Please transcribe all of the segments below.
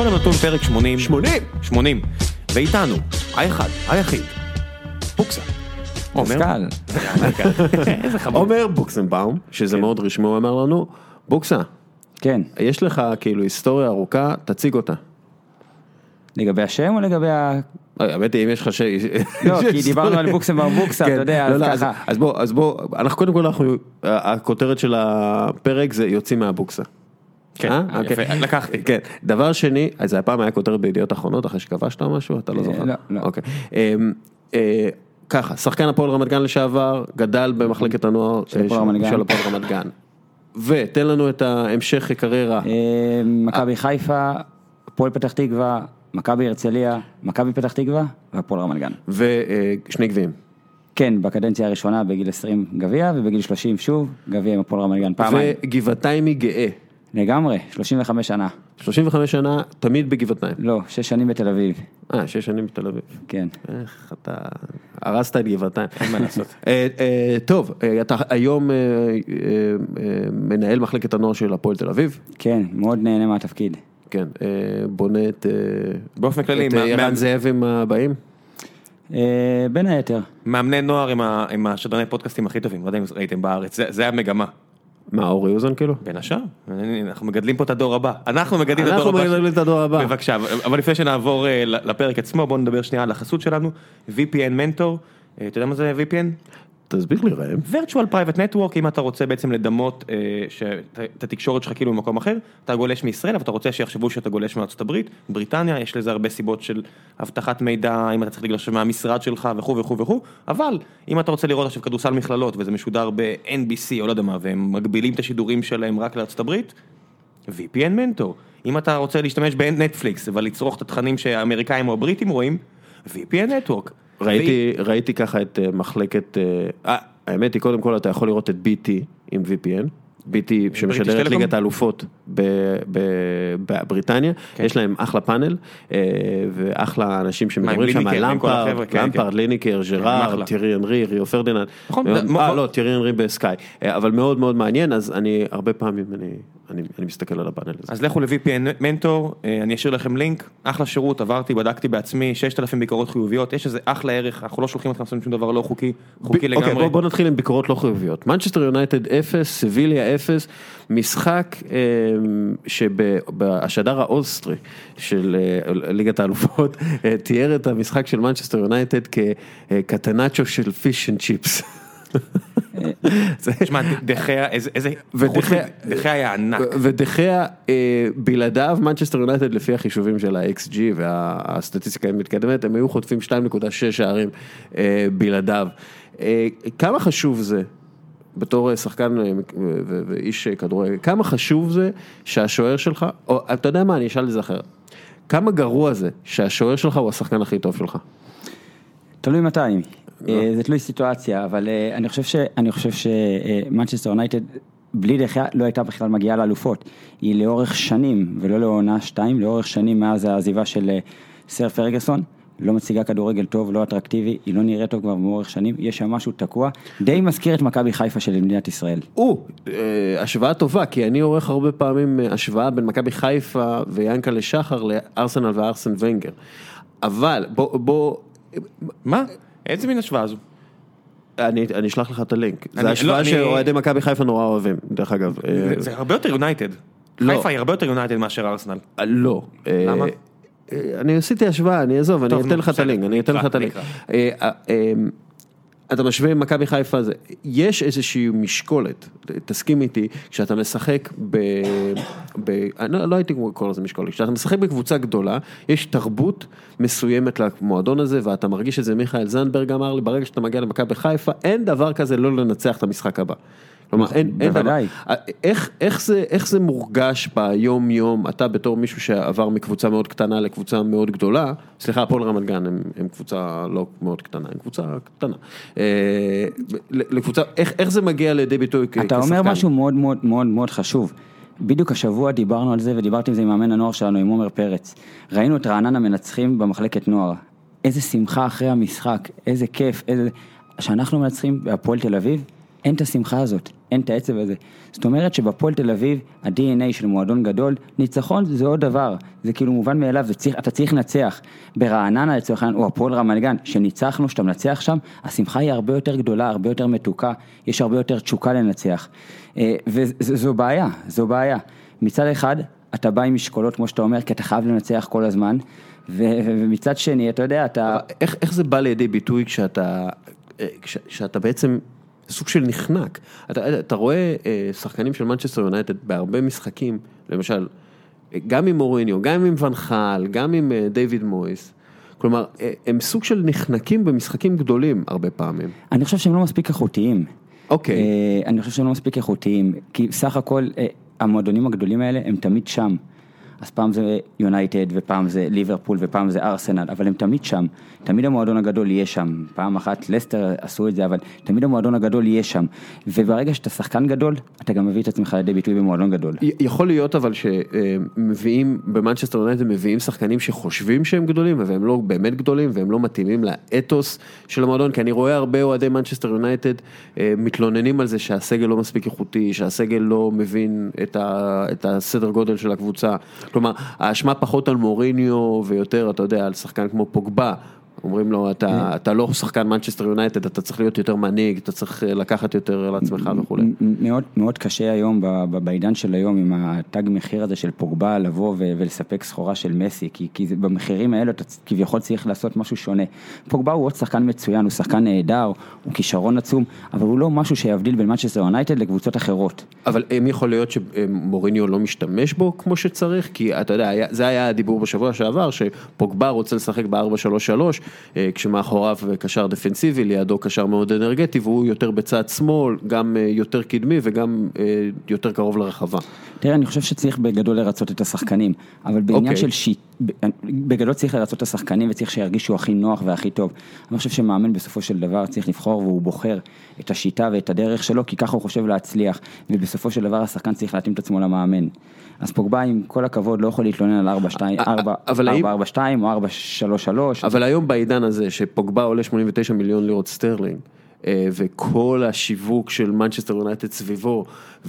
בכל המתון פרק 80. 80. ואיתנו, האחד, היחיד, בוקסה. מזכ"ל. איזה חמור. עומר בוקסנבאום, שזה מאוד רשמו, הוא אמר לנו, בוקסה, כן. יש לך כאילו היסטוריה ארוכה, תציג אותה. לגבי השם או לגבי האמת היא, אם יש לך לא, כי דיברנו על בוקסנבאום בוקסה, אתה יודע, אז ככה. אז בוא, אנחנו קודם כל, הכותרת של הפרק זה יוצאים מהבוקסה. כן, יפה, לקחתי. כן, דבר שני, אז הפעם היה כותרת בידיעות אחרונות, אחרי שכבשת או משהו, אתה לא זוכר? לא. אוקיי. ככה, שחקן הפועל רמת גן לשעבר, גדל במחלקת הנוער של הפועל רמת גן. ותן לנו את ההמשך קריירה. מכבי חיפה, הפועל פתח תקווה, מכבי הרצליה, מכבי פתח תקווה והפועל רמת גן. ושני גביעים. כן, בקדנציה הראשונה בגיל 20 גביע, ובגיל 30 שוב, גביע עם הפועל רמת גן פעמיים. וגבעתיים גאה. לגמרי, 35 שנה. 35 שנה, תמיד בגבעתיים. לא, 6 שנים בתל אביב. 6 שנים בתל אביב. כן. איך אתה הרסת את גבעתיים. אין מה לעשות. טוב, אתה היום מנהל מחלקת הנוער של הפועל תל אביב. כן, מאוד נהנה מהתפקיד. כן, בונה את באופן כללי, ערן זאבים הבאים. בין היתר. מאמני נוער עם השדרני פודקאסטים הכי טובים, לא יודע אם ראיתם בארץ, זה המגמה. מה, אורי אוזן כאילו? בין השאר, אנחנו מגדלים פה את הדור הבא. אנחנו מגדלים את הדור הבא. בבקשה, אבל לפני שנעבור לפרק עצמו, בואו נדבר שנייה על החסות שלנו, VPN מנטור, אתה יודע מה זה VPN? תסביר לי ראם. Virtual Private Network, אם אתה רוצה בעצם לדמות את התקשורת שלך כאילו במקום אחר, אתה גולש מישראל, אבל אתה רוצה שיחשבו שאתה גולש מארצות הברית, בריטניה, יש לזה הרבה סיבות של הבטחת מידע, אם אתה צריך לגלוש מהמשרד שלך וכו' וכו' וכו', אבל אם אתה רוצה לראות עכשיו כדורסל מכללות, וזה משודר ב-NBC או לא יודע מה, והם מגבילים את השידורים שלהם רק לארצות הברית, VPN מנטור. אם אתה רוצה להשתמש בנטפליקס, אבל לצרוך את התכנים שהאמריקאים או הבריטים רואים, VPN Network. ראיתי ככה את מחלקת, האמת היא קודם כל אתה יכול לראות את BT עם VPN, BT שמשדר את ליגת האלופות בבריטניה, יש להם אחלה פאנל, ואחלה אנשים שמדברים שם, למפרד, ליניקר, ז'רארד, טירי אנרי, ריו פרדיננד, לא, טירי אנרי בסקאי, אבל מאוד מאוד מעניין, אז אני הרבה פעמים אני מסתכל על הפאנל הזה. אז לכו ל-VPN מנטור, אני אשאיר לכם לינק, אחלה שירות, עברתי, בדקתי בעצמי, 6,000 ביקורות חיוביות, יש איזה אחלה ערך, אנחנו לא שולחים אתכם לעשות שום דבר לא חוקי, חוקי לגמרי. אוקיי, בוא נתחיל עם ביקורות לא חיוביות. מנצ'סטר יונייטד 0, סביליה 0, משחק שבשדר האוסטרי של ליגת האלופות, תיאר את המשחק של מנצ'סטר יונייטד כקטנצ'ו של פיש אנד צ'יפס. תשמע, דחיה, דחיה היה ענק. ודחיה, בלעדיו, מנצ'סטר יונייטד לפי החישובים של ה-XG והסטטיסטיקה המתקדמת, הם היו חוטפים 2.6 שערים בלעדיו. כמה חשוב זה, בתור שחקן ואיש כדורגל, כמה חשוב זה שהשוער שלך, או אתה יודע מה, אני אשאל את זה אחר, כמה גרוע זה שהשוער שלך הוא השחקן הכי טוב שלך? תלוי מתי. זה תלוי סיטואציה, אבל אני חושב שמנצ'סטר יונייטד בלי דחיה לא הייתה בכלל מגיעה לאלופות. היא לאורך שנים, ולא לעונה 2, לאורך שנים מאז העזיבה של סר פרגוסון, לא מציגה כדורגל טוב, לא אטרקטיבי, היא לא נראית טוב כבר באורך שנים, יש שם משהו תקוע, די מזכיר את מכבי חיפה של מדינת ישראל. השוואה טובה, כי אני עורך הרבה פעמים השוואה בין מכבי חיפה ויאנקלה שחר לארסנל וארסן ונגר. אבל בוא מה? איזה מין השוואה הזו? אני אשלח לך את הלינק. זה השוואה שאוהדי מכבי חיפה נורא אוהבים, דרך אגב. זה הרבה יותר יונייטד. חיפה היא הרבה יותר יונייטד מאשר ארסנל. לא. למה? אני עשיתי השוואה, אני אעזוב, אני אתן לך את הלינק. אתה משווה עם מכבי חיפה הזה, יש איזושהי משקולת, תסכים איתי, כשאתה משחק לא הייתי קורא לזה משקולת, כשאתה משחק בקבוצה גדולה, יש תרבות מסוימת למועדון הזה, ואתה מרגיש את זה, מיכאל זנדברג אמר לי, ברגע שאתה מגיע למכבי חיפה, אין דבר כזה לא לנצח את המשחק הבא. כלומר, אין דבר. איך זה מורגש ביום יום, אתה בתור מישהו שעבר מקבוצה מאוד קטנה לקבוצה מאוד גדולה, סליחה, הפועל רמת גן הם קבוצה לא מאוד קטנה, הם קבוצה קטנה. לקבוצה, איך זה מגיע לידי ביטוי כשחקן? אתה אומר משהו מאוד מאוד מאוד מאוד חשוב. בדיוק השבוע דיברנו על זה, ודיברתי עם זה עם מאמן הנוער שלנו, עם עומר פרץ. ראינו את רעננה מנצחים במחלקת נוער. איזה שמחה אחרי המשחק, איזה כיף, שאנחנו מנצחים בהפועל תל אביב, אין את השמחה הזאת. אין את העצב הזה. זאת אומרת שבפועל תל אביב, ה-DNA של מועדון גדול, ניצחון זה עוד דבר, זה כאילו מובן מאליו, אתה צריך לנצח. ברעננה לצורך העניין, או הפועל רמת גן, שניצחנו, שאתה מנצח שם, השמחה היא הרבה יותר גדולה, הרבה יותר מתוקה, יש הרבה יותר תשוקה לנצח. וזו בעיה, זו בעיה. מצד אחד, אתה בא עם משקולות, כמו שאתה אומר, כי אתה חייב לנצח כל הזמן, ומצד שני, אתה יודע, אתה... איך זה בא לידי ביטוי כשאתה בעצם סוג של נחנק? אתה רואה שחקנים של מנצ'סטר יונייטד בהרבה משחקים, למשל, גם עם מוריניו, גם עם ון חל, גם עם דיוויד מויס, כלומר, הם סוג של נחנקים במשחקים גדולים הרבה פעמים. אני חושב שהם לא מספיק איכותיים. אוקיי. אני חושב שהם לא מספיק איכותיים, כי סך הכל המועדונים הגדולים האלה הם תמיד שם. אז פעם זה יונייטד, ופעם זה ליברפול, ופעם זה ארסנל, אבל הם תמיד שם. תמיד המועדון הגדול יהיה שם. פעם אחת לסטר עשו את זה, אבל תמיד המועדון הגדול יהיה שם. וברגע שאתה שחקן גדול, אתה גם מביא את עצמך לידי ביטוי במועדון גדול. יכול להיות אבל שמביאים, במנצ'סטר יונייטד מביאים שחקנים שחושבים שהם גדולים, והם לא באמת גדולים, והם לא מתאימים לאתוס של המועדון, כי אני רואה הרבה אוהדי מנצ'סטר יונייטד מתלוננים על זה שהסגל לא מספיק איכותי, שהסגל לא מבין את הסדר גודל של הקבוצה. כלומר, האשמה פחות על מוריניו ויותר, אתה יודע, על שחקן כמו פוגבה. אומרים לו, אתה לא שחקן מנצ'סטר יונייטד, אתה צריך להיות יותר מנהיג, אתה צריך לקחת יותר על עצמך וכו'. מאוד, מאוד קשה היום, בעידן של היום, עם התג מחיר הזה של פוגבה, לבוא ולספק סחורה של מסי, כי במחירים האלה אתה כביכול צריך לעשות משהו שונה. פוגבה הוא עוד שחקן מצוין, הוא שחקן נהדר, הוא כישרון עצום, אבל הוא לא משהו שיבדיל בין מנצ'סטר יונייטד לקבוצות אחרות. אבל אם יכול להיות שמוריניו לא משתמש בו כמו שצריך, כי אתה יודע, זה היה הדיבור בשבוע שעבר, שפוגבה רוצה לשחק ב-4-3-3, כשמאחוריו קשר דפנסיבי, לידו קשר מאוד אנרגטי, והוא יותר בצד שמאל, גם יותר קדמי וגם יותר קרוב לרחבה. תראה, אני חושב שצריך בגדול לרצות את השחקנים, אבל בעניין של בגדול צריך לרצות את השחקנים וצריך שירגישו הכי נוח והכי טוב. אני חושב שמאמן בסופו של דבר צריך לבחור והוא בוחר את השיטה ואת הדרך שלו, כי ככה הוא חושב להצליח, ובסופו של דבר השחקן צריך להתאים את עצמו למאמן. אז פוגבה עם כל הכבוד לא יכול להתלונן על 4-2 או 4-3-3. אבל היום בעידן הזה שפוגבה עולה 89 מיליון לירות סטרלינג, וכל השיווק של מנצ'סטר יונייטד סביבו,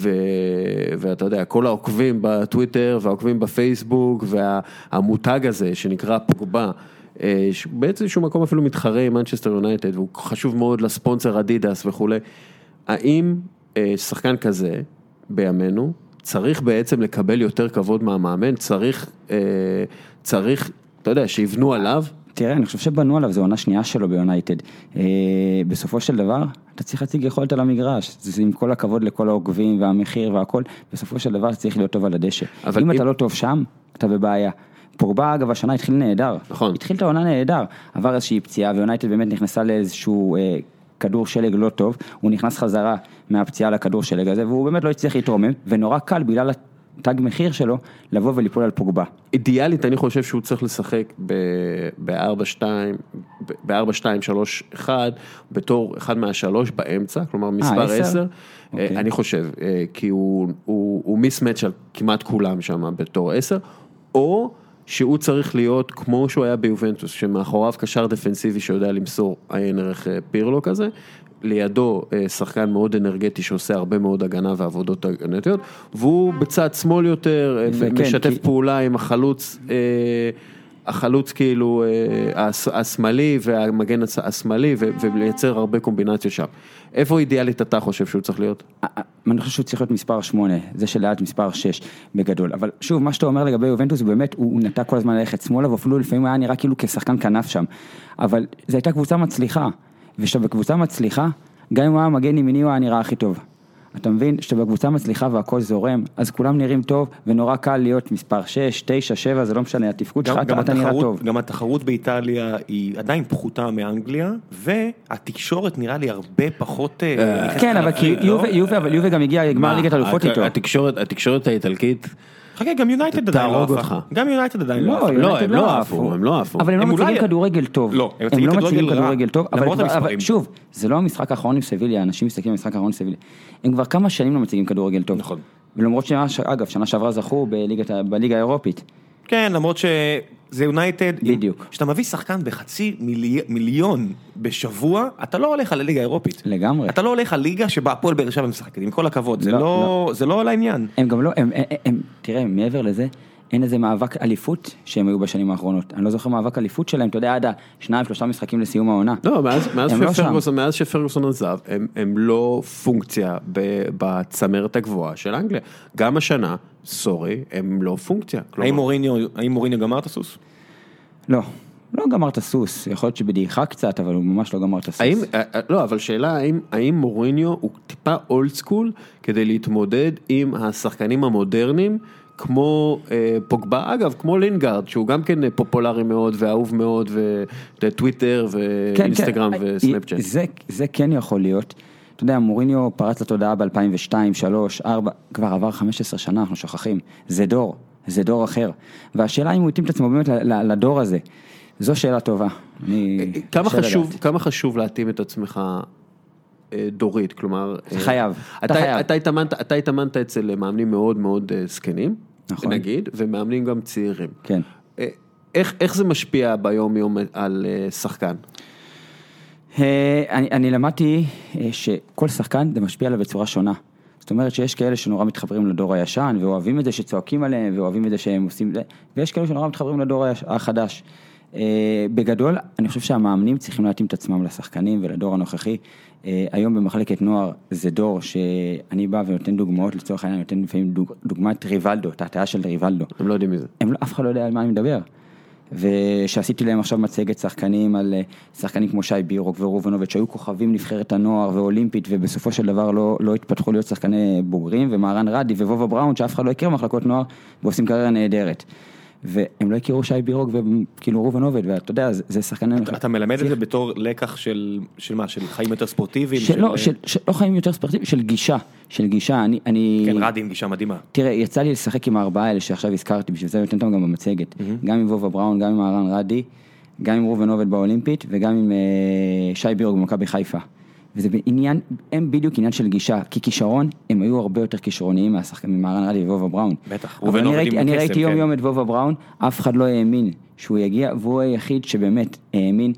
ואתה יודע, כל העוקבים בטוויטר והעוקבים בפייסבוק, והמותג הזה שנקרא פוגבה, באיזשהו מקום אפילו מתחרה עם מנצ'סטר יונייטד, והוא חשוב מאוד לספונסר אדידס וכו'. האם שחקן כזה בימינו צריך בעצם לקבל יותר כבוד מהמאמן? צריך, אתה יודע, שיבנו עליו? תראה, אני חושב שבנו עליו, זו עונה שנייה שלו ביונייטד. בסופו של דבר, אתה צריך להציג יכולת על המגרש. זה עם כל הכבוד לכל העוקבים והמחיר והכל. בסופו של דבר, צריך להיות טוב על הדשא. אם אתה לא טוב שם, אתה בבעיה. פוגבה, אגב, השנה התחיל נהדר. נכון. התחיל את העונה נהדר. עבר איזושהי פציעה, ויונייטד באמת נכנסה לאיזשהו כדור שלג לא טוב. הוא נכנס חזרה מהפציעה לכדור שלג הזה, והוא באמת לא הצליח להתרומם, ונורא קל בגלל תג מחיר שלו, לבוא וליפול על פוגבה. אידיאלית, אני חושב שהוא צריך לשחק ב-4-2-3-1, בתור אחד מהשלוש באמצע, כלומר מספר 10, אני חושב, כי הוא מיסמץ' על כמעט כולם שם בתור 10, או שהוא צריך להיות כמו שהוא היה ביובנטוס, שמאחוריו קשר דפנסיבי שיודע למסור עין ערך פירלו כזה, לידו שחקן מאוד אנרגטי שעושה הרבה מאוד הגנה ועבודות הגנתיות, והוא בצד שמאל יותר, משתף פעולה עם החלוץ כאילו השמאלי והמגן השמאלי, ולייצר הרבה קומבינציות שם. איפה אידיאלית אתה חושב שהוא צריך להיות? אני חושב שהוא צריך להיות מספר 8, זה שליד מספר 6 בגדול, אבל שוב, מה שאתה אומר לגבי יובנטוס, באמת הוא נטע כל הזמן ללכת שמאלה, ואפילו לפעמים היה נראה כאילו כשחקן כנף שם, אבל זו הייתה קבוצה מצליחה, ושבקבוצה מצליחה, גם אם הוא היה מגן ימיני הוא היה נראה הכי טוב. אתה מבין שבקבוצה מצליחה והכל זורם, אז כולם נראים טוב, ונורא קל להיות מספר 6, 9, 7, זה לא משנה, התפקוד שלך, אתה נראה טוב. גם התחרות באיטליה היא עדיין פחותה מאנגליה, והתקשורת נראה לי הרבה פחות... כן, אבל יובה גם הגיע לגמר ליגת אלופות איתו. התקשורת האיטלקית... חכה, גם יונייטד עדיין לא עפה. גם יונייטד עדיין לא עפה. לא, הם לא עפו. אבל הם לא מציגים כדורגל טוב. לא, הם לא מציגים כדורגל טוב. אבל שוב, זה לא המשחק האחרון עם סביליה, אנשים מסתכלים על המשחק האחרון עם סביליה. הם כבר כמה שנים לא מציגים כדורגל טוב. נכון. ולמרות שאגב, שנה שעברה זכו בליגה האירופית. כן, למרות שזה יונייטד. בדיוק. שאתה מביא שחקן ב500,000 בשבוע, אתה לא הולך על הליגה האירופית. לגמרי. אתה לא הולך על ליגה שבה הפועל באר שבע משחקת, עם כל הכבוד, זה לא על העניין. הם גם לא, תראה, מעבר לזה, אין איזה מאבק אליפות שהם היו בשנים האחרונות. אני לא זוכר מאבק אליפות שלהם, אתה יודע, עד 2-3 משחקים לסיום העונה. לא, מאז שפרגוסון עזב, הם לא פונקציה בצמרת הגבוהה של אנגליה. גם השנה, סורי, הם לא פונקציה. האם מוריניו גמר את הסוס? לא גמר את הסוס, יכול להיות שבדעיכה קצת, אבל הוא ממש לא גמר את הסוס. לא, אבל שאלה, האם מוריניו הוא טיפה אולד סקול, כדי להתמודד עם השחקנים המודרניים, כמו פוגבה, אגב, כמו לינגארד, שהוא גם כן פופולרי מאוד, ואהוב מאוד, וטוויטר, ואינסטגרם, וסנאפצ'אט. זה כן יכול להיות. אתה יודע, מוריניו פרץ לתודעה ב-2002, 2003, 2004, כבר עבר 15 שנה, אנחנו שוכחים. זה דור אחר. והשאלה אם הוא התאים את עצמו באמת לדור הזה, זו שאלה טובה. כמה חשוב להתאים את עצמך דורית, כלומר... חייב. אתה התאמנת אצל מאמנים מאוד מאוד סקנים, נגיד, ומאמנים גם צעירים. כן. איך זה משפיע ביום יום על שחקן? אני למדתי שכל שחקן זה משפיע עליו בצורה שונה. זאת אומרת שיש כאלה שנורא מתחברים לדור הישן, ואוהבים את זה שצועקים עליהם, ואוהבים את זה שהם עושים את זה, ויש כאלה שנורא מתחברים לדור החדש. בגדול, אני חושב שהמאמנים צריכים להתאים את עצמם לשחקנים ולדור הנוכחי. היום במחלקת נוער זה דור שאני בא ונותן דוגמאות, לצורך העניין, נותן לפעמים דוגמת ריבלדו, את ההטעה של ריבלדו. הם לא יודעים מי זה. אף אחד לא יודע על מה אני מדבר. ושעשיתי להם עכשיו מצגת שחקנים על שחקנים כמו שי בירוק ורובנוביץ' שהיו כוכבים נבחרת הנוער ואולימפית ובסופו של דבר לא התפתחו להיות שחקני בוגרים, ומהרן רדי וובה בראון שאף אחד לא הכיר מחלקות נוער ועושים קריירה נהדרת. והם לא הכירו שי בירוק וכאילו רובנוביץ', ואתה יודע, זה שחקנים... אתה מלמד את זה בתור לקח של מה? של חיים יותר ספורטיביים? לא חיים יותר ספורטיביים, של גישה. כן, רדי עם גישה מדהימה. תראה, יצא לי לשחק עם 4 האלה שעכשיו הזכרתי, בשביל זה נותן אותם גם במצגת. גם עם וובה בראון, גם עם מהרן רדי, גם עם רובנוביץ' באולימפית, וגם עם שי בירוק במכבי חיפה. וזה בעניין, הם בדיוק עניין של גישה, כי כישרון, הם היו הרבה יותר כישרוניים ממהרן רדי ווובה בראון. בטח. אני ראיתי יום את וובה בראון, אף אחד לא האמין שהוא יגיע, והוא היחיד שבאמת האמין,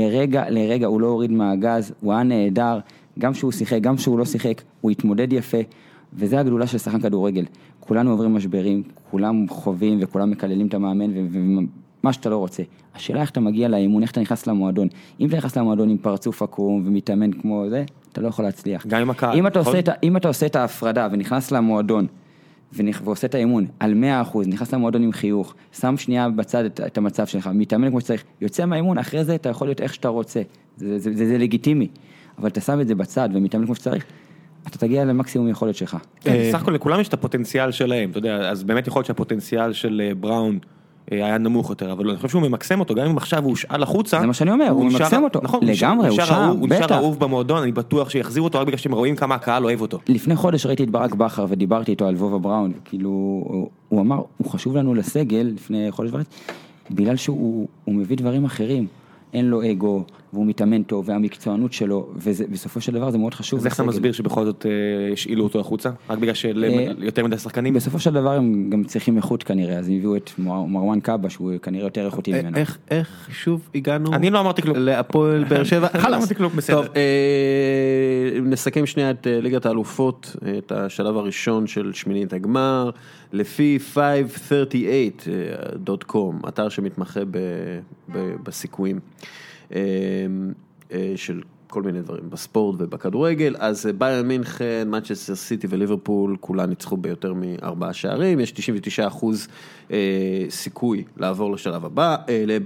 לרגע הוא לא הוריד מהגז, הוא היה נהדר, גם שהוא שיחק, גם שהוא לא שיחק, הוא התמודד יפה, וזה הגדולה של שחקן כדורגל. כולנו עוברים משברים, כולם חווים וכולם מקללים את המאמן ומה שאתה לא רוצה. השאלה איך אתה מגיע לאימון, איך אתה נכנס למועדון. אם אתה נכנס למועדון עם פרצוף עקום ומתאמן כמו זה, אתה לא יכול להצליח. גם עם הקהל. אם אתה עושה את ההפרדה ונכנס למועדון, ועושה את האימון על 100%, נכנס למועדון עם חיוך, שם שנייה בצד את המצב שלך, מתאמן כמו שצריך, יוצא מהאימון, אחרי זה אתה יכול להיות איך שאתה רוצה. זה לגיטימי. אבל אתה שם את זה בצד ומתאמן כמו שצריך, אתה תגיע למקסימום יכולת שלך. סך הכל לכולם יש את הפוטנציאל שלהם, אתה יודע, אז באמת יכול להיות שהפוטנציאל של בראון היה נמוך יותר, אבל אני חושב שהוא ממקסם אותו, גם אם עכשיו הוא הושאל החוצה. זה מה שאני אומר, הוא ממקסם אותו. לגמרי, הוא שם, הוא נשאר אהוב במועדון, אני בטוח שיחזירו אותו רק בגלל שאתם רואים כמה הקהל אוהב אותו. לפני חודש ראיתי את ברק בכר ודיברתי איתו על וובה בראון, כאילו, הוא אמר, הוא חשוב לנו לסגל לפני חודש וחצי, בגלל שהוא מביא דברים אחרים. אין לו אגו, והוא מתאמן טוב, והמקצוענות שלו, ובסופו של דבר זה מאוד חשוב. אז איך אתה מסביר שבכל זאת השאילו אותו החוצה? רק בגלל שיותר מדי שחקנים? בסופו של דבר הם גם צריכים איכות כנראה, אז הביאו את מרואן קאבה, שהוא כנראה יותר איכותי ממנו. איך שוב הגענו? אני לא אמרתי כלום. להפועל באר שבע? אני לא אמרתי כלום, בסדר. טוב, נסכם שנייה את ליגת האלופות, את השלב הראשון של שמינית הגמר, לפי 538.com, אתר שמתמחה בסיכויים של כל מיני דברים, בספורט ובכדורגל. אז ביירן מינכן, מנצ'סטר סיטי וליברפול, כולן ניצחו ביותר מ4 שערים, יש 99% סיכוי לעבור לשלב הבא,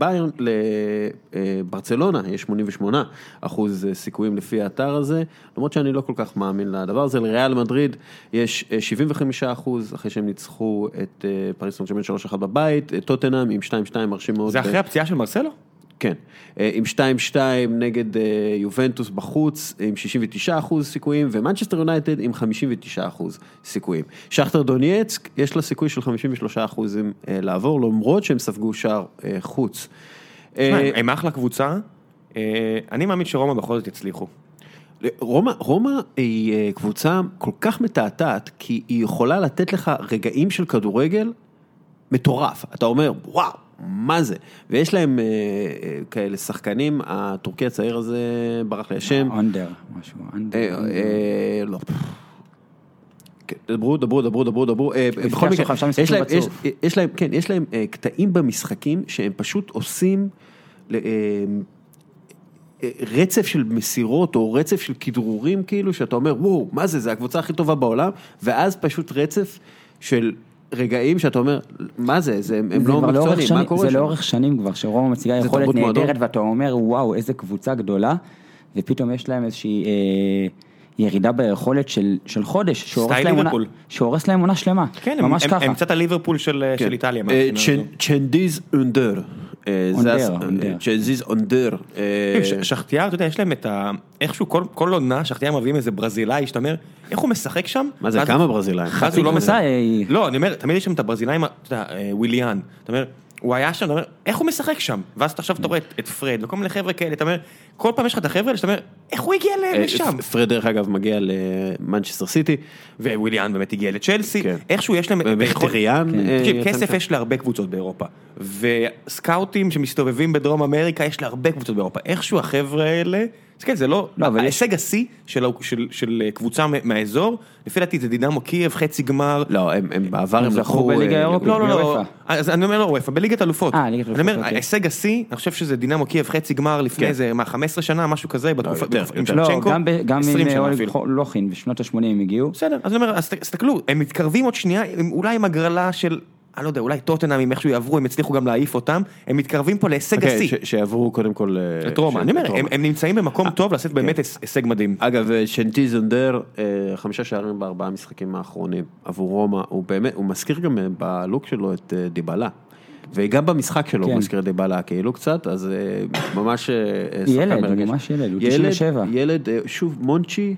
לברצלונה יש 88% סיכויים לפי האתר הזה, למרות שאני לא כל כך מאמין לדבר הזה. לריאל מדריד יש 75% אחרי שהם ניצחו את פריס סן ז'רמן 3-1 בבית, טוטנהאם עם 2-2 מרשים מאוד. זה אחרי הפציעה של מרסלו? כן, עם 2-2 נגד יובנטוס בחוץ, עם 69% סיכויים, ומנצ'סטר יונייטד עם 59% סיכויים. שכטר דונייצק, יש לה סיכוי של 53% לעבור, למרות שהם ספגו שער חוץ. הם אחלה קבוצה, אני מאמין שרומא בכל זאת יצליחו. רומא היא קבוצה כל כך מתעתעת, כי היא יכולה לתת לך רגעים של כדורגל מטורף. אתה אומר, וואו, מה זה? ויש להם כאלה שחקנים, הטורקי הצעיר הזה ברח לי השם. אונדר, משהו, אונדר. לא. דברו. בכל מקרה, יש להם קטעים במשחקים שהם פשוט עושים רצף של מסירות או רצף של כדרורים כאילו, שאתה אומר, וואו, מה זה? זה הקבוצה הכי טובה בעולם, ואז פשוט רצף של רגעים שאתה אומר, מה זה? הם לא מקצוענים, מה קורה שם? זה לאורך שנים כבר, שרומא מציגה יכולת נהדרת, ואתה אומר, וואו, איזה קבוצה גדולה, ופתאום יש להם איזושהי ירידה ביכולת של חודש, שהורס להם עונה שלמה. כן, ממש ככה. הם קצת הליברפול של איטליה. צ'נדיז אונדר. צ'נדיז אונדר. שחטיאר, אתה יודע, יש להם את ה... איכשהו כל עונה, שחטיאר מביאים איזה ברזילאי, שאתה אומר, איך הוא משחק שם? מה זה, כמה ברזילאים? אז הוא לא משחק. לא, אני אומר, תמיד יש שם את הברזילאים, אתה יודע, וויליאן, אתה אומר, הוא היה שם, אתה אומר, איך הוא משחק שם? ואז אתה עכשיו רואה את פרד, וכל מיני חבר'ה כאלה, אתה אומר, כל פעם יש לך את החבר'ה, שאתה אומר, איך הוא הגיע לשם? פרד דרך אגב מגיע למנצ'סטר סיטי, וויליאן באמת הגיע לצ'לסי, איכשהו יש להם... ומחטריאן. כסף יש להרבה קבוצות באירופה, וסקאוטים שמסתובבים בדרום אמריקה, יש להרבה קבוצות באירופה, איכשהו החבר'ה האלה, זה לא, ההישג השיא של קבוצה מהאזור, לפי דעתי זה דינמו קייב, חצי גמר. לא, הם בעבר הם זכו בליגה האירופית. לא, אז אני אומר לא וופא, בליגת אלופות. אני אומר, ההישג השיא, אני חושב שזה דינמו קייב, חצי גמר לפני איזה, 15 שנה, משהו כזה, בתקופה, עם שרצ'נקו, גם עם אוליג לוחין, בשנות ה-80 הם הגיעו. בסדר, אז אני אומר, אז תסתכלו, הם מתקרבים עוד שנייה, אולי עם הגרלה של... אני לא יודע, אולי טוטנהאם, אם איכשהו יעברו, הם הצליחו גם להעיף אותם, הם מתקרבים פה להישג השיא. שיעברו קודם כל... את רומא, אני אומר, הם נמצאים במקום טוב לעשות באמת הישג מדהים. אגב, צ'נדיז אונדר, 5 שערים ב4 משחקים האחרונים, עבור רומא, הוא באמת, הוא מזכיר גם בלוק שלו את דיבלה, וגם במשחק שלו הוא מזכיר את דיבלה כאילו קצת, אז ממש... ילד, הוא ממש ילד, הוא 97. ילד, שוב, מונצ'י,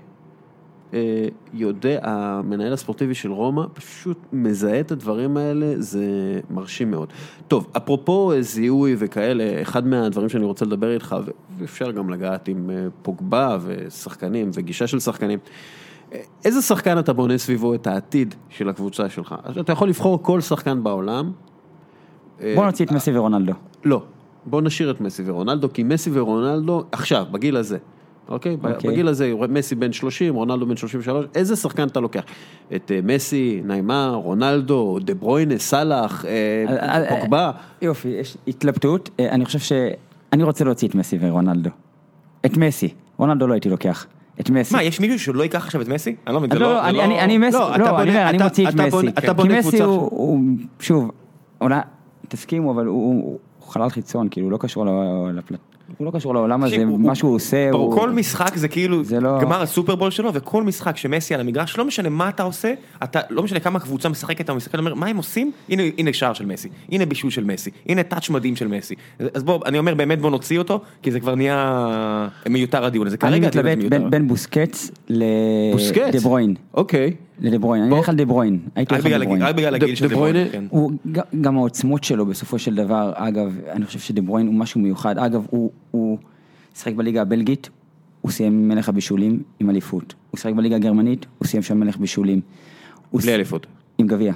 יודע, המנהל הספורטיבי של רומא פשוט מזהה את הדברים האלה, זה מרשים מאוד. טוב, אפרופו זיהוי וכאלה, אחד מהדברים שאני רוצה לדבר איתך, ואפשר גם לגעת עם פוגבה ושחקנים וגישה של שחקנים, איזה שחקן אתה בונה סביבו את העתיד של הקבוצה שלך? אתה יכול לבחור כל שחקן בעולם. בוא נוציא את מסי ורונלדו. לא, בוא נשאיר את מסי ורונלדו, כי מסי ורונלדו, עכשיו, בגיל הזה, אוקיי? בגיל הזה, מסי בן 30, רונלדו בן 33, איזה שחקן אתה לוקח? את מסי, ניימר, רונלדו, דה ברויינה, סלאח, פוגבה? יופי, יש התלבטות, אני חושב שאני רוצה להוציא את מסי ורונלדו. את מסי, רונלדו לא הייתי לוקח. את מסי. מה, יש מישהו שלא ייקח עכשיו את מסי? אני לא מבין, לא, אני מסי, לא, אני מוציא את מסי. כי מסי הוא, שוב, תסכימו, אבל הוא חלל חיצון, כאילו, הוא לא קשור לפלט. הוא לא קשור לעולם הזה, מה שהוא עושה. כל משחק זה כאילו גמר הסופרבול שלו, וכל משחק שמסי על המגרש, לא משנה מה אתה עושה, לא משנה כמה קבוצה משחקת, אתה מסתכל, אומר, מה הם עושים? הנה שער של מסי, הנה בישול של מסי, הנה טאץ' מדהים של מסי. אז בוא, אני אומר, באמת בוא נוציא אותו, כי זה כבר נהיה מיותר הדיון הזה. אני מתלבט בין בוסקץ לדה ברוין. אוקיי. לדה ברוין, אני הולך על דה ברוין. רק בגלל הגיל של דה ברוין. גם העוצמות שלו בסופו של דבר, אגב, אני חושב שדה ברוין הוא משהו מיוחד. אגב, הוא שחק בליגה הבלגית, הוא סיים מלך הבישולים עם אליפות. הוא שחק בליגה הגרמנית, הוא סיים שם מלך בישולים. בלי אליפות. עם גביע.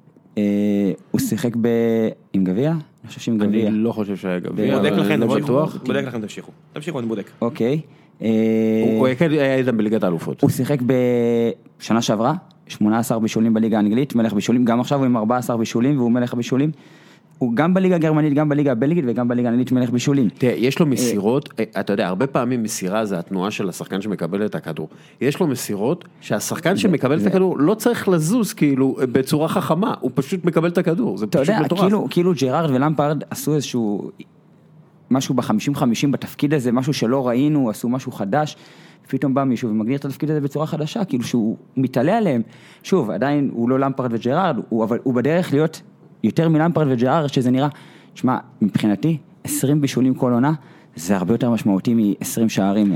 הוא שיחק עם גביע? אני חושב שעם גביע. אני לא חושב שהיה גביע. בודק לכם, תמשיכו, אני בודק. אוקיי. הוא היה איתם בליגת האלופות. הוא שיחק בשנה שעברה, 18 בישולים בליגה האנגלית, מלך בישולים, גם עכשיו הוא עם 14 בישולים, והוא מלך בישולים. הוא גם בליגה הגרמנית, גם בליגה הבלגית, וגם בליגה האנגלית מלך בישולים. תראה, יש לו מסירות, אתה יודע, הרבה פעמים מסירה זה התנועה של השחקן שמקבל את הכדור. יש לו מסירות שהשחקן שמקבל את הכדור לא צריך לזוז כאילו בצורה חכמה, הוא פשוט מקבל את הכדור, זה פשוט מטורף. אתה יודע, כאילו ג'רארד ולמפרד עשו איזשהו משהו ב-50-50 בתפקיד הזה, משהו שלא ראינו, עשו משהו חדש, פתאום בא מישהו ומגדיר את התפקיד הזה בצורה חדשה, כאילו שהוא מתעלה עליהם. שוב, עדיין הוא לא למפרד וג'רארד, אבל הוא בדרך להיות יותר מלמפרד וג'רארד, שזה נראה, תשמע, מבחינתי, 20 בישולים כל עונה, זה הרבה יותר משמעותי מ-20 שערים.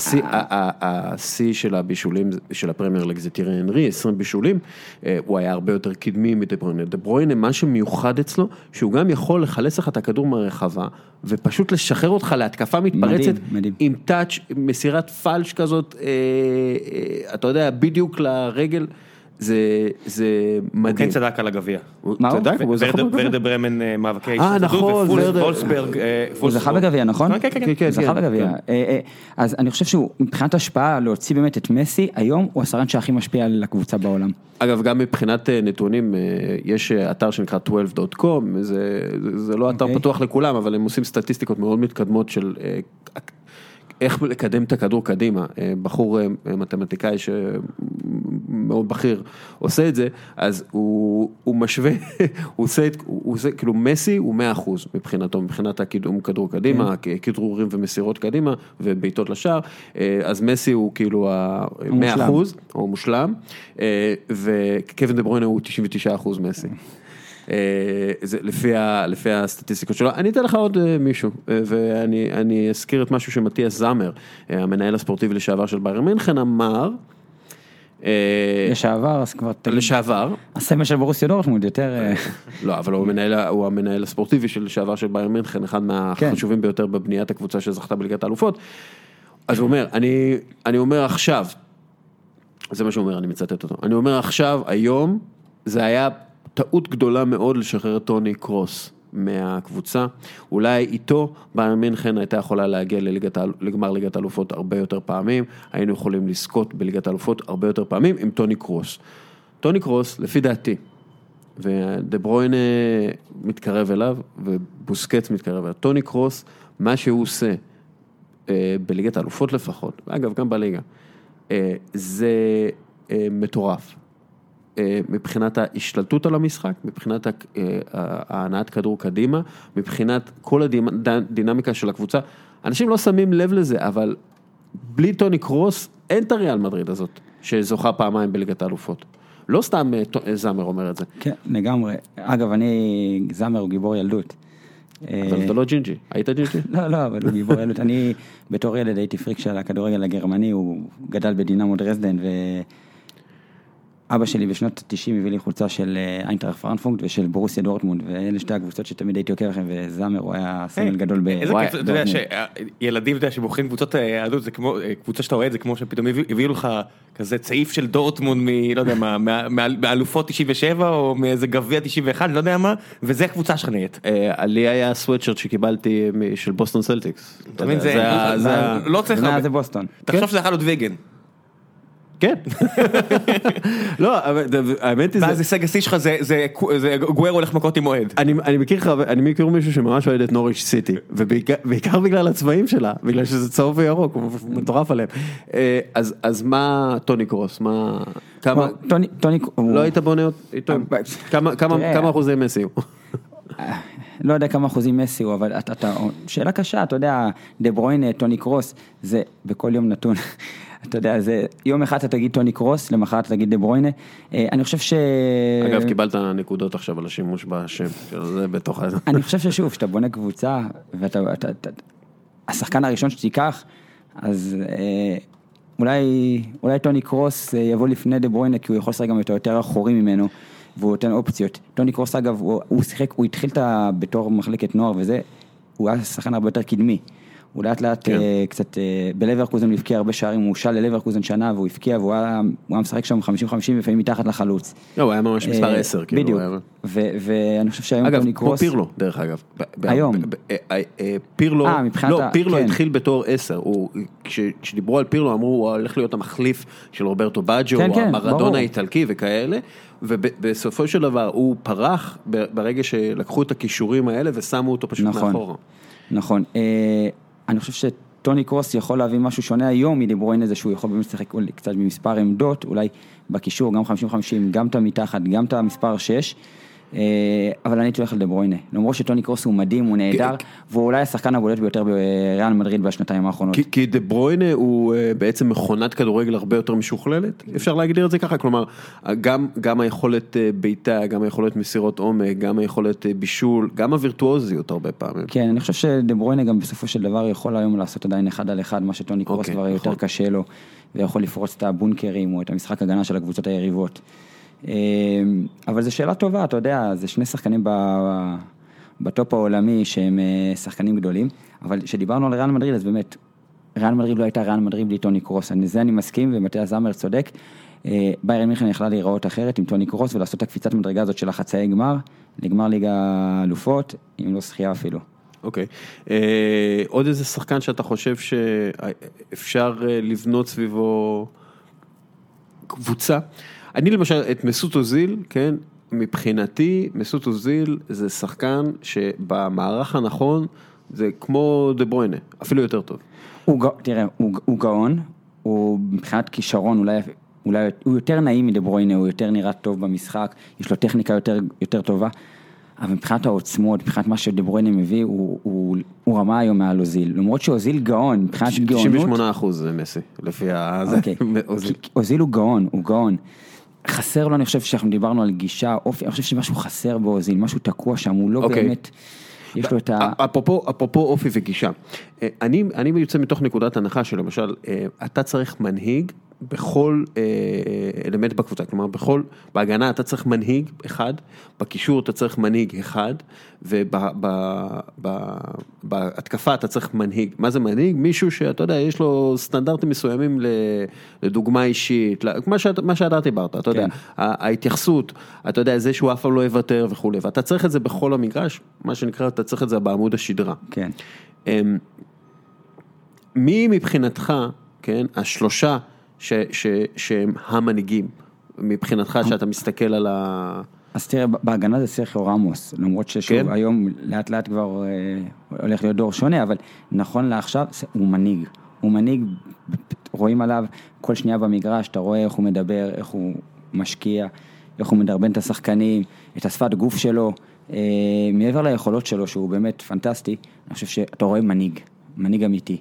השיא של הבישולים של הפרמייר ליג זה טירי הנרי, 20 בישולים, הוא היה הרבה יותר קדמי מדה ברויינה. דה ברויינה, מה שמיוחד אצלו, שהוא גם יכול לחלץ לך את הכדור מהרחבה, ופשוט לשחרר אותך להתקפה מתפרצת, עם טאץ', מסירת פלש כזאת, אתה יודע, בדיוק לרגל, זה מדהים. כן צדק על הגביע. מה הוא? צדק, הוא זכה בגביע. ורדה ברמן מאבקי נכון, וולסברג. הוא זכה בגביע, נכון? כן. זכה בגביע. אז אני חושב שהוא, מבחינת השפעה, להוציא באמת את מסי, היום הוא השחקן שהכי משפיע על הקבוצה בעולם. אגב, גם מבחינת נתונים, יש אתר שנקרא 12.com, זה לא אתר פתוח לכולם, אבל הם עושים סטטיסטיקות מאוד מתקדמות של איך לקדם את הכדור קדימה. בחור מתמטיקאי שמאוד בכיר עושה את זה, אז הוא משווה, הוא עושה, כאילו מסי הוא 100% מבחינתו, מבחינת הקידום כדור קדימה, כדרורים ומסירות קדימה, ובעיטות לשער, אז מסי הוא כאילו 100%, הוא מושלם, וקווין דה ברויינה הוא 99% מסי. זה לפי הסטטיסטיקות שלו. אני אתן לך עוד מישהו, ואני אזכיר את משהו שמתיאס זאמר, המנהל הספורטיבי לשעבר של ביירן מינכן, אמר, לשעבר, אז כבר תגיד. לשעבר. הסמל של בורוסיה דורטמונד יותר... לא, אבל הוא המנהל הספורטיבי של לשעבר של ביירן מינכן, אחד מהחשובים ביותר בבניית הקבוצה שזכתה בליגת האלופות. אז הוא אומר, אני אומר עכשיו, זה מה שהוא אומר, אני מצטט אותו, אני אומר עכשיו, היום, זה היה טעות גדולה מאוד לשחרר את טוני קרוס מהקבוצה, אולי איתו ביירן מינכן הייתה יכולה להגיע לגמר ליגת האלופות הרבה יותר פעמים, היינו יכולים לזכות בליגת האלופות הרבה יותר פעמים עם טוני קרוס. טוני קרוס, לפי דעתי, ודה ברויינה מתקרב אליו, ובוסקץ מתקרב אליו, טוני קרוס, מה שהוא עושה בליגת האלופות לפחות, אגב גם בליגה, זה מטורף. מבחינת ההשתלטות על המשחק, מבחינת ההנעת כדור קדימה, מבחינת כל הדינמיקה של הקבוצה. אנשים לא שמים לב לזה, אבל בלי טוני קרוס, אין את הריאל מדריד הזאת, שזוכה פעמיים בליגת האלופות. לא סתם זאמר אומר את זה. כן, לגמרי. אגב, זאמר הוא גיבור ילדות. אבל אתה לא ג'ינג'י, היית ג'ינג'י? לא, אבל הוא גיבור ילדות. אני בתור ילד הייתי פריק של הכדורגל הגרמני, הוא גדל בדינמו דרזדן, אבא שלי בשנות 90 הביא לי חולצה של איינטראכט פרנקפורט ושל בורוסיה דורטמונד, ואלה שתי הקבוצות שתמיד הייתי עוקב לכם, וזאמר הוא היה סמל גדול בדורטמונד. אתה יודע שילדים שבוחרים קבוצות יהדות, זה כמו, קבוצה שאתה רואה את זה כמו שפתאום הביאו לך כזה צעיף של דורטמונד לא יודע מה, מאלופות 97 או מאיזה גביע 91, לא יודע מה, וזה הקבוצה שלך נהיית. לי היה סוואטשרט שקיבלתי של בוסטון סלטיקס. אתה מבין, זה לא צריך הרבה. זה בוסטון. תחשוב שזה יכול להיות ויגן. כן. לא, האמת היא זה... ואז הישג השיא שלך זה גוארו הולך מכות עם אוהד. אני מכיר מישהו שממש אוהד את נוריץ' סיטי, ובעיקר בגלל הצבעים שלה, בגלל שזה צהוב וירוק, הוא מטורף עליהם. אז מה טוני קרוס? כמה... לא היית בונה איתו? כמה אחוזי מסי הוא? לא יודע כמה אחוזים מסי הוא, אבל שאלה קשה, אתה יודע, דה ברויינה, טוני קרוס, זה בכל יום נתון. אתה יודע, זה יום אחד אתה תגיד טוני קרוס, למחרת אתה תגיד דה ברויינה. אני חושב אגב, קיבלת נקודות עכשיו על השימוש בשם, זה בתוך הזה. אני חושב ששוב, שאתה בונה קבוצה, השחקן הראשון שתיקח, אז אולי טוני קרוס יבוא לפני דה ברויינה, כי הוא יכול לשחק גם יותר אחורי ממנו, והוא נותן אופציות. טוני קרוס, אגב, הוא התחיל בתור מחלקת נוער, וזה, הוא היה שחקן הרבה יותר קדמי. הוא לאט לאט קצת, בלברקוזן הוא הפקיע הרבה שערים, הוא הושל ללברקוזן שנה, והוא הפקיע, והוא היה משחק שם 50-50, לפעמים מתחת לחלוץ. לא, הוא היה ממש מספר 10, כאילו. בדיוק, ואני חושב שהיום טוני קרוס... אגב, כמו פירלו, דרך אגב. היום. פירלו התחיל בתור 10, כשדיברו על פירלו, אמרו, הוא הולך להיות המחליף של רוברטו באג'ו, המרדונה האיטלקי וכאלה, ובסופו של דבר הוא פרח ברגע שלקחו את הכישורים האלה ושמו אותו פשוט מאחורה. נכון. אני חושב שטוני קרוס יכול להביא משהו שונה היום מדה ברויינה, זה שהוא יכול באמת לשחק קצת במספר עמדות, אולי בקישור גם 50-50, גם את המתחת, גם את המספר 6, אבל אני הולך על דה ברויינה. למרות שטוני קרוס הוא מדהים, הוא נהדר, והוא אולי השחקן הבולט ביותר בריאל מדריד בשנתיים האחרונות. כי דה ברויינה הוא בעצם מכונת כדורגל הרבה יותר משוכללת, אפשר להגדיר את זה ככה, כלומר, גם היכולת ביתה, גם היכולת מסירות עומק, גם היכולת בישול, גם הווירטואוזיות הרבה פעמים. כן, אני חושב שדה ברויינה גם בסופו של דבר יכול היום לעשות עדיין 1 על 1, מה שטוני קרוס כבר יותר קשה לו, ויכול לפרוץ את הבונקרים או את המשחק הגנה של הקבוצות היריבות. אבל זו שאלה טובה, אתה יודע, זה שני שחקנים בטופ העולמי שהם שחקנים גדולים, אבל כשדיברנו על ריאל מדריד, אז באמת, ריאל מדריד לא הייתה ריאל מדריד בלי טוני קרוס, זה אני מסכים, ומתיאס זאמר צודק, ביירן מינכן יכלה להיראות אחרת עם טוני קרוס ולעשות את הקפיצת מדרגה הזאת של החצאי גמר, לגמר ליגה אלופות, אם לא שחייה אפילו. אוקיי. עוד איזה שחקן שאתה חושב שאפשר לבנות סביבו קבוצה? אני למשל, את מסות אוזיל, כן, מבחינתי, מסות אוזיל זה שחקן שבמערך הנכון, זה כמו דה ברוינה, אפילו יותר טוב. תראה, הוא גאון, הוא מבחינת כישרון, אולי הוא יותר נעים מדה ברוינה, הוא יותר נראה טוב במשחק, יש לו טכניקה יותר טובה, אבל מבחינת העוצמות, מבחינת מה שדה ברוינה מביא, הוא רמה היום מעל אוזיל. למרות שאוזיל גאון, מבחינת גאונות... 98% זה מסי, לפי אוזיל. אוזיל הוא גאון. חסר לו, אני חושב שאנחנו דיברנו על גישה, אופי, אני חושב שמשהו חסר באוזיל, משהו תקוע שם, הוא לא באמת... יש לו את ה... אפרופו אופי וגישה, אני יוצא מתוך נקודת הנחה שלמשל, אתה צריך מנהיג בכל אלמנט בקבוצה, כלומר בהגנה אתה צריך מנהיג אחד, בקישור אתה צריך מנהיג אחד, ובהתקפה אתה צריך מנהיג. מה זה מנהיג? מישהו שאתה יודע, יש לו סטנדרטים מסוימים לדוגמה אישית, מה שאתה דיברת, אתה יודע, ההתייחסות, אתה יודע, זה שהוא אף פעם לא יוותר וכו', ואתה צריך את זה בכל המגרש, מה שנקרא, אתה צריך את זה בעמוד השדרה. כן. מי מבחינתך, כן, השלושה שהם המנהיגים, מבחינתך שאתה מסתכל על ה... אז תראה, בהגנה זה סרחיו רמוס, למרות ששוב, היום לאט לאט כבר הולך להיות דור שונה, אבל נכון לעכשיו, הוא מנהיג, רואים עליו כל שנייה במגרש, אתה רואה איך הוא מדבר, איך הוא משקיע, איך הוא מדרבן את השחקנים, את השפת גוף שלו, מעבר ליכולות שלו, שהוא באמת פנטסטי, אני חושב שאתה רואה מנהיג אמיתי.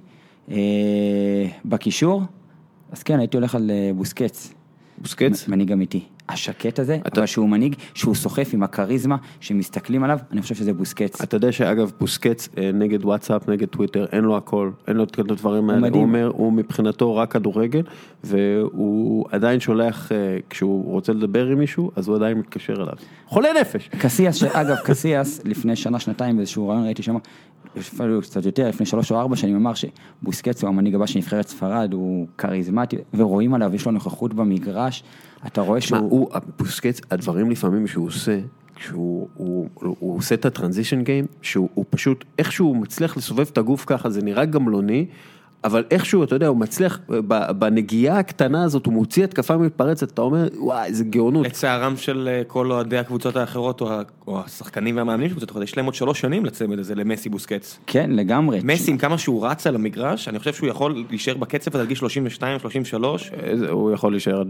בקישור, אז כן, הייתי הולך על בוסקץ. בוסקץ? מנהיג אמיתי. השקט הזה, אבל שהוא מנהיג, שהוא סוחף עם הקריזמה, שמסתכלים עליו, אני חושב שזה בוסקץ. אתה יודע שאגב, בוסקץ נגד וואטסאפ, נגד טוויטר, אין לו הכל, אין לו את כל הדברים האלה. הוא אומר, הוא מבחינתו רק כדורגל, והוא עדיין שולח, כשהוא רוצה לדבר עם מישהו, אז הוא עדיין מתקשר אליו. חולה נפש. קסיאס, אגב, קסיאס, לפני שנתיים, באיזשהו רעיון ראיתי שם, אפילו קצת יותר, לפני 3 או 4 שנים, אמר שבוסקץ הוא המנהיג הבא של נבחרת ספרד, הוא כריזמטי, ורואים עליו, יש לו נוכחות במגרש, אתה רואה שהוא... בוסקץ, הדברים לפעמים שהוא עושה, כשהוא עושה את הטרנזישן גיים, שהוא פשוט, איכשהו מצליח לסובב את הגוף ככה, זה נראה גמלוני, אבל איכשהו, אתה יודע, הוא מצליח, בנגיעה הקטנה הזאת, הוא מוציא התקפה מתפרצת, אתה אומר, וואי, איזה גאונות. לצערם של כל אוהדי הקבוצות האחרות, או השחקנים והמאמנים של קבוצות, יש להם עוד 3 שנים לצמד הזה, למסי בוסקץ. כן, לגמרי. מסי, עם כמה שהוא רץ על המגרש, אני חושב שהוא יכול להישאר בקצב עד גיל 32, 33. הוא יכול להישאר,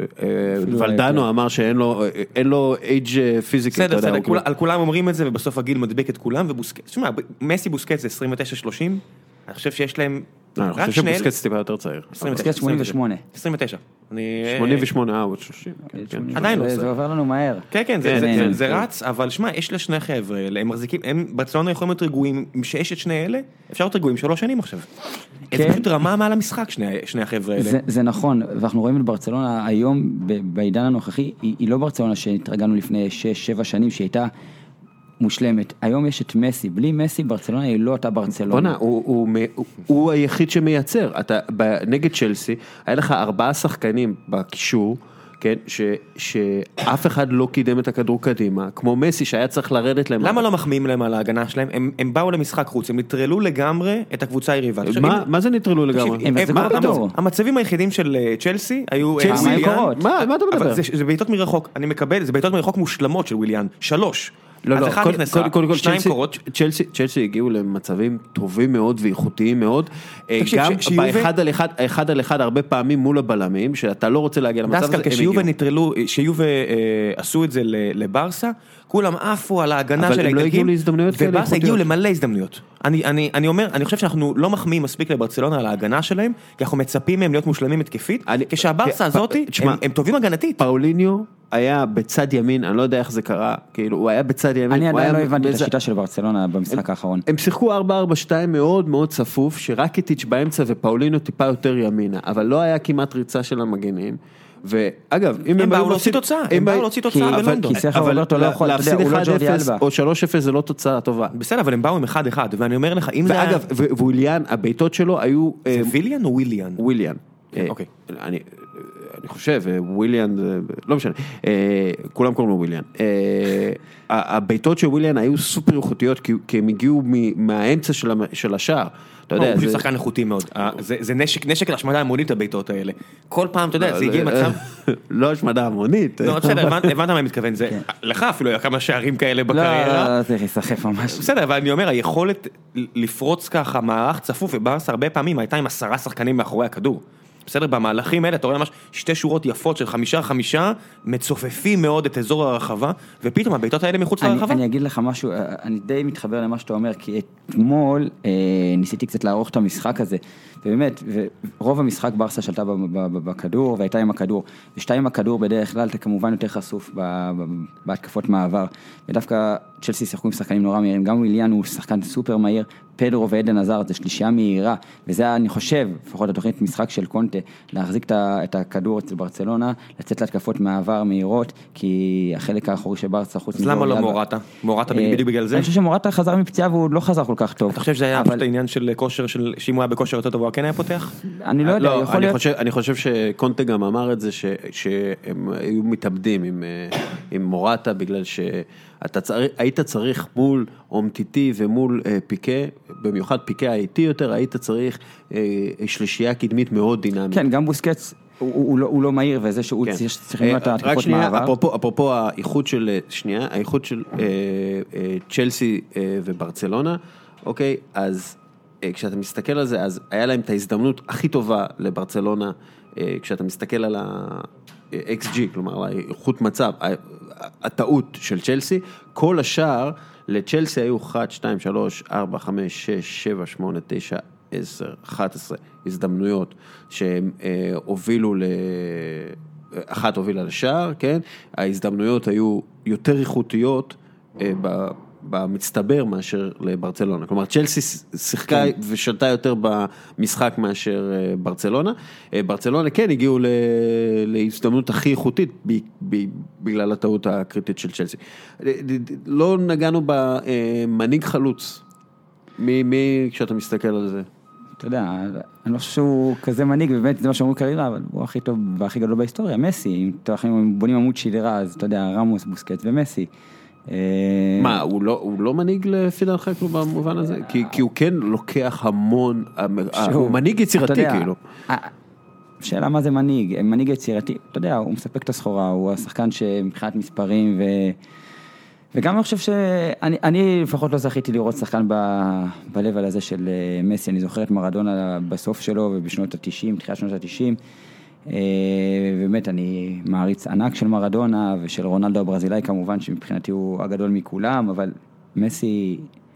ולדנו אמר שאין לו age physical. בסדר, על כולם אומרים את זה, ובסוף הגיל מדביק את כולם, ובוסקץ, תשמע, מסי בוסקץ זה 29-30, אני חושב שיש להם... אני חושב שבוסקץ טיפה יותר צעיר. בוסקץ 88. 29. 88, עוד 30. עדיין לא. זה עובר לנו מהר. כן, כן, זה רץ, אבל שמע, יש לשני חבר'ה האלה, הם מחזיקים, ברצלונה יכולים להיות רגועים, שיש את שני אלה, אפשר להיות רגועים 3 שנים עכשיו. זה פשוט רמה מעל המשחק, שני החבר'ה האלה. זה נכון, ואנחנו רואים את ברצלונה היום, בעידן הנוכחי, היא לא ברצלונה שהתרגלנו לפני 6-7 שנים, שהיא הייתה מושלמת. היום יש את מסי, בלי מסי ברצלונה היא לא אותה ברצלונה. הוא היחיד שמייצר. נגד צ'לסי, היה לך 4 שחקנים בקישור, כן, שאף אחד לא קידם את הכדור קדימה, כמו מסי שהיה צריך לרדת להם. למה לא מחמיאים להם על ההגנה שלהם? הם באו למשחק חוץ, הם נטרלו לגמרי את הקבוצה היריבה. מה זה נטרלו לגמרי? המצבים היחידים של צ'לסי היו... מה אתה מדבר? זה בעיטות מרחוק, אני מקבל, זה בעיטות מרחוק מושלמות של וויליאן, 3. לא, קודם כל, צ'לסי הגיעו למצבים טובים מאוד ואיכותיים מאוד, גם באחד על אחד הרבה פעמים מול הבלמים, שאתה לא רוצה להגיע למצב הזה, כשיובה עשו את זה לברסה, כולם עפו על ההגנה של אבל הם לא הגיעו להזדמנויות כאלה. וברסה הגיעו למלא הזדמנויות. אני חושב שאנחנו לא מחמיאים מספיק לברצלונה על ההגנה שלהם, כי אנחנו מצפים מהם להיות מושלמים התקפית, כשהברסה הזאת, הם טובים הגנתית. פאוליניו היה בצד ימין, אני לא יודע איך זה קרה, כאילו, הוא היה בצד ימין. אני עדיין לא הבנתי את השיטה של ברצלונה במשחק האחרון. הם שיחקו 4-4-2 מאוד מאוד צפוף, שרקיטיץ' באמצע ופאוליניו טיפה יותר ימינה, אבל לא היה כמעט ריצה של המגנים. ואגב, אם הם באו להוציא תוצאה בלונדון. כי סכר רוברטו לא יכול, אתה יודע, הוא לא ג'ורדי אלבה. או 3-0 זה לא תוצאה טובה. בסדר, אבל הם באו עם 1-1, ואני אומר לך, אם זה... ואגב, וויליאן, הביתות שלו היו... זה ויליאן או וויליאן? וויליאן. אוקיי. אני חושב, וויליאן, לא משנה, כולם קוראים לו וויליאן. הביתות של וויליאן היו סופר איכותיות, כי הם הגיעו מהאמצע של השער. אתה יודע, הוא פשוט שחקן איכותי מאוד. זה נשק להשמדה המונית הביתות האלה. כל פעם, אתה יודע, זה הגיע מצב... לא השמדה המונית. לא, בסדר, הבנת מה אני מתכוון, זה... לך אפילו היה כמה שערים כאלה בקריירה. לא, צריך להיסחף ממש. בסדר, אבל אני אומר, היכולת לפרוץ ככה מערך צפוף, וברס הרבה פעמים הייתה עם 10 שחקנים מאחורי הכדור. בסדר, במהלכים האלה, אתה רואה ממש 2 שורות יפות של 5-5, מצופפים מאוד את אזור הרחבה, ופתאום הביתות האלה מחוץ לרחבה. אני אגיד לך משהו, אני די מתחבר למה שאתה אומר, כי אתמול ניסיתי קצת לערוך את המשחק הזה, ובאמת, רוב המשחק ברסה שלטה בכדור, והייתה עם הכדור, ושתה עם הכדור בדרך כלל, אתה כמובן יותר חשוף בהתקפות מעבר, ודווקא צ'לסי שיחקו עם שחקנים נורא מהירים, גם וויליאן הוא שחקן סופר מהיר, פדרו ועדן עזרד, זה שלישייה מהירה, וזה אני חושב, לפחות התוכנית משחק של קונטה, להחזיק את הכדור אצל ברצלונה, לצאת להתקפות מעבר מהירות, כי החלק האחורי של ברסה חוץ אז למה לא מורטה? מורטה בדיוק בגלל זה? אני חושב שמורטה חזר מפציעה והוא לא חזר כל כך טוב. אתה חושב שזה היה פשוט העניין של כושר, שאם הוא היה בכושר יותר טוב, הוא כן היה פותח? אני לא יודע, יכול להיות. אני חושב שקונטה גם אמר את זה, שהם היו מתאבדים עם מורטה, בגלל שהיית צריך מול אומטיטי ומול פיקה, במיוחד פיקה האיטי יותר, היית צריך שלישייה קדמית מאוד דינמית. כן, גם בוסקץ הוא לא מהיר, וזה שהוא צריכים להיות התקפות מעבר. אפרופו האיכות של צ'לסי וברצלונה, אוקיי, אז כשאתה מסתכל על זה, אז היה להם את ההזדמנות הכי טובה לברצלונה, כשאתה מסתכל על ה-XG, כלומר, על האיכות מצב, הטעות של צ'לסי, כל השאר לצ'לסי היו 1, 2, 3, 4, 5, 6, 7, 8, 9, 10, 11 הזדמנויות שהם הובילו אחת הובילה לשער, כן? ההזדמנויות היו יותר איכותיות במצטבר מאשר לברצלונה. כלומר, צ'לסי שיחקה ושלטה יותר במשחק מאשר ברצלונה. ברצלונה כן הגיעו להזדמנות הכי איכותית בגלל הטעות הקריטית של צ'לסי. לא נגענו במנהיג חלוץ. מי כשאתה מסתכל על זה? אתה יודע, אני לא חושב שהוא כזה מנהיג, ובאמת זה מה שאומרים קריירה, אבל הוא הכי טוב והכי גדול בהיסטוריה, מסי. אם בונים עמוד שדרה, אז אתה יודע, רמוס, בוסקט ומסי. מה, הוא לא מנהיג לפי דעתך כאילו במובן הזה? כי הוא כן לוקח המון, הוא מנהיג יצירתי כאילו. שאלה מה זה מנהיג? מנהיג יצירתי, אתה יודע, הוא מספק את הסחורה, הוא השחקן שמבחינת מספרים וגם אני חושב שאני לפחות לא זכיתי לראות שחקן בלבל הזה של מסי, אני זוכר את מרדונה בסוף שלו ובשנות ה-90, תחילת שנות ה-90, באמת אני מעריץ ענק של מרדונה ושל רונלדו הברזילאי כמובן שמבחינתי הוא הגדול מכולם, אבל מסי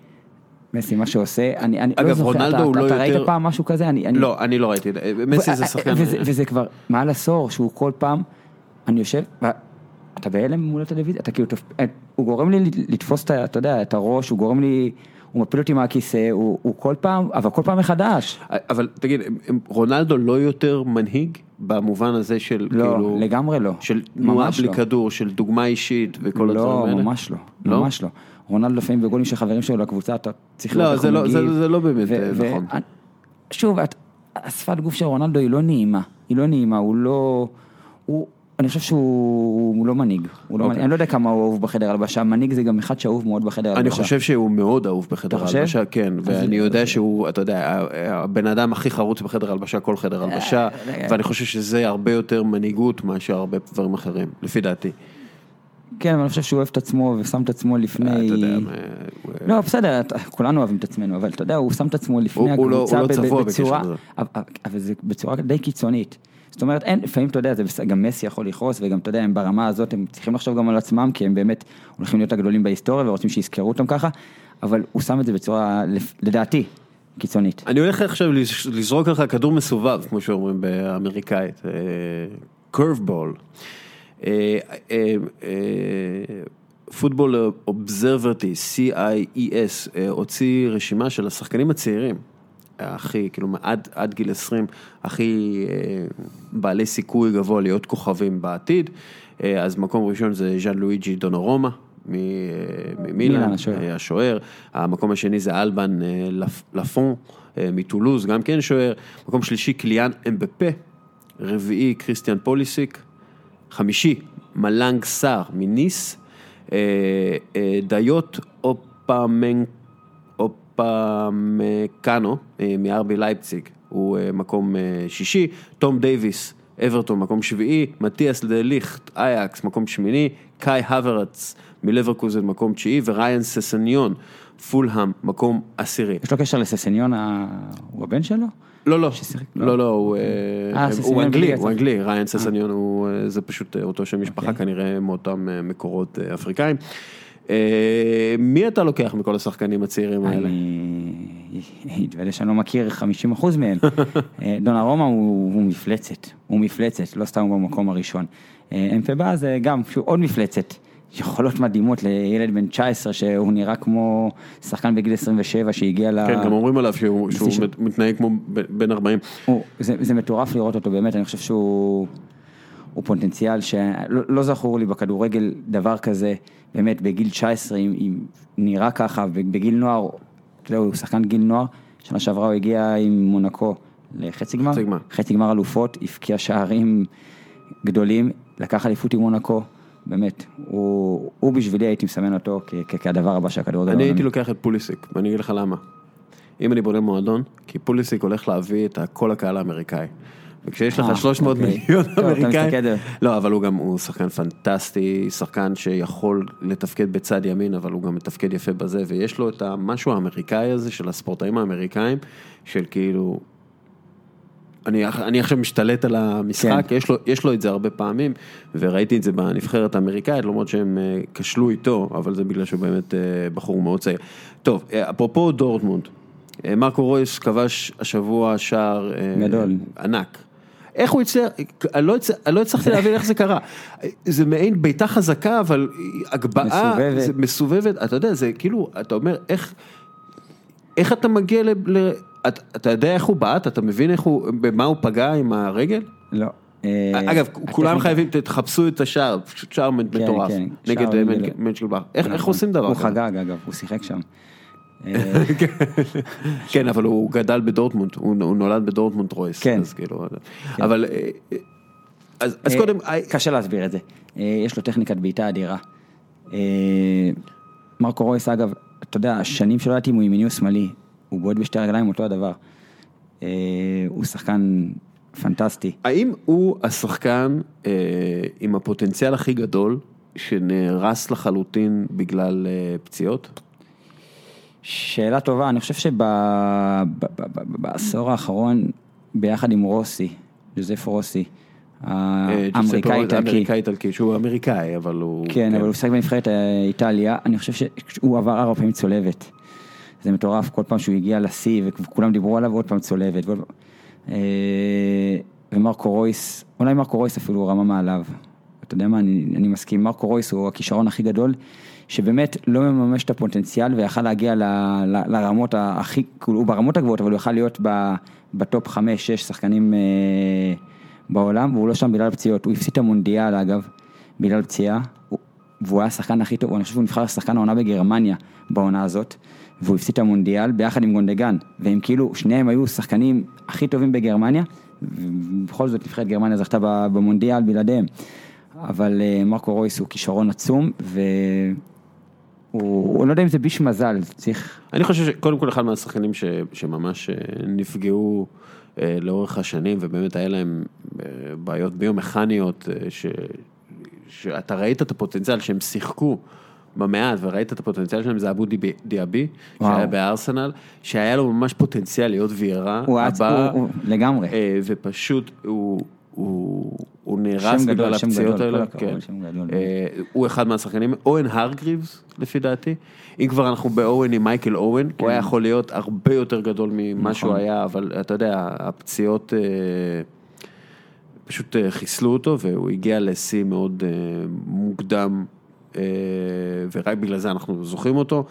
מה שעושה, אני לא זוכר, אתה ראית פעם משהו כזה? לא, אני לא ראיתי, מסי זה שחקן. וזה כבר מעל עשור שהוא כל פעם, אני יושב, אתה בהלם מול הטלוויזיה, אתה כאילו, הוא גורם לי לתפוס אתה יודע, את הראש, הוא גורם לי, הוא מפיל אותי מהכיסא, הוא כל פעם, אבל כל פעם מחדש. אבל תגיד, רונלדו לא יותר מנהיג במובן הזה של לא, כאילו... לגמרי לא. של תנועה בלי כדור, של דוגמה אישית וכל הדברים האלה? לא, ממש לא, ממש לא. רונלדו לפעמים בגולים של חברים שלו לקבוצה, אתה צריך לראות איך הוא מגיב. זה לא באמת נכון. שוב, השפת גוף של רונלדו היא לא נעימה, הוא לא... אני חושב שהוא לא מנהיג, אני לא יודע כמה הוא אהוב בחדר הלבשה, מנהיג זה גם אחד שאהוב מאוד בחדר הלבשה. אני חושב שהוא מאוד אהוב בחדר הלבשה, כן, ואני יודע שהוא, אתה יודע, הבן אדם הכי חרוץ בחדר הלבשה, כל חדר הלבשה, ואני חושב שזה הרבה יותר מנהיגות מאשר הרבה דברים אחרים, לפי דעתי. כן, אבל אני חושב שהוא אוהב את עצמו ושם את עצמו לפני... אתה יודע... לא, בסדר, כולנו אוהבים את עצמנו, אבל אתה יודע, הוא שם את עצמו לפני הקבוצה בצורה... אבל זה בצורה די קיצונית. זאת אומרת, לפעמים אתה יודע, גם מסי יכול לכעוס, וגם אתה יודע, הם ברמה הזאת, הם צריכים לחשוב גם על עצמם, כי הם באמת הולכים להיות הגדולים בהיסטוריה, ורוצים שיזכרו אותם ככה, אבל הוא שם את זה בצורה, לדעתי, קיצונית. אני הולך עכשיו לזרוק לך כדור מסובב, כמו שאומרים באמריקאית, curveball. פוטבול אובזרברטי, CIES, הוציא רשימה של השחקנים הצעירים, הכי, כאילו, עד גיל 20, הכי בעלי סיכוי גבוה להיות כוכבים בעתיד. אז מקום ראשון זה ז'אן לואיג'י דונורומה, ממילאן, השוער. המקום השני זה אלבן לפון, מטולוז, גם כן שוער. מקום שלישי, קליאן אמבפה, רביעי קריסטיאן פוליסיק, חמישי מלנג סאר מניס, דיוט אופמקאנו מארבי לייפציג, הוא מקום שישי, תום דייביס, אברטון מקום שביעי, מתיאס דליכט, אייקס מקום שמיני, קאי הוורץ מלברקוזן מקום תשיעי, וריין ססניון, פולהם מקום עשירי. יש לו קשר לססניון, הוא הבן שלו? לא, הוא אנגלי, ריין ססניון, זה פשוט אותו שם משפחה, כנראה מאותם מקורות אפריקאים. מי אתה לוקח מכל השחקנים הצעירים האלה? אני אתוודא שאני לא מכיר 50% מהם. דונרומה הוא מפלצת, לא סתם הוא במקום הראשון. אמפבה זה גם עוד מפלצת. יכולות מדהימות לילד בן 19 שהוא נראה כמו שחקן בגיל 27 שהגיע ל... כן, גם אומרים עליו שהוא מתנהג כמו בן 40. זה מטורף לראות אותו באמת, אני חושב שהוא פוטנציאל שלא זכור לי בכדורגל דבר כזה, באמת בגיל 19 נראה ככה, בגיל נוער, הוא שחקן גיל נוער, שנה שעברה הוא הגיע עם מונקו לחצי גמר, חצי גמר אלופות, הפקיע שערים גדולים, לקח אליפות עם מונקו, באמת, הוא בשבילי הייתי מסמן אותו כהדבר הבא שהכדורגל... אני הייתי לוקח את פוליסיק, ואני אגיד לך למה. אם אני בונה מועדון, כי פוליסיק הולך להביא את כל הקהל האמריקאי. וכשיש לך 300 מיליון אמריקאים, לא, אבל הוא שחקן פנטסטי, שחקן שיכול לתפקד בצד ימין, אבל הוא גם מתפקד יפה בזה, ויש לו את המשהו האמריקאי הזה של הספורטאים האמריקאים, של כאילו... אני עכשיו משתלט על המשחק, יש לו את זה הרבה פעמים, וראיתי את זה בנבחרת האמריקאית, למרות שהם כשלו איתו, אבל זה בגלל שהוא באמת בחור מאוד צעיר. טוב, אפרופו דורטמונד, מרקו רויס כבש השבוע שער ענק. איך הוא הצליח, אני לא הצלחתי להבין איך זה קרה. זה מעין ביתה חזקה, אבל הגבהה, זה מסובבת, אתה יודע, זה כאילו, אתה אומר, איך אתה מגיע אתה יודע איך הוא בעט? אתה מבין במה הוא פגע עם הרגל? לא. אגב, כולם חייבים, תחפשו את השער, פשוט שער מטורף, נגד מנצ'גלבך. איך עושים דבר כזה? הוא חגג, אגב, הוא שיחק שם. כן, אבל הוא גדל בדורטמונד, הוא נולד בדורטמונד רויס. כן. אבל, אז קודם... קשה להסביר את זה. יש לו טכניקת בעיטה אדירה. מרקו רויס, אגב, אתה יודע, השנים שלא ידעתי אם הוא ימיני או שמאלי, הוא בועט בשתי רגליים אותו הדבר. הוא שחקן פנטסטי. האם הוא השחקן עם הפוטנציאל הכי גדול שנהרס לחלוטין בגלל פציעות? שאלה טובה, אני חושב שבעשור האחרון, ביחד עם רוסי, ג'וזף רוסי, האמריקאי-איטלקי, שהוא אמריקאי, אבל הוא... כן, אבל הוא שחק בנבחרת איטליה, אני חושב שהוא עבר 4 פעמים צולבת. זה מטורף, כל פעם שהוא הגיע לשיא, וכולם דיברו עליו, עוד פעם צולבת. ומרקו רויס, אולי מרקו רויס אפילו רמה מעליו. אתה יודע מה, אני מסכים, מרקו רויס הוא הכישרון הכי גדול, שבאמת לא מממש את הפוטנציאל, ויכל להגיע לרמות הכי, הוא ברמות הגבוהות, אבל הוא יכל להיות בטופ 5-6 שחקנים בעולם, והוא לא שם בגלל פציעות. הוא הפסיד את המונדיאל, אגב, בגלל פציעה, והוא היה השחקן הכי טוב, ואני חושב שהוא נבחר לשחקן העונה בגרמניה בעונה הזאת, והוא הפסיד את המונדיאל ביחד עם גונדגן, והם כאילו, שניהם היו שחקנים הכי טובים בגרמניה, ובכל זאת נבחרת גרמניה זכתה במונדיאל בלעדיהם. אבל מרקו רויס הוא כישרון עצום, והוא לא יודע אם זה ביש מזל, צריך... אני חושב שקודם כל אחד מהשחקנים שממש נפגעו לאורך השנים, ובאמת היה להם בעיות ביומכניות, שאתה ראית את הפוטנציאל שהם שיחקו במעט, וראית את הפוטנציאל שלהם, זה אבו דיאבי, שהיה בארסנל, שהיה לו ממש פוטנציאל להיות וירה, לגמרי. ופשוט הוא נהרס בגלל הפציעות האלה. הוא אחד מהשחקנים, אוהן הרגריבס, לפי דעתי. אם כבר אנחנו באוהן עם מייקל אוהן, הוא היה יכול להיות הרבה יותר גדול ממה שהוא היה, אבל אתה יודע, הפציעות פשוט חיסלו אותו, והוא הגיע לשיא מאוד מוקדם, ורק בגלל זה אנחנו זוכרים אותו.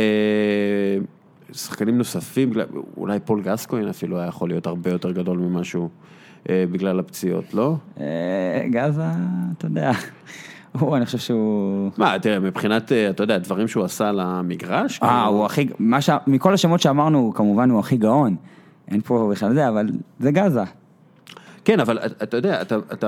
שחקנים נוספים, אולי פול גסקוין אפילו היה יכול להיות הרבה יותר גדול ממשהו בגלל הפציעות, לא? גזה, אתה יודע, אני חושב שהוא... מה, תראה, מבחינת, אתה יודע, דברים שהוא עשה למגרש? הוא הכי, מכל השמות שאמרנו, כמובן הוא הכי גאון, אין פה בכלל זה, אבל זה גזה. כן, אבל אתה יודע,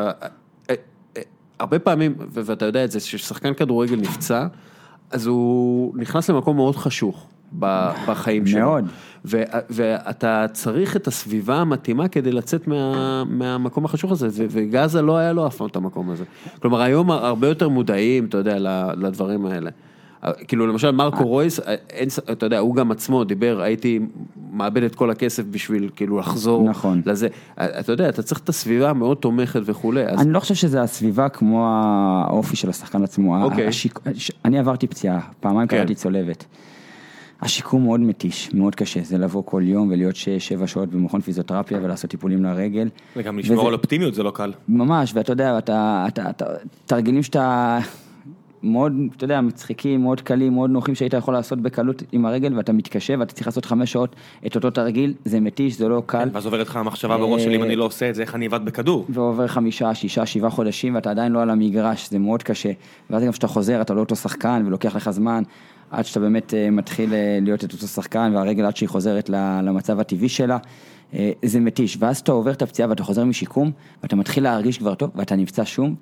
הרבה פעמים, ואתה יודע את זה, ששחקן כדורגל נפצע, אז הוא נכנס למקום מאוד חשוך בחיים שלו. מאוד. ואתה צריך את הסביבה המתאימה כדי לצאת מהמקום החשוך הזה, וגזה לא היה לו אף פעם את המקום הזה. כלומר, היום הרבה יותר מודעים, אתה יודע, לדברים האלה. כאילו, למשל, מרקו רויס, אתה יודע, הוא גם עצמו דיבר, הייתי מאבד את כל הכסף בשביל, כאילו, לחזור לזה. אתה יודע, אתה צריך את הסביבה המאוד תומכת וכו'. אני לא חושב שזה הסביבה כמו האופי של השחקן עצמו. אני עברתי פציעה, פעמיים קראתי צולבת. השיקום מאוד מתיש, מאוד קשה, זה לבוא כל יום ולהיות 6-7 שעות במכון פיזיותרפיה ולעשות טיפולים לרגל. וגם לשמור על אופטימיות זה לא קל. ממש, ואתה יודע, תרגילים שאתה מאוד, אתה יודע, מצחיקים, מאוד קלים, מאוד נוחים שהיית יכול לעשות בקלות עם הרגל, ואתה מתקשה ואתה צריך לעשות 5 שעות את אותו תרגיל, זה מתיש, זה לא קל. ואז עוברת לך המחשבה בראש שלי, אם אני לא עושה את זה, איך אני עבד בכדור? ועובר 5, 6, 7 חודשים, ואתה עדיין לא על המגרש, זה מאוד קשה. ואז גם כשאתה חוזר, אתה לא אותו שחקן, ולוקח לך זמן, עד שאתה באמת מתחיל להיות את אותו שחקן, והרגל עד שהיא חוזרת למצב הטבעי שלה, זה מתיש. ואז אתה עובר את הפציעה, ואתה חוזר משיקום, ואתה מתחיל להרגיש כבר טוב, ואתה נפצע שום.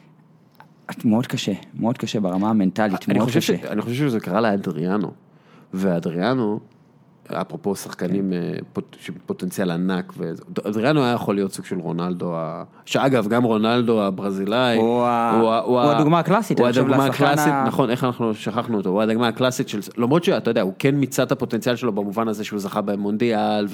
מאוד קשה ברמה המנטלית, מאוד קשה. אני חושב שזה קרה לאדריאנו, ואדריאנו, אפרופו שחקנים פוטנציאל ענק, אדריאנו היה יכול להיות סוג של רונלדו, שאגב, גם רונלדו הברזילאי, הוא הדוגמה הקלאסית, הוא הדוגמה הקלאסית, נכון, איך אנחנו שכחנו אותו, הוא הדוגמה הקלאסית של, למרות שאתה יודע, הוא כן מיצה את הפוטנציאל שלו במובן הזה שהוא זכה במונדיאל,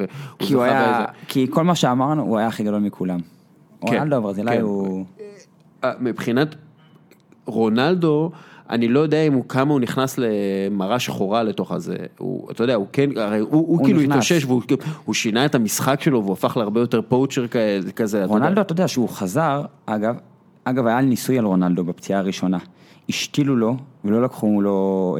כי כל מה שאמרנו, הוא היה הכי גדול מכולם. רונלדו הברזילאי הוא... מבחינת רונלדו, אני לא יודע אם כמה הוא נכנס למראה שחורה לתוך הזה, אתה יודע, הוא כן, הרי הוא כאילו התאושש, והוא שינה את המשחק שלו, והוא הפך להרבה יותר פואוצ'ר כזה. רונלדו, אתה יודע, שהוא חזר, אגב, היה ניסוי על רונלדו בפציעה הראשונה, השתילו לו, ולא לקחו לו...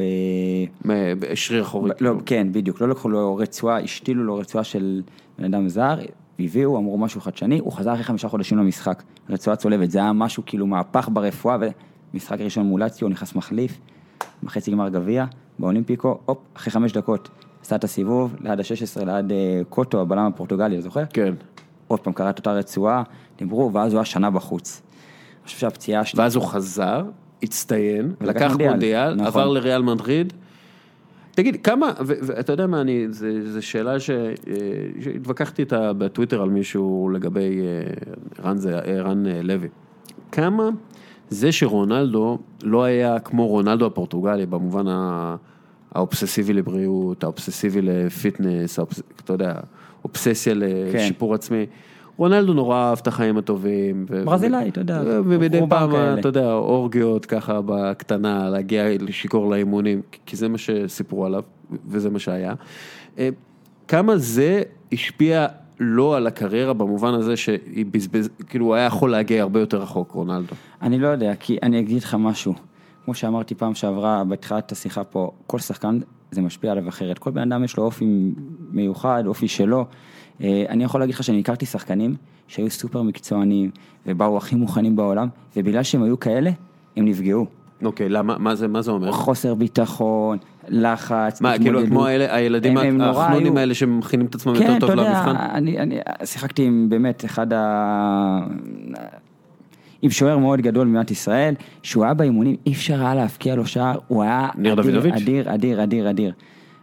שריר אחורי. כן, בדיוק, לא לקחו לו רצועה, השתילו לו רצועה של בן אדם זר, הביאו, אמרו משהו חדשני, הוא חזר אחרי 5 חודשים למשחק, רצועה צולבת, זה היה משהו כאילו מהפך ברפואה, משחק ראשון מול לאציו, הוא נכנס מחליף, בחצי גמר גביע, באולימפיקו, אחרי 5 דקות, עשה את הסיבוב, ליד ה-16, ליד קוטו, הבלם הפורטוגלי, אתה זוכר? כן. עוד פעם קראת אותה רצועה, דיברו, ואז הוא היה שנה בחוץ. אני חושב שהפציעה שלי... ואז הוא חזר, הצטיין, לקח מונדיאל, עבר לריאל מדריד. תגיד, כמה, ואתה יודע מה, זו שאלה שהתווכחתי איתה בטוויטר על מישהו לגבי ערן לוי. כמה... זה שרונלדו לא היה כמו רונלדו הפורטוגלי, במובן האובססיבי לבריאות, האובססיבי לפיטנס, אתה יודע, אובססיה לשיפור עצמי. רונלדו נורא אהב את החיים הטובים. ברזילאי, אתה יודע. ומדי פעם, אתה יודע, אורגיות ככה בקטנה, להגיע לשיקור לאימונים, כי זה מה שסיפרו עליו, וזה מה שהיה. כמה זה השפיע לא על הקריירה במובן הזה שהיא בזבז, כאילו הוא היה יכול להגיע הרבה יותר רחוק, רונלדו. אני לא יודע, כי אני אגיד לך משהו, כמו שאמרתי פעם שעברה, בתחילת השיחה פה, כל שחקן זה משפיע עליו אחרת, כל בן אדם יש לו אופי מיוחד, אופי שלו, אני יכול להגיד לך שאני הכרתי שחקנים שהיו סופר מקצוענים, ובאו הכי מוכנים בעולם, ובגלל שהם היו כאלה, הם נפגעו. אוקיי, למה, מה זה אומר? חוסר ביטחון, לחץ. מה, כאילו כמו הילדים האחרונים האלה שמכינים את עצמם יותר טוב למבחן? אני שיחקתי עם באמת עם שוער מאוד גדול במדינת ישראל, שהוא היה באימונים, אי אפשר היה להפקיע לו שער, הוא היה אדיר.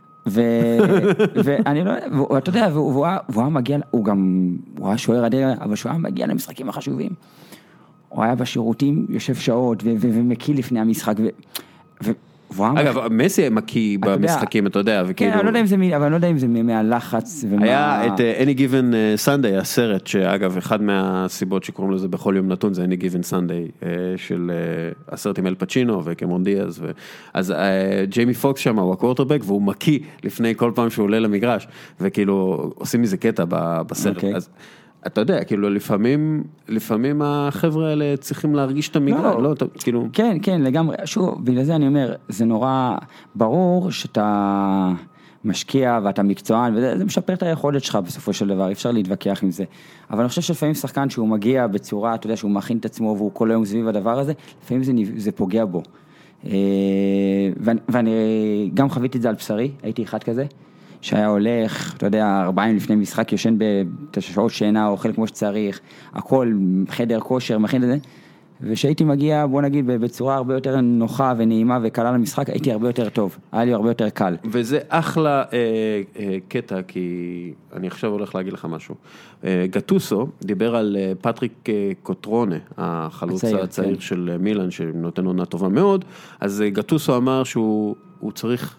ואני לא יודע, ואתה יודע, והוא היה מגיע, הוא היה שוער אדיר, אבל שהוא היה מגיע למשחקים החשובים. הוא היה בשירותים, יושב שעות, ומקיא לפני המשחק, אגב, מסי מקיא במשחקים, אתה יודע, כן, אבל אני לא יודע אם זה מהלחץ. היה את Any Given Sunday, הסרט, שאגב, אחד מהסיבות שקוראים לזה בכל יום נתון, זה Any Given Sunday, של הסרט עם אל פצ'ינו וקמרון דיאז, אז ג'יימי פוקס שם, הוא הקוורטרבק, והוא מקיא לפני כל פעם שהוא עולה למגרש, וכאילו, עושים מזה קטע בסרט, אז אתה יודע, כאילו לפעמים החבר'ה האלה צריכים להרגיש את המגרש, לא, כאילו... כן, לגמרי, שוב, בגלל זה אני אומר, זה נורא ברור שאתה משקיע ואתה מקצוען, וזה משפר את היכולת שלך בסופו של דבר, אפשר להתווכח עם זה, אבל אני חושב שלפעמים שחקן שהוא מגיע בצורה, אתה יודע, שהוא מכין את עצמו והוא כל היום סביב הדבר הזה, לפעמים זה פוגע בו, ואני גם חוויתי את זה על בשרי, הייתי אחד כזה, שהיה הולך, אתה יודע, 40 לפני משחק, יושן בשעות שינה, אוכל כמו שצריך, הכל, חדר כושר, מכין את זה, ושהייתי מגיע, בוא נגיד, בצורה הרבה יותר נוחה ונעימה וקלה למשחק, הייתי הרבה יותר טוב, היה לי הרבה יותר קל. וזה אחלה קטע, כי אני עכשיו הולך להגיד לך משהו. גטוסו דיבר על פטריק קוטרונה, החלוץ הצעיר כן. של מילאן, שנותן עונה טובה מאוד, אז גטוסו אמר שהוא צריך,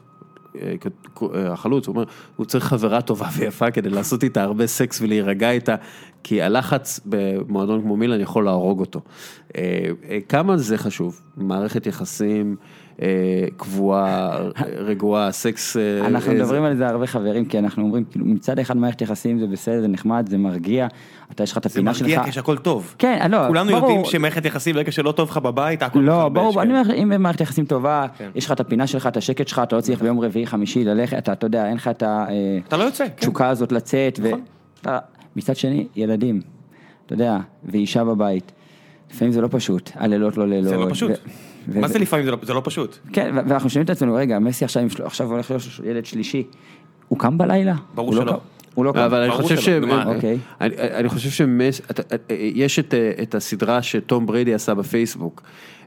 החלוץ, הוא אומר, הוא צריך חברה טובה ויפה כדי לעשות איתה הרבה סקס ולהירגע איתה, כי הלחץ במועדון כמו מילאן יכול להרוג אותו. כמה זה חשוב? מערכת יחסים קבועה, רגועה, סקס... אנחנו מדברים על זה הרבה חברים, כי אנחנו אומרים, מצד אחד מערכת יחסים זה בסדר, זה נחמד, זה מרגיע, אתה יש לך את הפינה שלך. זה מרגיע כשהכל טוב. כן, לא, כולנו יודעים שמערכת יחסים, ברגע שלא טוב לך בבית, הכל לא, ברור, אני אומר, אם מערכת יחסים טובה, יש לך את הפינה שלך, את השקט שלך, אתה לא צריך ביום רביעי, חמישי ללכת, אתה יודע, אין לך את התשוקה הזאת לצאת, מצד שני, ילדים, אתה יודע, ואישה בבית, לפעמים זה לא פשוט, הלילות לא לילות. זה לא פשוט. מה זה לפעמים זה לא פשוט? כן, ואנחנו שומעים את עצמנו, רגע, מסי עכשיו הולך להיות ילד שלישי, הוא קם בלילה? ברור שלא. הוא לא קם. אבל אני חושב שיש את הסדרה שטום בריידי עשה בפייסבוק,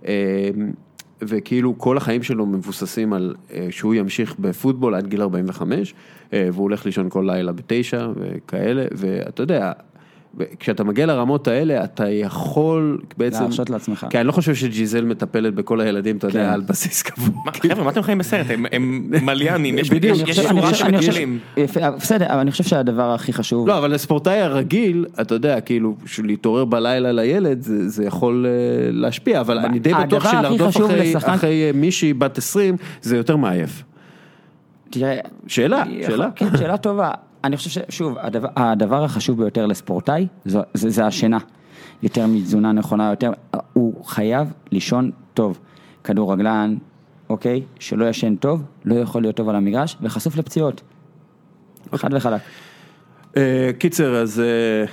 וכאילו כל החיים שלו מבוססים על שהוא ימשיך בפוטבול עד גיל 45, והוא הולך לישון כל לילה ב9 וכאלה, ואתה יודע, כשאתה מגיע לרמות האלה, אתה יכול בעצם... להרשות לעצמך. כי אני לא חושב שג'יזל מטפלת בכל הילדים, אתה יודע, על בסיס קבוע. חבר'ה, מה אתם חיים בסרט? הם מליאנים, יש שורה שמקשלים. בסדר, אבל אני חושב שהדבר הכי חשוב... לא, אבל לספורטאי הרגיל, אתה יודע, כאילו, להתעורר בלילה לילד, זה יכול להשפיע, אבל אני די בטוח שלרדוף אחרי מישהי בת 20, זה יותר מעייף. שאלה. כן, שאלה טובה. אני חושב ששוב, הדבר החשוב ביותר לספורטאי, זה השינה. יותר מתזונה נכונה, יותר, הוא חייב לישון טוב. כדורגלן, אוקיי, שלא ישן טוב, לא יכול להיות טוב על המגרש, וחשוף לפציעות. חד וחלק. קיצר, אז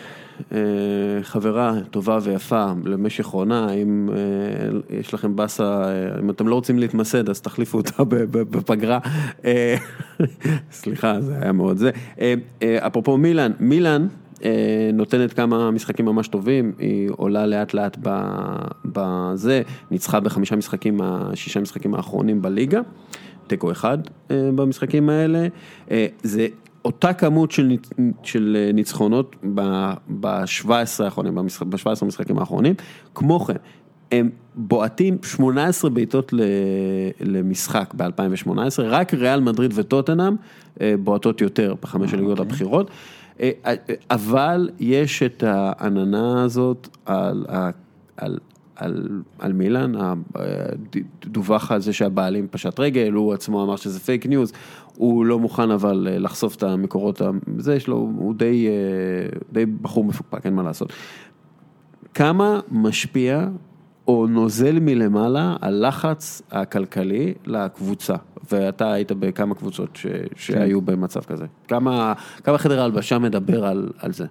חברה טובה ויפה למשך עונה, אם יש לכם בסה, אם אתם לא רוצים להתמסד, אז תחליפו אותה בפגרה. סליחה, זה היה מאוד זה. אפרופו מילאן נותנת כמה משחקים ממש טובים, היא עולה לאט לאט בזה, ניצחה ב6 משחקים האחרונים בליגה, תיקו 1 במשחקים האלה, זה אותה כמות של ניצחונות ב-17 משחקים האחרונים, כמו כן, הם בועטים 18 בעיטות למשחק ב-2018, רק ריאל מדריד וטוטנהאם בועטות יותר בחמש הליגות הבכירות, אבל יש את העננה הזאת על מילאן, דווח על זה שהבעלים פשט רגל, הוא עצמו אמר שזה פייק ניוז, הוא לא מוכן אבל לחשוף את המקורות, זה יש לו, הוא די בחור מפוקפק, אין מה לעשות. כמה משפיע או נוזל מלמעלה הלחץ הכלכלי לקבוצה, ואתה היית בכמה קבוצות שהיו במצב כזה. כמה חדר ההלבשה מדבר על זה?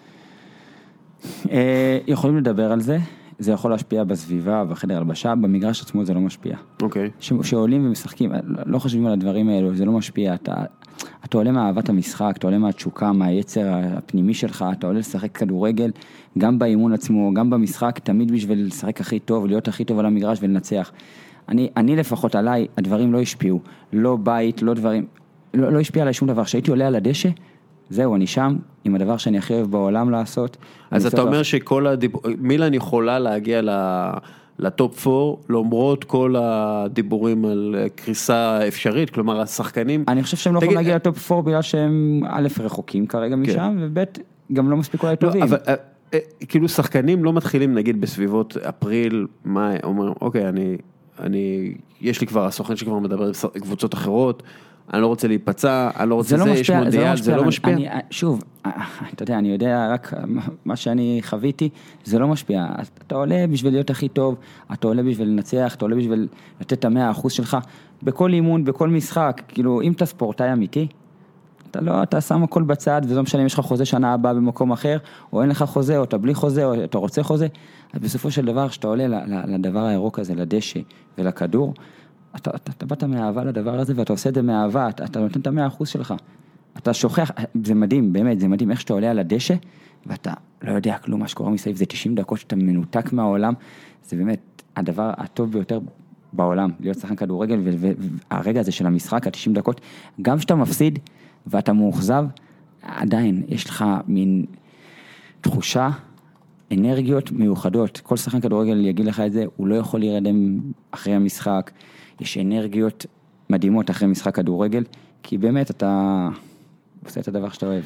יכולים לדבר על זה, זה יכול להשפיע בסביבה, בחדר הלבשה, במגרש עצמו זה לא משפיע. אוקיי. שעולים ומשחקים, לא חושבים על הדברים האלו, זה לא משפיע, אתה עולה מאהבת המשחק, אתה עולה מהתשוקה, מהיצר הפנימי שלך, אתה עולה לשחק כדורגל, גם באימון עצמו, גם במשחק, תמיד בשביל לשחק הכי טוב, להיות הכי טוב על המגרש ולנצח. אני לפחות עליי, הדברים לא השפיעו, לא בית, לא דברים, לא השפיע עליי שום דבר. כשהייתי עולה על הדשא, זהו, אני שם, עם הדבר שאני הכי אוהב בעולם לעשות. אז אתה אומר שכל מילאן יכולה להגיע לטופ 4, למרות כל הדיבורים על קריסה אפשרית, כלומר השחקנים... אני חושב שהם לא יכולים להגיע לטופ 4 בגלל שהם א' רחוקים כרגע משם, וב' גם לא מספיק אולי טובים. אבל כאילו שחקנים לא מתחילים נגיד בסביבות אפריל, מאי, אומרים, אוקיי, יש לי כבר, הסוכן שכבר מדבר עם קבוצות אחרות, אני לא רוצה להיפצע, אני לא רוצה זה, יש מונדיאל, זה לא משפיע. שוב, אתה יודע, אני יודע רק מה שאני חוויתי, זה לא משפיע. אתה עולה בשביל להיות הכי טוב, אתה עולה בשביל לנצח, אתה עולה בשביל לתת את 100% שלך, בכל אימון, בכל משחק, כאילו, אם אתה ספורטאי אמיתי, אתה שם הכל בצד, וזו משנה אם יש לך חוזה שנה הבאה במקום אחר, או אין לך חוזה, או אתה בלי חוזה, או אתה רוצה חוזה, אז בסופו של דבר, שאתה עולה לדבר הירוק הזה, לדשא ולכדור, אתה באת מאהבה לדבר הזה, ואתה עושה את זה מאהבה, אתה נותן את 100% שלך. אתה שוכח, זה מדהים, באמת, זה מדהים איך שאתה עולה על הדשא, ואתה לא יודע כלום מה שקורה מסביב, זה 90 דקות שאתה מנותק מהעולם, זה באמת הדבר הטוב ביותר בעולם, להיות שחקן כדורגל, והרגע הזה של המשחק, ה-90 דקות, גם שאתה מפסיד ואתה מאוכזב, עדיין יש לך מין תחושה, אנרגיות מיוחדות, כל שחקן כדורגל יגיד לך את זה, הוא לא יכול להירדם אחרי המשחק, יש אנרגיות מדהימות אחרי משחק כדורגל, כי באמת אתה עושה את הדבר שאתה אוהב.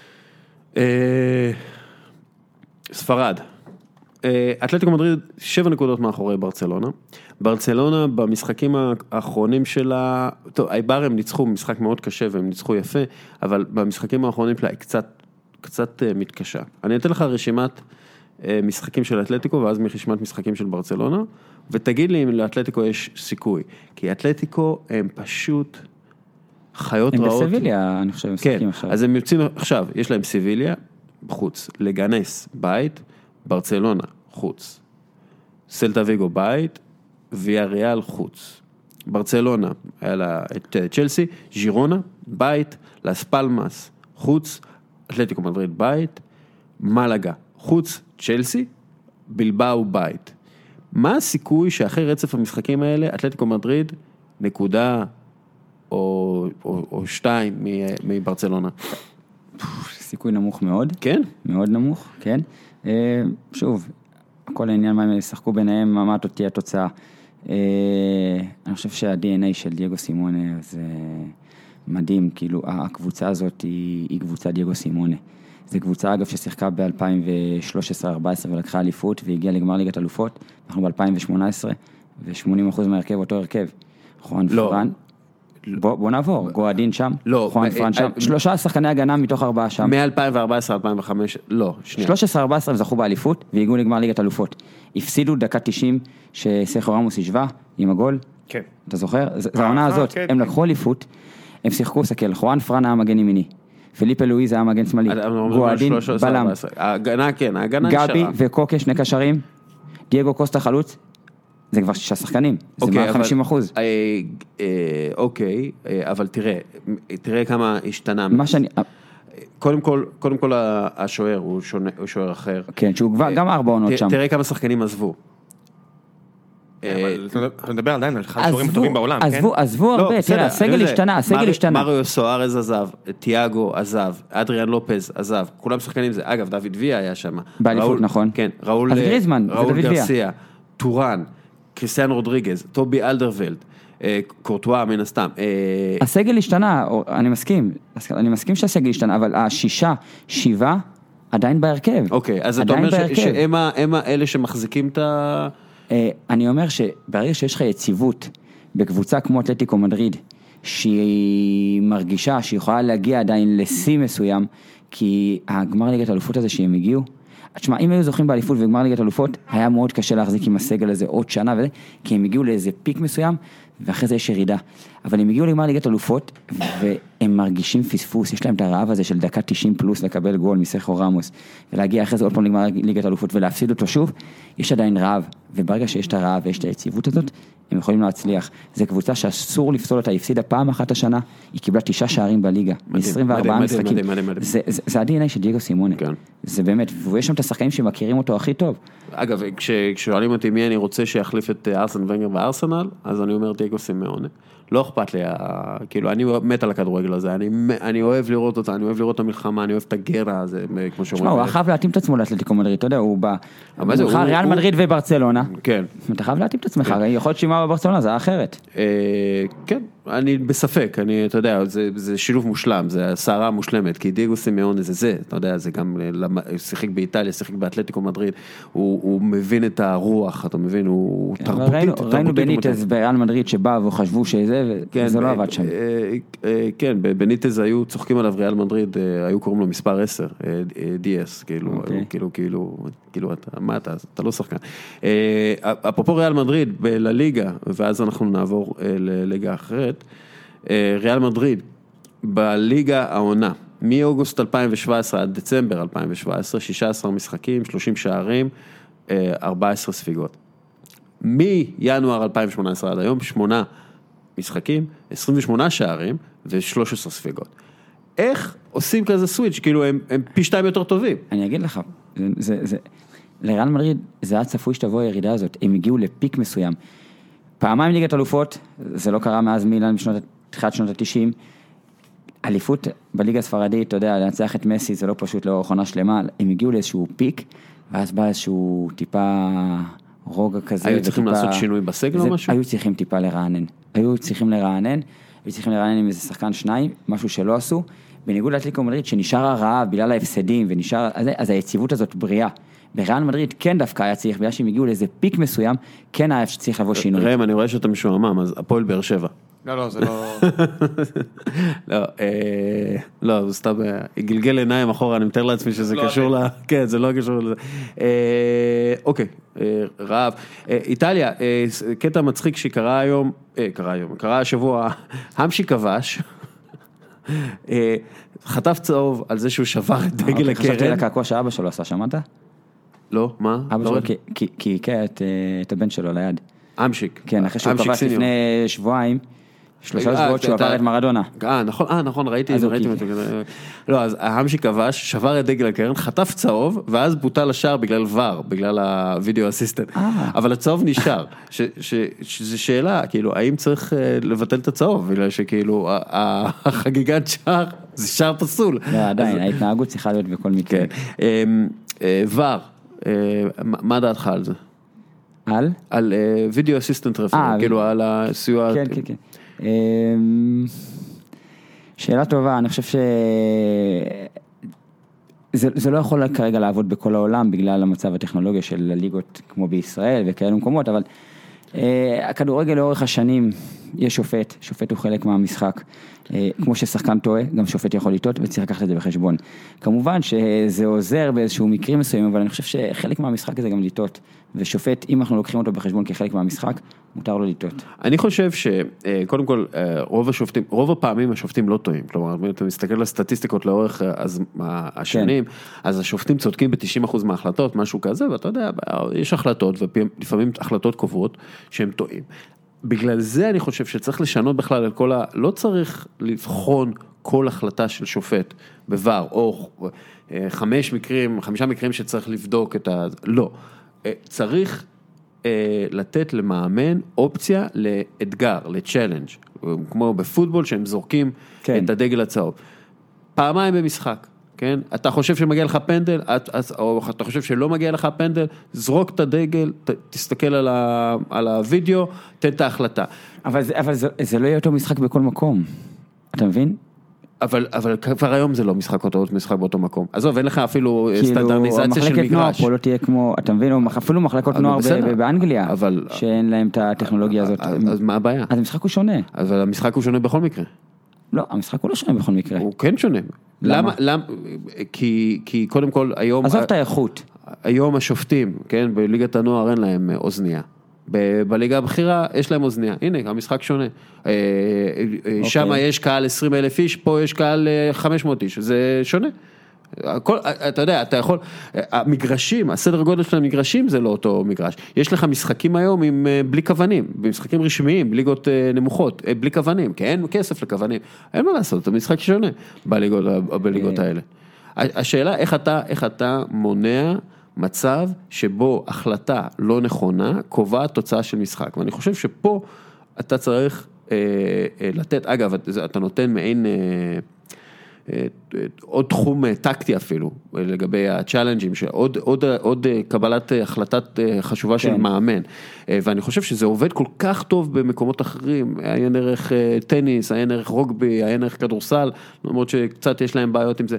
ספרד. אתלטיקו מדריד 7 נקודות מאחורי ברצלונה. ברצלונה במשחקים האחרונים שלה, טוב, אייבר הם ניצחו משחק מאוד קשה והם ניצחו יפה, אבל במשחקים האחרונים שלה היא קצת מתקשה. אני אתן לך רשימת משחקים של אתלטיקו ואז רשימת משחקים של ברצלונה, ותגיד לי אם לאתלטיקו יש סיכוי, כי אתלטיקו הם פשוט חיות רעות. הם בסביליה, אני חושב, משחקים עכשיו. אז הם יוצאים עכשיו, יש להם סביליה, חוץ, לגנס, בית, ברצלונה, חוץ, סלטה ויגו, בית, ויאריאל, חוץ. ברצלונה, היה לה את צ'לסי, ז'ירונה, בית, לס פלמאס, חוץ, אתלטיקו מדריד, בית, מלאגה, חוץ, צ'לסי, בלבאו, בית. מה הסיכוי שאחרי רצף המשחקים האלה, אתלטיקו מדריד, נקודה או 2 מברצלונה? סיכוי נמוך מאוד. כן? מאוד נמוך, כן. שוב, כל העניין מה הם ישחקו ביניהם, מה תהיה התוצאה. אני חושב שה-DNA של דייגו סימונה זה מדהים, כאילו הקבוצה הזאת היא קבוצה דייגו סימונה. זו קבוצה אגב ששיחקה ב-2013-2014 ולקחה אליפות והגיעה לגמר ליגת אלופות, אנחנו ב-2018 ו-80% מהרכב אותו הרכב. חואן פרן. בוא נעבור, גואדין שם, חואן פרן שם, 3 שחקני הגנה מתוך 4 שם. מ-2014-2005, לא, שנייה. 13-14 הם זכו באליפות, והגיעו לגמר ליגת אלופות. הפסידו דקה 90 שסרחיו רמוס השווה עם הגול. כן. אתה זוכר? זו העונה הזאת, הם לקחו אליפות, הם שיחקו סקל, חואן פרן היה מגן ימיני, פיליפה לואיז היה מגן שמאלי, גואדין בלם. ההגנה כן, ההגנה נשארה. גבי וקוקה 2 קשרים, דייגו קוסטה חלוץ. זה כבר 6 שחקנים, זה מעל 50%. אוקיי, אבל תראה כמה השתנה. מה שאני... קודם כל השוער הוא שוער אחר. כן, שהוא גם 4 עונות שם. תראה כמה שחקנים עזבו. אתה מדבר עדיין על אחד השוערים הטובים בעולם, כן? עזבו הרבה, תראה, הסגל השתנה. מריו סוארז עזב, תיאגו עזב, אדריאן לופז עזב, כולם שחקנים זה. אגב, דוד ויה היה שם. באליפות, נכון. כן, ראול גרסיה, טורן. קריסטיאן רודריגז, טובי אלדרוולד, קורטואה מן הסתם. הסגל השתנה, אני מסכים שהסגל השתנה, אבל 6-7 עדיין בהרכב. אוקיי, אז אתה אומר שהם אלה שמחזיקים את ה... אני אומר שברגע שיש לך יציבות בקבוצה כמו אתלטיקו מדריד, שהיא מרגישה שהיא יכולה להגיע עדיין לשיא מסוים, כי הגמר ליגת האלופות הזה שהם הגיעו, תשמע, אם היו זוכים באליפות וגמר ליגת אלופות, היה מאוד קשה להחזיק עם הסגל הזה עוד שנה וזה, כי הם הגיעו לאיזה פיק מסוים, ואחרי זה יש ירידה. אבל הם הגיעו לגמר ליגת אלופות, והם מרגישים פספוס, יש להם את הרעב הזה של דקה 90 פלוס לקבל גול מסרחיו רמוס, ולהגיע אחרי זה עוד פעם לגמר ליגת אלופות ולהפסיד אותו שוב, יש עדיין רעב, וברגע שיש את הרעב ויש את היציבות הזאת, הם יכולים להצליח. זו קבוצה שאסור לפסול אותה, היא הפסידה פעם אחת השנה, היא קיבלה 9 שערים בליגה, 24 משחקים. זה ה-DNA של דייגו סימונה. זה באמת, ויש שם את השחקנים שמכירים אותו הכי טוב. אגב, כששואלים אותי מי אני רוצה שיחליף את ארסן ונגר בארסנל, אז אני אומר דייגו סימונה. לא אכפת לי, כאילו, אני מת על הכדורגל הזה, אני אוהב לראות אותה, אני אוהב לראות את המלחמה, אני אוהב את הגרה הזה, כמו שאומרים. הוא חייב להתאים את עצמו לאתלטיקו מדריד, אתה יודע, הוא בא, ריאל מדריד וברצלונה, כן. אתה חייב להתאים את עצמך, יכול להיות שימה בברצלונה, זה אחרת. כן, אני בספק, אתה יודע, זה שילוב מושלם, זה הסערה מושלמת, כי דייגו סימאונה זה, אתה יודע, זה גם שיחק באיטליה, שיחק באתלטיקו מדריד, הוא מבין את הרוח, אתה מבין, הוא תרבותית. ראינו בניטז בריאל מדריד שבא וחשבו שזה, וזה לא עבד שם. כן, בניטז היו צוחקים עליו ריאל מדריד, היו קוראים לו מספר 10, דיאס, כאילו, מה אתה לא שחקן. אפרופו ריאל מדריד, לליגה, ואז אנחנו נעבור לליגה אחרת, ריאל מדריד, בליגה העונה, מאוגוסט 2017 עד דצמבר 2017, 16 משחקים, 30 שערים, 14 ספיגות. מינואר 2018 עד היום, 8 משחקים, 28 שערים ו-13 ספיגות. איך עושים כזה סוויץ', כאילו הם פי 2 יותר טובים. אני אגיד לך, לריאל מדריד זה היה צפוי שתבוא הירידה הזאת, הם הגיעו לפיק מסוים. פעמיים ליגת אלופות, זה לא קרה מאז מילאן בתחילת שנות ה-90, אליפות בליגה הספרדית, אתה יודע, לנצח את מסי זה לא פשוט לאורך עונה שלמה, הם הגיעו לאיזשהו פיק, ואז בא איזשהו טיפה רוגע כזה. היו צריכים לעשות שינוי בסגל או משהו? היו צריכים טיפה לרענן. היו צריכים לרענן עם איזה שחקן שניים, משהו שלא עשו, בניגוד לאתלטיקו מדריד שנשאר הרעב בגלל ההפסדים, אז היציבות הזאת בריאה. בריאל מדריד כן דווקא היה צריך, בגלל שהם הגיעו לאיזה פיק מסוים, כן היה שצריך לבוא שינוי. ראם, אני רואה שאתה משועמם, אז הפועל באר שבע. לא, זה לא... לא, זה סתם, גלגל עיניים אחורה, אני מתאר לעצמי שזה קשור ל... כן, זה לא קשור לזה. אוקיי, רעב. איטליה, קטע מצחיק שקרה היום, קרה השבוע, המשי כבש, חטף צהוב על זה שהוא שבר את דגל הקרן. חשבתי לקעקוע שאבא שלו עשה, שמעת? לא, מה? אבא שלו קיקע את הבן שלו ליד. אמשיק. כן, אחרי שהוא כבש לפני שבועיים, 3 שבועות שהוא עבר את מרדונה. נכון, ראיתי. לא, אז ההמשי כבש, שבר את דגל הקרן, חטף צהוב, ואז בוטל השער בגלל ור, בגלל הווידאו אסיסטנט. אבל הצהוב נשאר, שזו שאלה, כאילו, האם צריך לבטל את הצהוב, בגלל שכאילו, החגיגת שער, זה שער פסול. לא, עדיין, ההתנהגות צריכה להיות בכל מקרה. ור, מה דעתך על זה? על וידאו אסיסטנט רפר, כאילו על הסיוע... כן. שאלה טובה, אני חושב זה לא יכול כרגע לעבוד בכל העולם בגלל המצב הטכנולוגיה של הליגות כמו בישראל וכאלה מקומות, אבל הכדורגל לאורך השנים יש שופט הוא חלק מהמשחק, כמו ששחקן טועה, גם שופט יכול לטעות וצריך לקחת את זה בחשבון. כמובן שזה עוזר באיזשהו מקרים מסוים, אבל אני חושב שחלק מהמשחק זה גם לטעות, ושופט, אם אנחנו לוקחים אותו בחשבון כחלק מהמשחק, מותר לו לטעות. אני חושב שקודם כל, רוב הפעמים השופטים לא טועים, כלומר, אם אתה מסתכל על סטטיסטיקות לאורך השנים, אז השופטים צודקים ב-90% מההחלטות, משהו כזה, ואתה יודע, יש החלטות, ולפעמים החלטות קובעות שהן טועים. בגלל זה אני חושב שצריך לשנות בכלל על כל לא צריך לבחון כל החלטה של שופט בבר, או 5 מקרים שצריך לבדוק את לא. צריך לתת למאמן אופציה לאתגר, לצ'לנג', כמו בפוטבול שהם זורקים את הדגל הצהוב. פעמיים במשחק. כן? אתה חושב שמגיע לך פנדל, או אתה חושב שלא מגיע לך פנדל, זרוק את הדגל, תסתכל על הוידאו, תן את ההחלטה. אבל זה לא יהיה אותו משחק בכל מקום, אתה מבין? אבל כבר היום זה לא משחק באותו מקום. עזוב, אין לך אפילו סטנדרטיזציה של מגרש. נוער פה לא תהיה כמו, אתה מבין, אפילו מחלקות נוער באנגליה, שאין להם את הטכנולוגיה הזאת. אז מה הבעיה? אז המשחק הוא שונה. אבל המשחק הוא שונה בכל מקרה. לא, המשחק הוא לא שונה בכל מקרה. הוא כן שונה. למה? כי קודם כל היום... עזוב את האיכות. היום השופטים, כן, בליגת הנוער אין להם אוזניה. בליגה הבכירה יש להם אוזניה. הנה, המשחק שונה. שם יש קהל 20,000 איש, פה יש קהל 500 איש. זה שונה. אתה יודע, אתה יכול, המגרשים, הסדר גודל של המגרשים זה לא אותו מגרש. יש לך משחקים היום עם בלי כוונים, במשחקים רשמיים, בליגות נמוכות, בלי כוונים, כי אין כסף לכוונים. אין מה לעשות, המשחק שונה בליגות האלה. השאלה, איך אתה מונע מצב שבו החלטה לא נכונה, קובעת תוצאה של משחק. ואני חושב שפה אתה צריך לתת, אגב, אתה נותן מעין... עוד תחום טקטי אפילו, לגבי הצ'אלנג'ים, עוד קבלת החלטת חשובה של מאמן, ואני חושב שזה עובד כל כך טוב במקומות אחרים, עיין ערך טניס, עיין ערך רוגבי, עיין ערך כדורסל, למרות שקצת יש להם בעיות עם זה,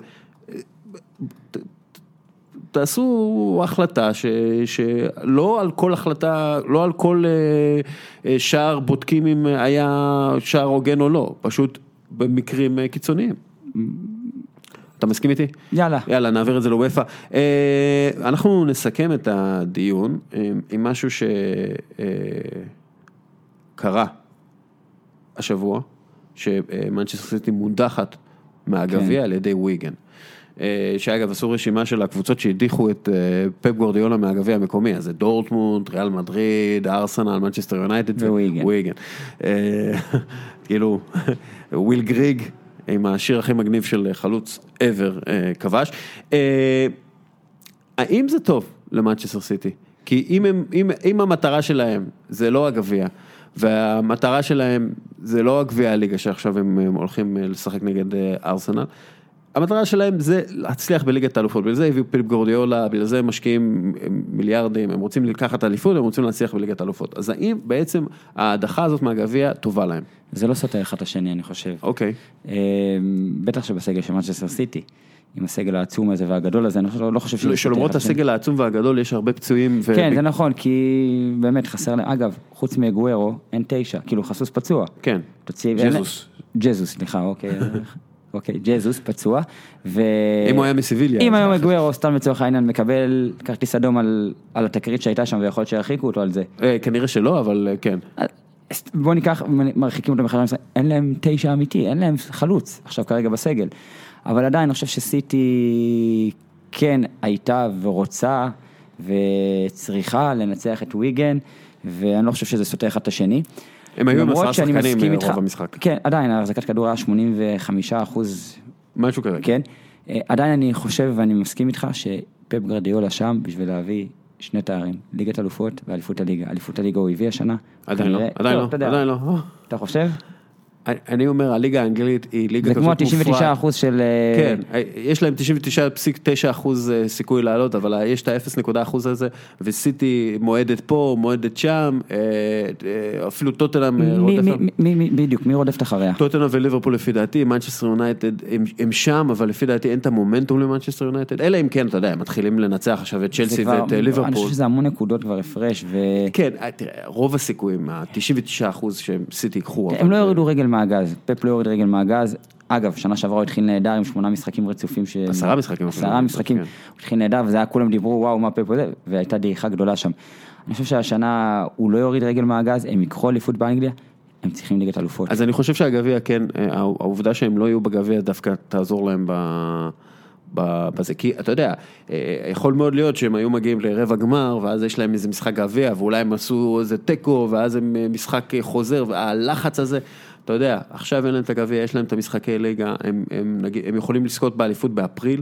תעשו החלטה שלא על כל החלטה, לא על כל שער בודקים אם היה שער הוגן או לא, פשוט במקרים קיצוניים. אתה מסכים איתי? יאללה, נעביר את זה לוופא. אנחנו נסכם את הדיון עם משהו שקרה השבוע, שמנצ'סטר סיטי מודחת מהגביע על ידי וויגן. שאגב עשו רשימה של הקבוצות שהדיחו את פפ גוארדיולה מהגביע המקומי, אז זה דורטמונד, ריאל מדריד, ארסנל, מנצ'סטר יונייטד וויגן. כאילו, וויל גריג, עם השיר הכי מגניב של חלוץ ever כבש. האם זה טוב למנצ'סטר סיטי? כי אם המטרה שלהם זה לא הגביע, והמטרה שלהם זה לא הגביע הליגה שעכשיו הם הולכים לשחק נגד ארסנל, המטרה שלהם זה להצליח בליגת האלופות, בגלל זה הביאו פיפ גורדיולה, בגלל זה הם משקיעים מיליארדים, הם רוצים לקחת אליפות, הם רוצים להצליח בליגת האלופות. אז האם בעצם ההדחה הזאת מהגביע טובה להם? זה לא סותר אחד השני, אני חושב. אוקיי. בטח שבסגל של מנצ'סטר סיטי, עם הסגל העצום הזה והגדול הזה, אני לא חושב שזה... שלמרות הסגל העצום והגדול, יש הרבה פצועים. כן, זה נכון, כי באמת חסר להם, אגב, חוץ מגוארו, אין 9, כאילו חסוס פצוע. כן, ג'זוס, סליחה, אוקיי. אוקיי, ג'זוס פצוע, אם הוא היה מסיביליה. אם היום גוארו סתם לצורך העניין מקבל כרטיס אדום על התקרית שהייתה שם, ויכול להיות שירחיקו אותו על זה. כנראה שלא, אבל כן. בוא ניקח, מרחיקים אותם מחלם, אין להם 9 אמיתי, אין להם חלוץ, עכשיו כרגע בסגל. אבל עדיין אני חושב שסיטי כן הייתה ורוצה וצריכה לנצח את וויגן, ואני לא חושב שזה סותר אחד את השני. הם היו עם 10 שחקנים רוב המשחק. כן, עדיין, ההחזקת כדור היה 85%. משהו כזה. כן. עדיין אני חושב ואני מסכים איתך שפפ גרדיולה שם בשביל להביא 2 תארים, ליגת אלופות ואליפות הליגה. אליפות הליגה הוא הביא השנה. עדיין לא. אתה חושב? אני אומר, הליגה האנגלית היא ליגה כזאת מופרעת. זה כמו 99% של... כן, יש להם 99.9% סיכוי לעלות, אבל יש את ה-0.1% הזה, וסיטי מועדת פה, מועדת שם, אפילו טוטנהאם רודף... בדיוק, מי רודפת אחריה? טוטנהאם וליברפול לפי דעתי, מנצ'סטר יונייטד הם שם, אבל לפי דעתי אין את המומנטום למנצ'סטר יונייטד, אלא אם כן, אתה יודע, הם מתחילים לנצח עכשיו את צ'לסי ואת ליברפול. אני חושב שזה המון נקודות כבר הפרש, כן, תראה, רוב הסיכויים, ה-99% שהם סיטי יקחו. הם לא יורידו רגל מהגז, פפ לא יוריד רגל מהגז, אגב, שנה שעברה הוא התחיל נהדר עם 8 משחקים רצופים, 10 משחקים, הוא התחיל נהדר, וזה היה כולם דיברו, וואו, מה פפ וזה, והייתה דעיכה גדולה שם. אני חושב שהשנה הוא לא יוריד רגל מהגז, הם יקחו אליפות באנגליה, הם צריכים ליגת אלופות. אז אני חושב שהגביע, כן, העובדה שהם לא יהיו בגביע דווקא תעזור להם בזה, כי אתה יודע, יכול מאוד להיות שהם היו מגיעים לרבע גמר, ואז יש להם איזה משחק גביע, ואולי הם עשו איזה טקו, ואז הם משחק חוזר, והלחץ הזה, אתה יודע, עכשיו אין להם את הגביע, יש להם את המשחקי ליגה, הם יכולים לזכות באליפות באפריל.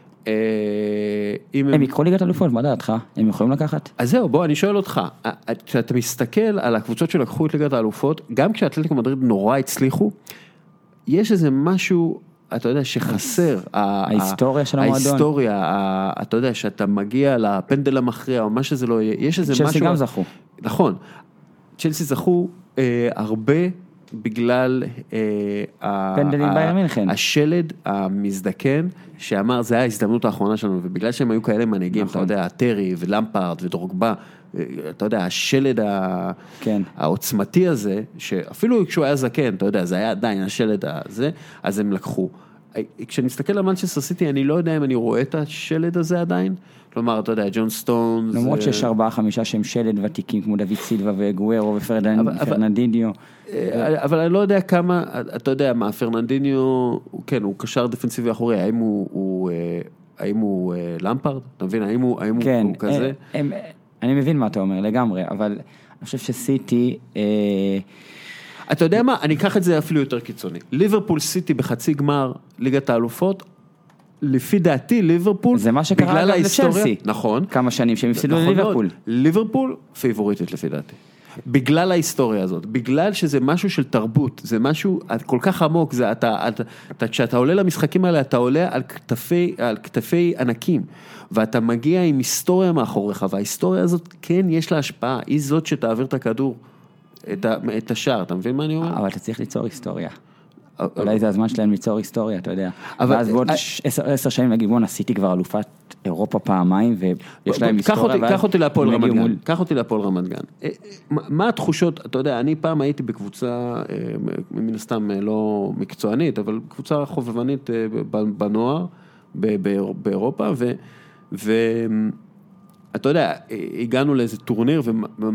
הם יקחו ליגת אלופות, מה דעתך? הם יכולים לקחת? אז זהו, בוא, אני שואל אותך, כשאתה מסתכל על הקבוצות שלקחו את ליגת האלופות, גם כשאתלטיקו מדריד נורא הצליחו, יש איזה משהו, אתה יודע, שחסר. ההיסטוריה של המועדון. ההיסטוריה, אתה יודע, שאתה מגיע לפנדל המכריע, או מה שזה לא יהיה, יש איזה משהו... צ'לסי גם זכו. נכון. צ'לסי זכו הרבה בגלל פנדלים ביירן מינכן. השלד המזדקן, שאמר, זה היה ההזדמנות האחרונה שלנו, ובגלל שהם היו כאלה מנהיגים, אתה יודע, טרי ולמפארד ודרוגבה, אתה יודע, השלד העוצמתי הזה, שאפילו כשהוא היה זקן, אתה יודע, זה היה עדיין השלד הזה, אז הם לקחו. כשאני מסתכל על מנצ'סטר סיטי, אני לא יודע אם אני רואה את השלד הזה עדיין, כלומר, אתה יודע, ג'ון סטונס... למרות שיש 4-5 שהם שלד ותיקים, כמו דוד סילבה וגוארו ופרננדיניו. אבל אני לא יודע כמה, אתה יודע, מה, פרננדיניו, כן, הוא קשר דפנסיבי אחורי, האם הוא למפארד? אתה מבין, האם הוא כזה? אני מבין מה אתה אומר, לגמרי, אבל אני חושב שסיטי... אתה יודע מה, אני אקח את זה אפילו יותר קיצוני. ליברפול סיטי בחצי גמר ליגת האלופות, לפי דעתי ליברפול, זה מה שקרה גם לצ'לסי. נכון. כמה שנים שהם הפסידו לליברפול. ליברפול פייבוריטית לפי דעתי. בגלל ההיסטוריה הזאת, בגלל שזה משהו של תרבות, זה משהו כל כך עמוק, כשאתה עולה למשחקים האלה, אתה עולה על כתפי ענקים, ואתה מגיע עם היסטוריה מאחוריך, וההיסטוריה הזאת כן יש לה השפעה, היא זאת שתעביר את הכדור, את השאר, אתה מבין מה אני אומר? אבל אתה צריך ליצור היסטוריה. אולי זה הזמן שלהם ליצור היסטוריה, אתה יודע. ואז בעוד 10 שנים נגיד, בוא סיטי כבר אלופת אירופה פעמיים, ויש להם היסטוריה. קח אותי להפועל רמת גן. מה התחושות, אתה יודע, אני פעם הייתי בקבוצה, מן הסתם לא מקצוענית, אבל קבוצה חובבנית בנוער, באירופה, ואתה יודע, הגענו לאיזה טורניר,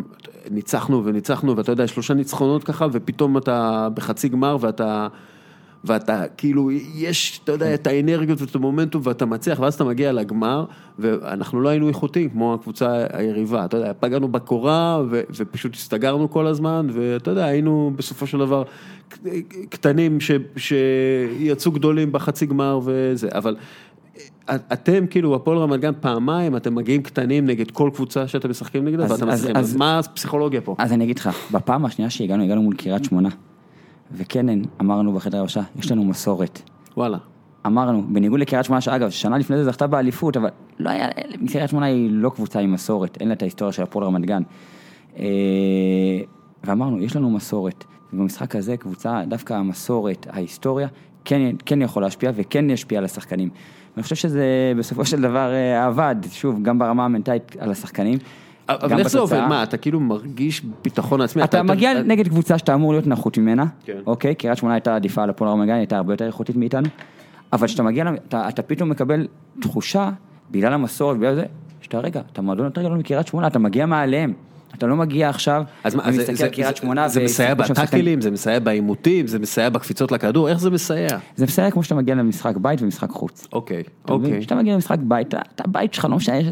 וניצחנו, ואתה יודע, 3 ניצחונות ככה, ופתאום אתה בחצי גמר, ואתה ואתה כאילו, יש, אתה יודע, את האנרגיות ואת המומנטום, ואתה מצליח, ואז אתה מגיע לגמר, ואנחנו לא היינו איכותיים, כמו הקבוצה היריבה, אתה יודע, פגענו בקורה, ופשוט הסתגרנו כל הזמן, ואתה יודע, היינו בסופו של דבר קטנים, שיצאו גדולים בחצי גמר וזה, אבל אתם כאילו, הפועל רמת גן פעמיים, אתם מגיעים קטנים נגד כל קבוצה שאתם משחקים נגדה, ואתם משחקים, אז מה הפסיכולוגיה פה? אז אני אגיד לך, בפעם השנייה שהגענו מול קריית שמונה, וכן, אמרנו בחדר הרשע, יש לנו מסורת. וואלה. אמרנו, בניגוד לקריית שמונה, שאגב, שנה לפני זה זכתה באליפות, אבל לא היה, קריית שמונה היא לא קבוצה עם מסורת, אין לה את ההיסטוריה של הפועל רמת גן. ואמרנו, יש לנו מסורת, ובמשחק הזה קבוצה, דווקא המסורת, ההיסטוריה, כן יכול להשפיע, וכן ישפיע על השחקנים. אני חושב שזה בסופו של דבר עבד, שוב, גם ברמה המנטלית על השחקנים. אבל איך זה עובד? מה, אתה כאילו מרגיש ביטחון עצמי? אתה מגיע נגד קבוצה שאתה אמור להיות נחות ממנה, אוקיי? קריית שמונה הייתה עדיפה על הפועל רמת גן, הייתה הרבה יותר איכותית מאיתנו, אבל כשאתה מגיע, אתה פתאום מקבל תחושה, בגלל המסורת, בגלל זה, שאתה רגע, אתה מועדון יותר גדול מקריית שמונה, אתה מגיע מעליהם, אתה לא מגיע עכשיו, ומסתכל על קריית שמונה, זה מסייע בטאקלים, זה מסייע בעימותים, זה מסייע בקפיצות לכדור, איך זה מסייע? זה מסייע כמו שאתה מגיע למשחק בית ומשחק חוץ. אוקיי. כשאתה מגיע למשחק בית, אתה בית שלך, לא משנה,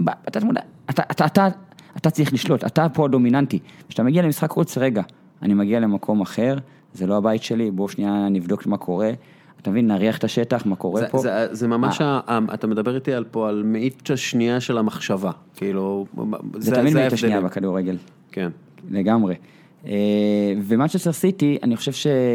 אתה צריך לשלוט, אתה פה דומיננטי. כשאתה מגיע למשחק חוץ, רגע, אני מגיע למקום אחר, זה לא הבית שלי, בוא שנייה נבדוק מה קורה, אתה מבין, נריח את השטח, מה קורה פה. זה ממש, אתה מדבר איתי פה על מאית השנייה של המחשבה, כאילו, זה תמיד מאית השנייה בכדורגל. כן. לגמרי. ומנצ'סטר סיטי, אני חושב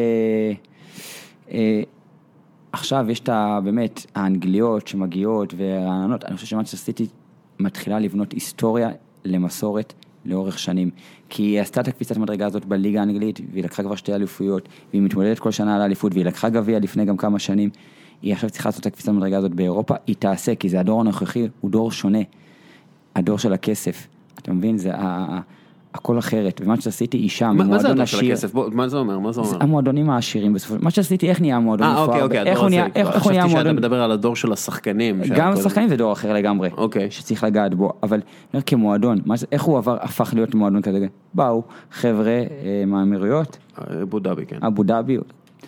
עכשיו יש את באמת האנגליות שמגיעות והרעננות, אני חושב שמנצ'סטר סיטי מתחילה לבנות היסטוריה למסורת לאורך שנים, כי היא עשתה את הקפיצת מדרגה הזאת בליגה האנגלית, והיא לקחה כבר 2 אליפויות, והיא מתמודדת כל שנה על האליפות, והיא לקחה גביע לפני גם כמה שנים, היא עכשיו צריכה לעשות את הקפיצת מדרגה הזאת באירופה, היא תעשה, כי זה הדור הנוכחי, הוא דור שונה, הדור של הכסף, אתה מבין, זה הכל אחרת, ומנצ'סטר סיטי היא שם, מה זה הדור של הכסף? מה זה אומר? המועדונים העשירים בסופו, מנצ'סטר סיטי איך נהיה המועדון מפואר? אוקיי, איך הוא נהיה המועדון? חשבתי שאתה מדבר על הדור של השחקנים. גם השחקנים זה דור אחר לגמרי, אוקיי. שצריך לגעת בו, אבל כמועדון, איך הוא הפך להיות מועדון כזה? באו חבר'ה מהאמירויות, אבו דאבי, כן. אבו דאבי,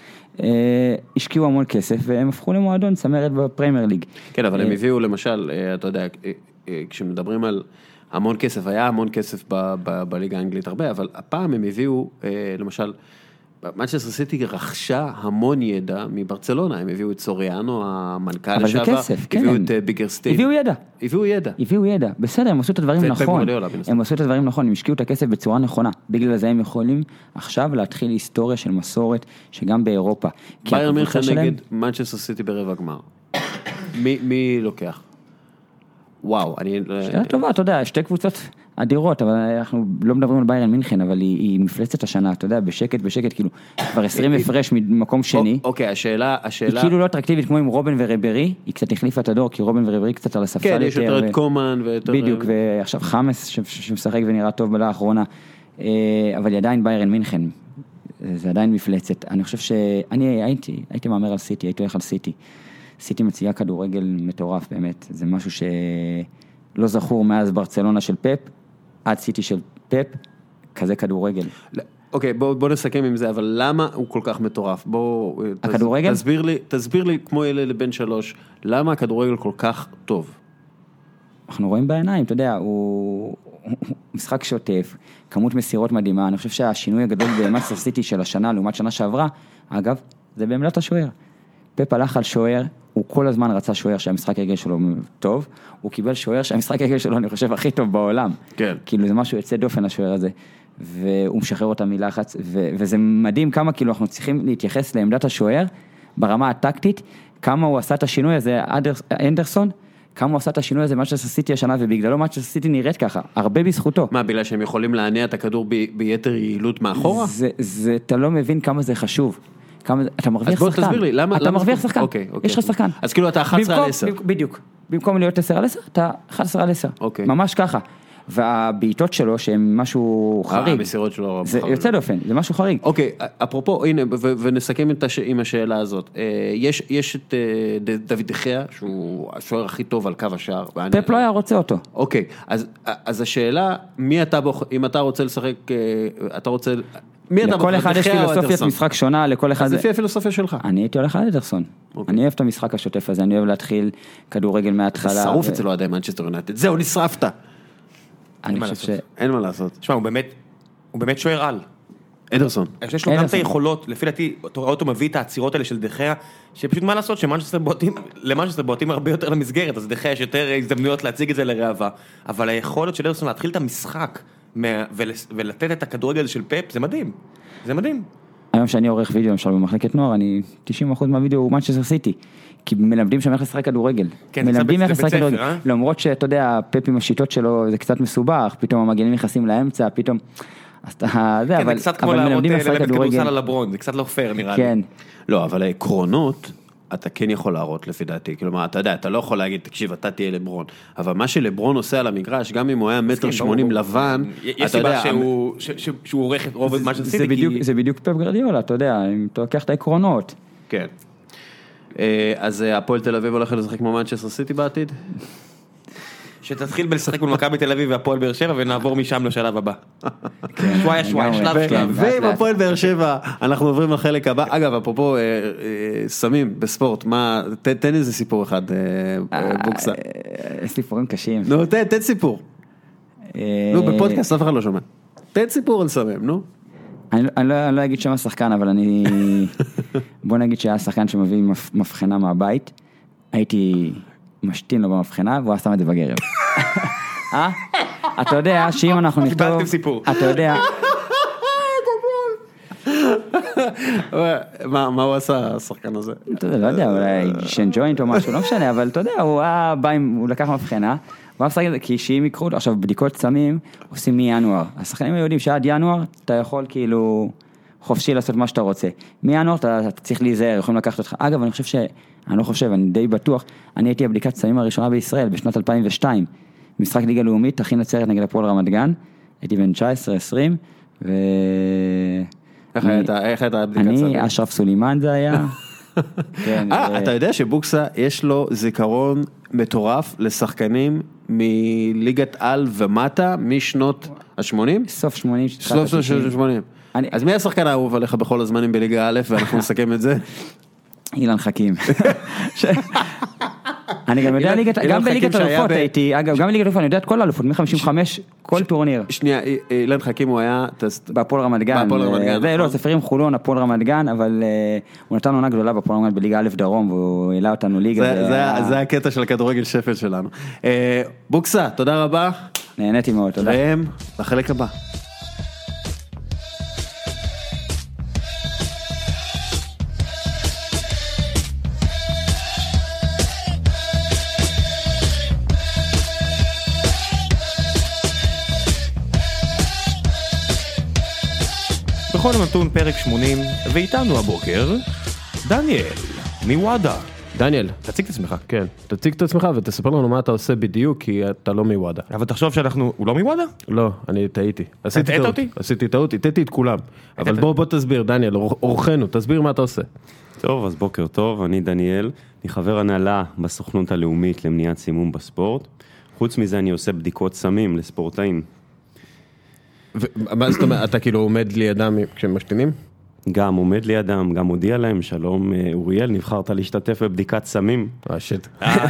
השקיעו המון כסף, והם הפכו למועדון צמרת בפרמייר ליג. כן, אבל הם הביאו למשל, אתה יודע, כשמדברים על המון כסף, היה המון כסף בליגה האנגלית הרבה, אבל הפעם הם הביאו, למשל, מנצ'סטר סיטי רכשה המון ידע מברצלונה, הם הביאו את סוריאנו, המנכ"ל לשעבר, אבל זה כסף, כן. הביאו את ביגרסטיין. הביאו ידע, בסדר, הם עשו את הדברים נכון, הם עשו את הדברים נכון, הם השקיעו את הכסף בצורה נכונה, בגלל זה הם יכולים עכשיו להתחיל היסטוריה של מסורת, שגם באירופה. ביירן מינכן נגד מנצ'סטר סיטי ברבע גמר. מי לוקח? וואו, שאלה טובה, אתה יודע, 2 קבוצות אדירות, אבל אנחנו לא מדברים על ביירן מינכן, אבל היא מפלצת השנה, אתה יודע, בשקט, כאילו, כבר 20 הפרש ממקום שני. אוקיי, השאלה... היא כאילו לא אטרקטיבית כמו עם רובן וריברי, היא קצת החליפה את הדור, כי רובן וריברי קצת על הספסל יותר. כן, יש יותר את קומן ויותר... בדיוק, ועכשיו חמאס שמשחק ונראה טוב בלה האחרונה, אבל היא עדיין ביירן מינכן, זה עדיין מפלצת. אני חושב שאני הייתי מאמר על סיטי, הייתי הולך על סיטי. סיטי מציעה כדורגל מטורף באמת, זה משהו שלא זכור מאז ברצלונה של פפ, עד סיטי של פפ, כזה כדורגל. אוקיי, בוא נסכם עם זה, אבל למה הוא כל כך מטורף? הכדורגל? תסביר לי כמו ילד לבן 3, למה הכדורגל כל כך טוב? אנחנו רואים בעיניים, אתה יודע, הוא משחק שוטף, כמות מסירות מדהימה, אני חושב שהשינוי הגדול במנצ'סטר סיטי של השנה, לעומת שנה שעברה, אגב, זה בעמדת השוער. פפ הלך על שוער, הוא כל הזמן רצה שוער שהמשחק הרגל שלו טוב, הוא קיבל שוער שהמשחק הרגל שלו אני חושב הכי טוב בעולם. כן. כאילו זה משהו יוצא דופן השוער הזה, והוא משחרר אותה מלחץ, וזה מדהים כמה כאילו אנחנו צריכים להתייחס לעמדת השוער, ברמה הטקטית, כמה הוא עשה את השינוי הזה, אנדרסון, כמה הוא עשה את השינוי הזה, מנצ'סטר סיטי השנה, ובגללו מנצ'סטר סיטי נראית ככה, הרבה בזכותו. מה, בגלל שהם יכולים להניע את הכדור ביתר יעילות מאחורה? אתה לא מבין כמה זה חשוב. אתה מרוויח שחקן. תסביר לי, למה... אתה מרוויח שחקן. יש לך שחקן. אז כאילו אתה 11 על 10. בדיוק. במקום להיות 10 על 10, אתה 11 על 10. ממש ככה. והבעיטות שלו, שהם משהו חריג. המסירות שלו. זה יוצא דופן, זה משהו חריג. אוקיי, אפרופו, הנה, ונסכם עם השאלה הזאת. יש את דוד דחיה, שהוא השוער הכי טוב על קו השער. פפ לא היה רוצה אותו. אוקיי, אז השאלה, מי אתה, אם אתה רוצה לשחק, אתה רוצה מי אתה לכל אחד יש דחיה או פילוסופיית אדרסון? משחק שונה, לכל אחד אז זה... לפי הפילוסופיה שלך. אני הייתי הולך על אדרסון. אני אוהב את המשחק השוטף הזה, אני אוהב להתחיל כדורגל מההתחלה. שרוף אצל אוהדי מנצ'סטר יונייטד. זהו, נשרפת. אני חושב ש... אין מה לעשות. תשמע, הוא באמת שוער על. אדרסון. יש לו גם את היכולות, לפי דעתי, אתה רואה אותו מביא את העצירות האלה של דחיה, שפשוט מה לעשות, למנצ'סטר בועטים הרבה יותר למסגרת, אז דחיה יש יותר הזדמנויות להציג את זה לראווה, אבל היכולת של אדרסון להתחיל את המשחק, ולתת את הכדורגל של פפ, זה מדהים, זה מדהים. היום שאני עורך וידאו, למשל במחלקת נוער, 90% מהוידאו הוא מנצ'סטר סיטי, כי מלמדים שם איך לשחק כדורגל. מלמדים איך לשחק כדורגל. למרות שאתה יודע, פפ עם השיטות שלו זה קצת מסובך, פתאום המגנים נכנסים לאמצע, פתאום... כן, זה קצת כמו להראות ללמד כדורסל על הברון, זה קצת לא פייר נראה לי. כן. לא, אבל העקרונות, אתה כן יכול להראות לפי דעתי, כלומר, אתה יודע, אתה לא יכול להגיד, תקשיב, אתה תהיה לברון, אבל מה שלברון עושה על המגרש, גם אם הוא היה 1.80 לבן, יש סיבה שהוא עורך את רוב מה שעשיתי. זה בדיוק פפ גרדיולה, אתה יודע, אם אתה לוקח את העקרונות. כן. אז הפועל תל אביב הולך לשחק כמו מנצ'סטר סיטי בעתיד? שתתחיל בלשחק מול מכבי תל אביב והפועל באר שבע ונעבור משם לשלב הבא. שוואיה, שלב. ועם הפועל באר שבע אנחנו עוברים לחלק הבא. אגב, אפרופו סמים בספורט, תן איזה סיפור אחד, בוקסה. סיפורים קשים. נו, תן סיפור. נו, בפודקאסט אף אחד לא שומע. תן סיפור על סמים, נו. אני לא אגיד שם השחקן, אבל בוא נגיד שהיה שחקן שמביא מבחנה מהבית. הייתי... משתין לו במבחנה, והוא שם את זה בגרב. אתה יודע שאם אנחנו נכתוב... קיבלתם סיפור. אתה יודע... מה הוא עשה, השחקן הזה? אתה יודע, לא יודע, אולי שן ג'וינט או משהו, לא משנה, אבל אתה יודע, הוא לקח מבחנה, הוא היה את זה, כי שאם יקחו, עכשיו בדיקות סמים, עושים מינואר. השחקנים יודעים שעד ינואר, אתה יכול כאילו חופשי לעשות מה שאתה רוצה. מינואר אתה צריך להיזהר, יכולים לקחת אותך. אגב, אני לא חושב, אני די בטוח, אני הייתי הבדיקת סמים הראשונה בישראל בשנת 2002, משחק ליגה לאומית, הכי נצרת נגד הפועל רמת גן, הייתי בן 19-20, איך הייתה הבדיקת סמים? אני, אשרף סולימן זה היה. אתה יודע שבוקסה יש לו זיכרון מטורף לשחקנים מליגת על ומטה משנות ה-80? סוף 80. סוף 80. אז מי השחקן האהוב עליך בכל הזמנים בליגה א' ואנחנו נסכם את זה? אילן חכים. אני גם יודע, גם בליגת אלופות הייתי, אגב, גם בליגת אלופות, אני יודע את כל האלופות, מ-55, כל טורניר. שנייה, אילן חכים הוא היה... בהפועל רמת גן. זה לא, ספרים חולון, הפועל רמת גן, אבל הוא נתן עונה גדולה בהפועל רמת גן בליגה א' דרום, והוא העלה אותנו ליגה. זה הקטע של הכדורגל שפל שלנו. בוקסה, תודה רבה. נהניתי מאוד, תודה. והם, לחלק הבא. בכל נתון פרק 80, ואיתנו הבוקר, דניאל, מוואדה. דניאל, תציג את עצמך. כן, תציג את עצמך ותספר לנו מה אתה עושה בדיוק, כי אתה לא מוואדה. אבל תחשוב שאנחנו, הוא לא מוואדה? לא, אני טעיתי. הטעת אותי? עשיתי טעות, הטעתי את כולם. אבל בוא תסביר, דניאל, אורחנו, תסביר מה אתה עושה. טוב, אז בוקר טוב, אני דניאל, אני חבר הנהלה בסוכנות הלאומית למניעת סימום בספורט. חוץ מזה אני עושה בדיקות סמים לספורטאים. מה זאת אומרת, אתה כאילו עומד לידם כשהם משתינים? גם עומד לידם, גם הודיע להם, שלום אוריאל, נבחרת להשתתף בבדיקת סמים. שיט.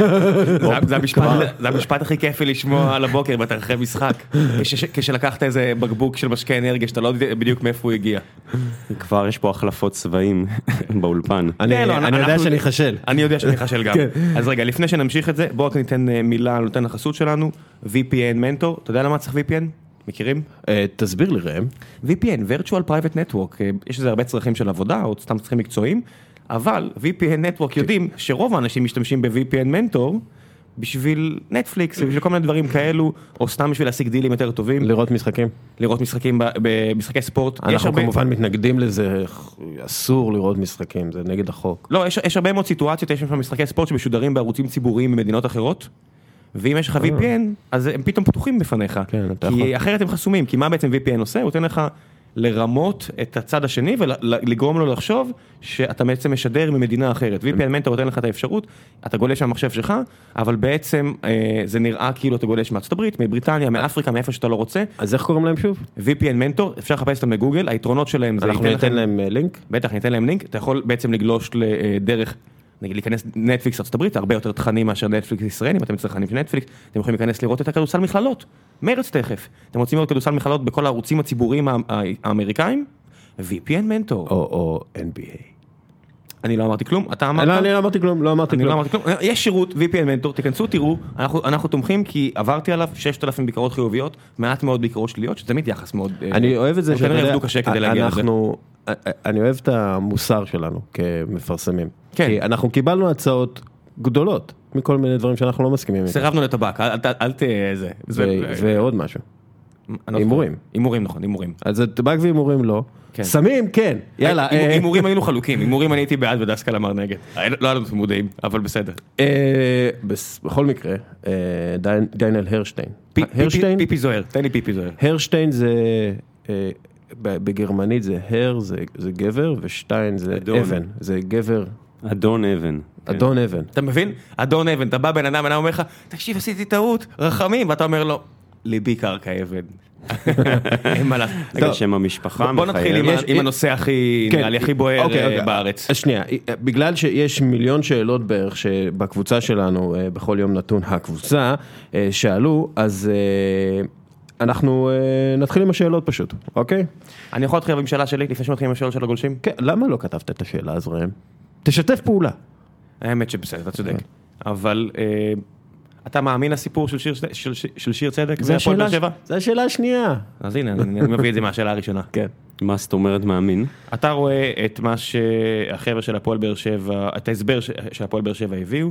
זה המשפט הכי כיפי לשמוע על הבוקר בתאריכי משחק, כשלקחת איזה בקבוק של משקה אנרגיה, שאתה לא יודע בדיוק מאיפה הוא הגיע. כבר יש פה החלפות צבעים באולפן. אני יודע שאני חשל. אני יודע שאני חשל גם. אז רגע, לפני שנמשיך את זה, בואו רק ניתן מילה על נותן החסות שלנו, VPN מנטור, אתה יודע למה צריך VPN? מכירים? תסביר לי ראם. VPN, Virtual Private Network, יש לזה הרבה צרכים של עבודה, או סתם צרכים מקצועיים, אבל VPN Network יודעים שרוב האנשים משתמשים ב-VPN מנטור, בשביל נטפליקס, בשביל כל מיני דברים כאלו, או סתם בשביל להשיג דילים יותר טובים. לראות משחקים. לראות משחקים במשחקי ספורט. אנחנו כמובן מתנגדים לזה, אסור לראות משחקים, זה נגד החוק. לא, יש הרבה מאוד סיטואציות, יש משחקי ספורט שמשודרים בערוצים ציבוריים במדינות אחרות, ואם יש לך VPN, אז הם פתאום פתוחים בפניך, כי אחרת הם חסומים, כי מה בעצם VPN עושה? הוא נותן לך לרמות את הצד השני ולגרום לו לחשוב שאתה בעצם משדר ממדינה אחרת. VPN מנטור נותן לך את האפשרות, אתה גולש מהמחשב שלך, אבל בעצם זה נראה כאילו אתה גולש מארצות הברית, מבריטניה, מאפריקה, מאיפה שאתה לא רוצה. אז איך קוראים להם שוב? VPN מנטור, אפשר לחפש אותם בגוגל, היתרונות שלהם זה... אנחנו ניתן להם לינק? בטח, ניתן להם לינק, אתה יכול בעצם לגלוש לדרך, נגיד להיכנס נטפליקס ארצות הברית, הרבה יותר תכנים מאשר נטפליקס ישראל, אם אתם צרכנים של נטפליקס, אתם יכולים להיכנס לראות את הכדורסל מכללות, מרץ תכף, אתם רוצים לראות כדורסל מכללות בכל הערוצים הציבוריים האמריקאים, VPN מנטור. או NBA. אני לא אמרתי כלום, אתה אמרת? לא, אני לא אמרתי כלום, אני לא אמרתי כלום. יש שירות VPN מנטור, תיכנסו, תראו, אנחנו תומכים כי עברתי עליו 6,000 ביקורות חיוביות, מעט מאוד ביקורות שליליות, שזה תמיד יחס מאוד... אני אוהב את זה שאתה יודע, אני אוהב את המוסר שלנו כמפרסמים. כן. כי אנחנו קיבלנו הצעות גדולות, מכל מיני דברים שאנחנו לא מסכימים. סירבנו לטבק, אל תזה. ועוד משהו. הימורים. הימורים, נכון, הימורים. אז טבק והימורים לא. סמים, כן. יאללה. הימורים היינו חלוקים, הימורים אני הייתי בעד ודסקל אמר נגד. לא היינו מודעים, אבל בסדר. בכל מקרה, דיינל הרשטיין. פיפי זוהר, תן לי פיפי זוהר. הרשטיין זה, בגרמנית זה הר, זה גבר, ושטיין זה אבן. זה גבר. אדון אבן. אדון אבן. אתה מבין? אדון אבן, אתה בא בן אדם אומר לך, תקשיב, עשיתי טעות, רחמים, ואתה אומר לו, ליבי קרקע אבן. אין מה לעשות. רגע, שם המשפחה. בוא נתחיל עם הנושא הכי בוער בארץ. שנייה, בגלל שיש מיליון שאלות בערך שבקבוצה שלנו, בכל יום נתון הקבוצה, שאלו, אז אנחנו נתחיל עם השאלות פשוט, אוקיי? אני יכול להתחיל עם שאלה שלי, לפני שמתחילים עם השאלות של הגולשים? כן, למה לא כתבת את השאלה אז ראם? תשתף פעולה. האמת שבסדר, אתה צודק. אבל... אתה מאמין לסיפור של שיר צדק? זה השאלה השנייה. אז הנה, אני מביא את זה מהשאלה הראשונה. כן. מה זאת אומרת מאמין? אתה רואה את מה שהחבר'ה של הפועל באר שבע, את ההסבר של הפועל באר שבע הביאו,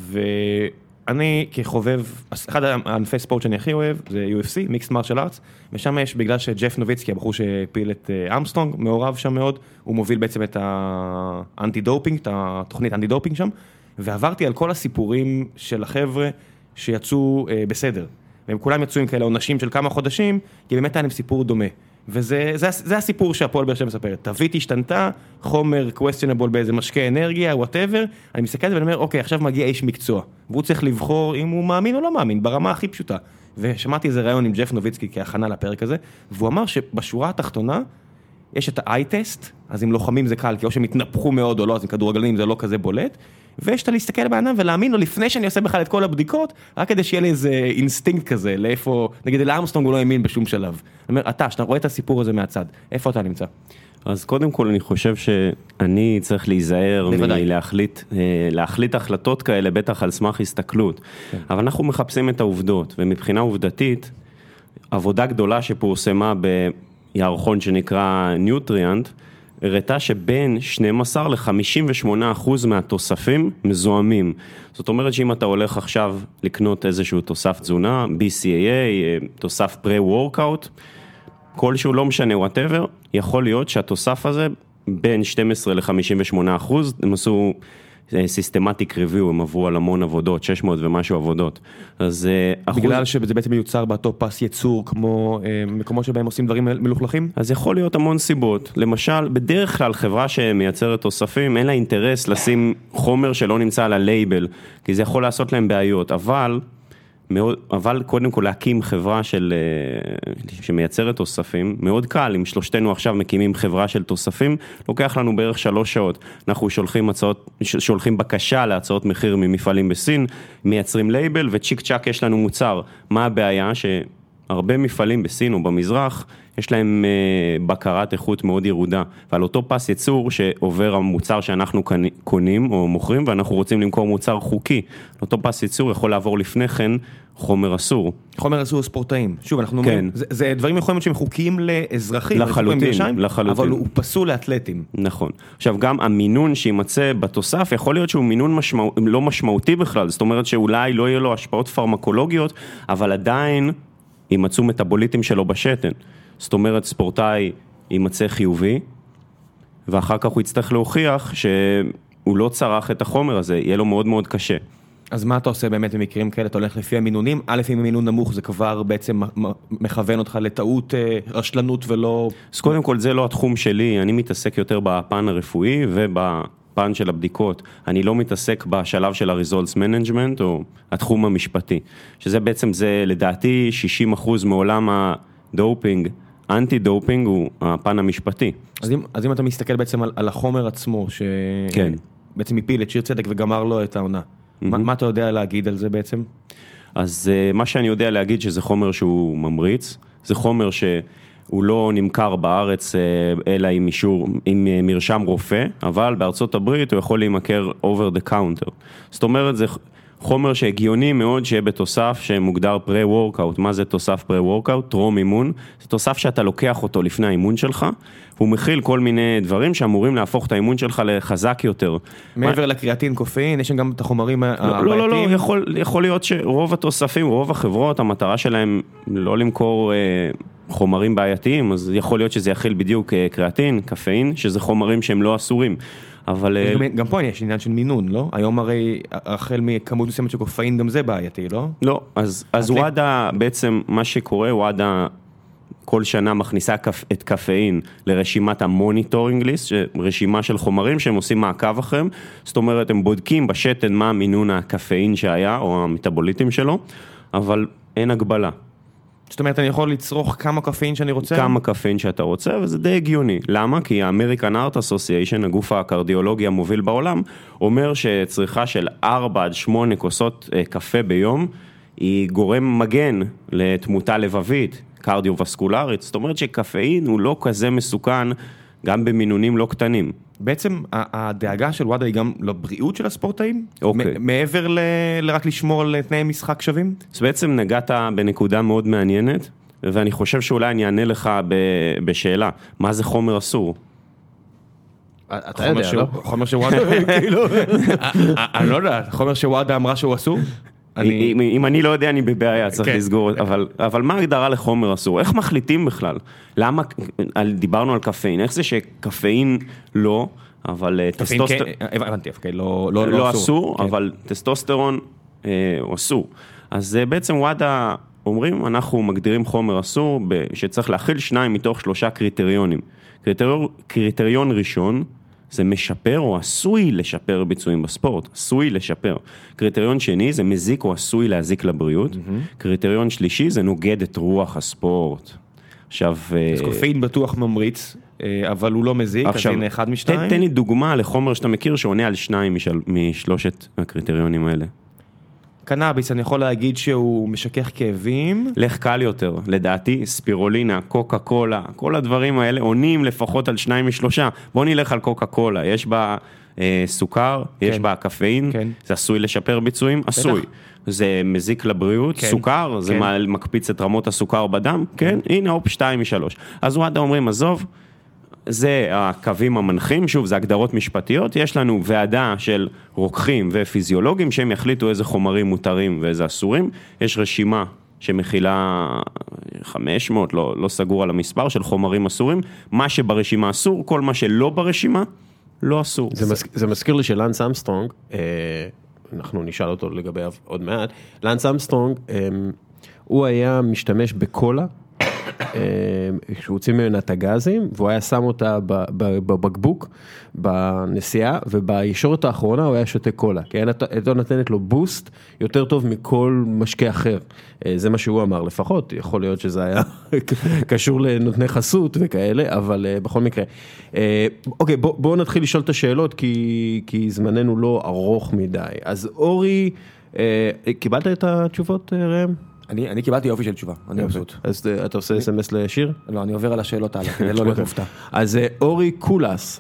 ואני כחובב, אחד הענפי ספורט שאני הכי אוהב, זה UFC, Mixed Martial Arts, ושם יש, בגלל שג'ף נוביצקי, הבחור שהפיל את אמסטרונג, מעורב שם מאוד, הוא מוביל בעצם את האנטי-דופינג, את התוכנית אנטי-דופינג שם, ועברתי על כל הסיפורים של החבר'ה שיצאו בסדר. והם כולם יצאו עם כאלה עונשים של כמה חודשים, כי באמת היה להם סיפור דומה. וזה הסיפור שהפועל באר שבע מספרת. תווית השתנתה, חומר questionable באיזה משקה אנרגיה, whatever. אני מסתכל על זה ואני אומר, אוקיי, עכשיו מגיע איש מקצוע. והוא צריך לבחור אם הוא מאמין או לא מאמין, ברמה הכי פשוטה. ושמעתי איזה רעיון עם ג'ף נוביצקי כהכנה לפרק הזה, והוא אמר שבשורה התחתונה, יש את ה-eye-test, אז אם לוחמים זה קל, כי או שהם התנפחו מאוד או לא, אז עם כדורגלנים זה לא כזה בולט, ויש את להסתכל בעיניים ולהאמין לו לפני שאני עושה בכלל את כל הבדיקות, רק כדי שיהיה לי איזה אינסטינקט כזה, לאיפה, נגיד לארמסטרונג הוא לא האמין בשום שלב. אני אומר, שאתה רואה את הסיפור הזה מהצד, איפה אתה נמצא? אז קודם כל אני חושב שאני צריך להיזהר להחליט החלטות כאלה, בטח על סמך הסתכלות. אבל אנחנו מחפשים את העובדות, ומבחינה עובדתית, עבודה גדולה שפורסמה בירחון שנקרא ניוטריאנט, הראתה שבין 12 ל-58% מהתוספים מזוהמים. זאת אומרת שאם אתה הולך עכשיו לקנות איזשהו תוסף תזונה, BCAA, תוסף פרה-וורקאוט, כלשהו לא משנה, whatever, יכול להיות שהתוסף הזה בין 12 ל-58%, הם עשו סיסטמטיק ריוויו, הם עברו על המון עבודות, 600 ומשהו עבודות. אז בגלל שזה בעצם מיוצר באותו פס ייצור, כמו מקומות שבהם עושים דברים מלוכלכים? אז יכול להיות המון סיבות. למשל, בדרך כלל חברה שמייצרת תוספים, אין לה אינטרס לשים חומר שלא נמצא על הלייבל, כי זה יכול לעשות להם בעיות, אבל קודם כל להקים חברה שמייצרת תוספים, מאוד קל, אם שלושתנו עכשיו מקימים חברה של תוספים, לוקח לנו בערך 3 שעות. אנחנו שולחים בקשה להצעות מחיר ממפעלים בסין, מייצרים לייבל וצ'יק צ'ק יש לנו מוצר. מה הבעיה? שהרבה מפעלים בסין או במזרח, יש להם בקרת איכות מאוד ירודה, ועל אותו פס ייצור שעובר המוצר שאנחנו קונים או מוכרים, ואנחנו רוצים למכור מוצר חוקי. אותו פס ייצור יכול לעבור לפני כן חומר אסור. חומר אסור ספורטאים. שוב, אנחנו אומרים, זה דברים יכולים שהם חוקיים לאזרחים, לחלוטין. אבל הוא פסול לאתלטים. נכון. עכשיו, גם המינון שימצא בתוסף, יכול להיות שהוא מינון לא משמעותי בכלל, זאת אומרת שאולי לא יהיה לו השפעות פרמקולוגיות, אבל עדיין יימצאו מטאבוליטים שלו בשתן. זאת אומרת, ספורטאי יימצא חיובי, ואחר כך הוא יצטרך להוכיח שהוא לא צרך את החומר הזה, יהיה לו מאוד מאוד קשה. אז מה אתה עושה באמת במקרים כאלה? אתה הולך לפי המינונים, א' אם המינון נמוך זה כבר בעצם מכוון אותך לטעות רשלנות ולא... אז קודם כל זה לא התחום שלי, אני מתעסק יותר בפן הרפואי ובפן של הבדיקות. אני לא מתעסק בשלב של ה-results management או התחום המשפטי, שזה בעצם זה לדעתי 60% מעולם הדופינג, אנטי דופינג הוא הפן המשפטי. אז אם אתה מסתכל בעצם על החומר עצמו, כן. שבעצם הפיל את שיר צדק וגמר לו את העונה, מה אתה יודע להגיד על זה בעצם? אז מה שאני יודע להגיד שזה חומר שהוא ממריץ, זה חומר שהוא לא נמכר בארץ אלא עם מרשם רופא, אבל בארצות הברית הוא יכול להימכר over the counter. זאת אומרת זה חומר שהגיוני מאוד שיהיה בתוסף שמוגדר pre-workout. מה זה תוסף pre-workout? טרום אימון. זה תוסף שאתה לוקח אותו לפני האימון שלך, הוא מכיל כל מיני דברים שאמורים להפוך את האימון שלך לחזק יותר. מעבר לקריאטין, קופאין, יש גם את החומרים הבעייתיים? לא, יכול להיות שרוב התוספים, רוב החברות, המטרה שלהם לא למכור חומרים בעייתיים, אז יכול להיות שזה יכיל בדיוק קריאטין, קפאין, שזה חומרים שהם לא אסורים. אבל... גם פה יש עניין של מינון, לא? היום הרי החל מכמות מסוימת של קופאין גם זה בעייתי, לא? לא, אז וואדה בעצם מה שקורה, וואדה כל שנה מכניסה את קפאין לרשימת המוניטורינג ליסט, רשימה של חומרים שהם עושים מעקב אחריהם, זאת אומרת הם בודקים בשתן מה מינון הקפאין שהיה או המטאבוליטים שלו, אבל אין הגבלה. זאת אומרת, אני יכול לצרוך כמה קפאין שאני רוצה? כמה קפאין שאתה רוצה, וזה די הגיוני. למה? כי ה-American Heart Association, הגוף הקרדיולוגי המוביל בעולם, אומר שצריכה של 4 עד 8 כוסות קפה ביום, היא גורם מגן לתמותה לבבית, קרדיו-וסקולרית. זאת אומרת שקפאין הוא לא כזה מסוכן, גם במינונים לא קטנים. בעצם הדאגה של וואדה היא גם לבריאות של הספורטאים? אוקיי. מעבר לרק לשמור על תנאי משחק שווים? אז בעצם נגעת בנקודה מאוד מעניינת, ואני חושב שאולי אני אענה לך בשאלה, מה זה חומר אסור? אתה יודע, לא? חומר שוואדה, אני לא יודע, חומר שוואדה אמרה שהוא אסור? אם אני לא יודע, אני בבעיה, צריך לסגור, אבל מה ההגדרה לחומר אסור? איך מחליטים בכלל? למה, דיברנו על קפאין, איך זה שקפאין לא, אבל טסטוסטרון... הבנתי, לא אסור, אבל טסטוסטרון הוא אסור. אז בעצם וואדה אומרים, אנחנו מגדירים חומר אסור, שצריך להכיל 2 מתוך 3 קריטריונים. קריטריון ראשון, זה משפר או עשוי לשפר ביצועים בספורט, עשוי לשפר. קריטריון שני זה מזיק או עשוי להזיק לבריאות. קריטריון שלישי זה נוגד את רוח הספורט. עכשיו... אז קופאין בטוח ממריץ, אבל הוא לא מזיק, אז הנה 1 מ-2. תן לי דוגמה לחומר שאתה מכיר שעונה על 2 משלושת הקריטריונים האלה. קנאביס, אני יכול להגיד שהוא משכך כאבים. לך קל יותר, לדעתי, ספירולינה, קוקה קולה, כל הדברים האלה עונים לפחות על 2 מ-3. בוא נלך על קוקה קולה, יש בה סוכר, יש בה קפאין, זה עשוי לשפר ביצועים, עשוי. זה מזיק לבריאות, סוכר, זה מקפיץ את רמות הסוכר בדם, כן, הנה הופ 2 מ-3. אז וואדה אומרים, עזוב, זה הקווים המנחים, שוב, זה הגדרות משפטיות, יש לנו ועדה של רוקחים ופיזיולוגים שהם יחליטו איזה חומרים מותרים ואיזה אסורים, יש רשימה שמכילה 500, לא סגור על המספר של חומרים אסורים, מה שברשימה אסור, כל מה שלא ברשימה, לא אסור. זה מזכיר לי שלאנס אמסטרונג, אנחנו נשאל אותו לגבי עוד מעט, לאנס אמסטרונג, הוא היה משתמש בקולה, שהוא הוציא ממנה את הגזים, והוא היה שם אותה בבקבוק, בנסיעה, ובישורת האחרונה הוא היה שותה קולה, כי הייתה נותנת לו בוסט יותר טוב מכל משקה אחר. זה מה שהוא אמר לפחות, יכול להיות שזה היה קשור לנותני חסות וכאלה, אבל בכל מקרה. אוקיי, בואו נתחיל לשאול את השאלות, כי זמננו לא ארוך מדי. אז אורי, קיבלת את התשובות, ראם? אני קיבלתי יופי של תשובה, אני מבסוט. אז אתה עושה SMS לשיר? לא, אני עובר על השאלות הלאה, כדי לא להיות מופתע. אז אורי קולס,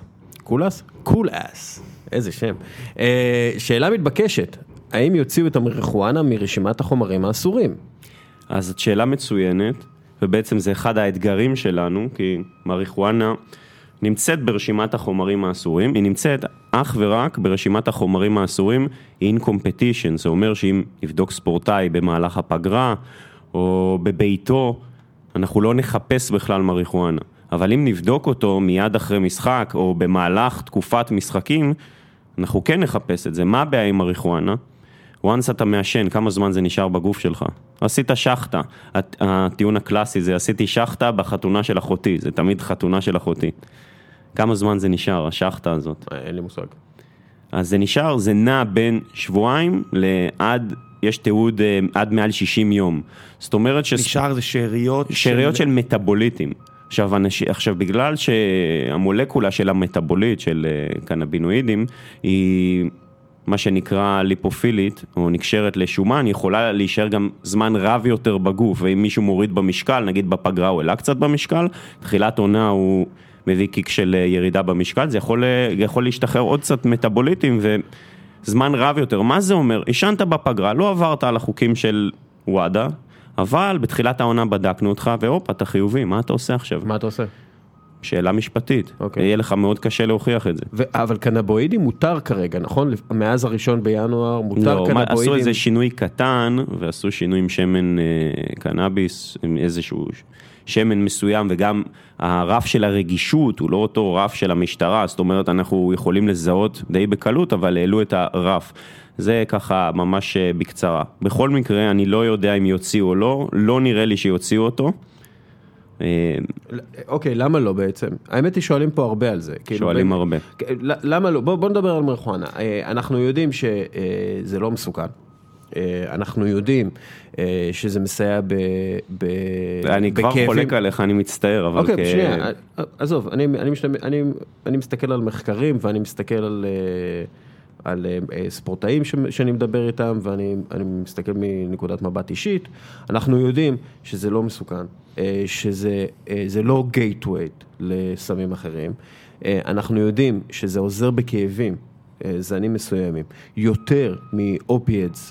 קולס, איזה שם. שאלה מתבקשת, האם יוציאו את המריחואנה מרשימת החומרים האסורים? אז זאת שאלה מצוינת, ובעצם זה אחד האתגרים שלנו, כי מריחואנה נמצאת ברשימת החומרים האסורים, היא נמצאת אך ורק ברשימת החומרים האסורים in competition, זה אומר שאם נבדוק ספורטאי במהלך הפגרה או בביתו, אנחנו לא נחפש בכלל מריחואנה, אבל אם נבדוק אותו מיד אחרי משחק או במהלך תקופת משחקים, אנחנו כן נחפש את זה. מה הבעיה עם מריחואנה? once אתה מעשן, כמה זמן זה נשאר בגוף שלך? עשית שחטה, הטיעון הקלאסי זה עשיתי שחטה בחתונה של אחותי, זה תמיד חתונה של אחותי. כמה זמן זה נשאר, השחטה הזאת? אין לי מושג. אז זה נשאר, זה נע בין שבועיים לעד, יש תיעוד עד מעל 60 יום. זאת אומרת נשאר זה שאריות של מטאבוליטים. עכשיו, בגלל שהמולקולה של המטאבוליט, של קנבינואידים, היא מה שנקרא ליפופילית, או נקשרת לשומן, היא יכולה להישאר גם זמן רב יותר בגוף, ואם מישהו מוריד במשקל, נגיד בפגרה הוא עלה קצת במשקל, תחילת עונה הוא מביא קיק של ירידה במשקל, זה יכול להשתחרר עוד קצת מטאבוליטים, וזמן רב יותר. מה זה אומר? ישנת בפגרה, לא עברת על החוקים של וואדה, אבל בתחילת העונה בדקנו אותך, ואופ, אתה חיובי, מה אתה עושה עכשיו? מה אתה עושה? שאלה משפטית, יהיה לך מאוד קשה להוכיח את זה. אבל קנבואידים מותר כרגע, נכון? מאז הראשון בינואר מותר קנבואידים. לא, עשו איזה שינוי קטן, ועשו שינוי עם שמן קנאביס, עם איזשהו שמן מסוים, וגם הרף של הרגישות הוא לא אותו רף של המשטרה, זאת אומרת אנחנו יכולים לזהות די בקלות, אבל העלו את הרף. זה ככה ממש בקצרה. בכל מקרה, אני לא יודע אם יוציאו או לא, לא נראה לי שיוציאו אותו. אוקיי, למה לא בעצם? האמת היא שואלים פה הרבה על זה. שואלים הרבה. למה לא? בוא נדבר על מריחואנה. אנחנו יודעים שזה לא מסוכן. אנחנו יודעים שזה מסייע אני כבר חולק עליך, אני מצטער, אבל... אוקיי, שנייה, עזוב, אני מסתכל על מחקרים ואני מסתכל על ספורטאים שאני מדבר איתם, ואני מסתכל מנקודת מבט אישית. אנחנו יודעים שזה לא מסוכן, שזה לא gateway לסמים אחרים. אנחנו יודעים שזה עוזר בכאבים, זנים מסוימים, יותר מאופיאדס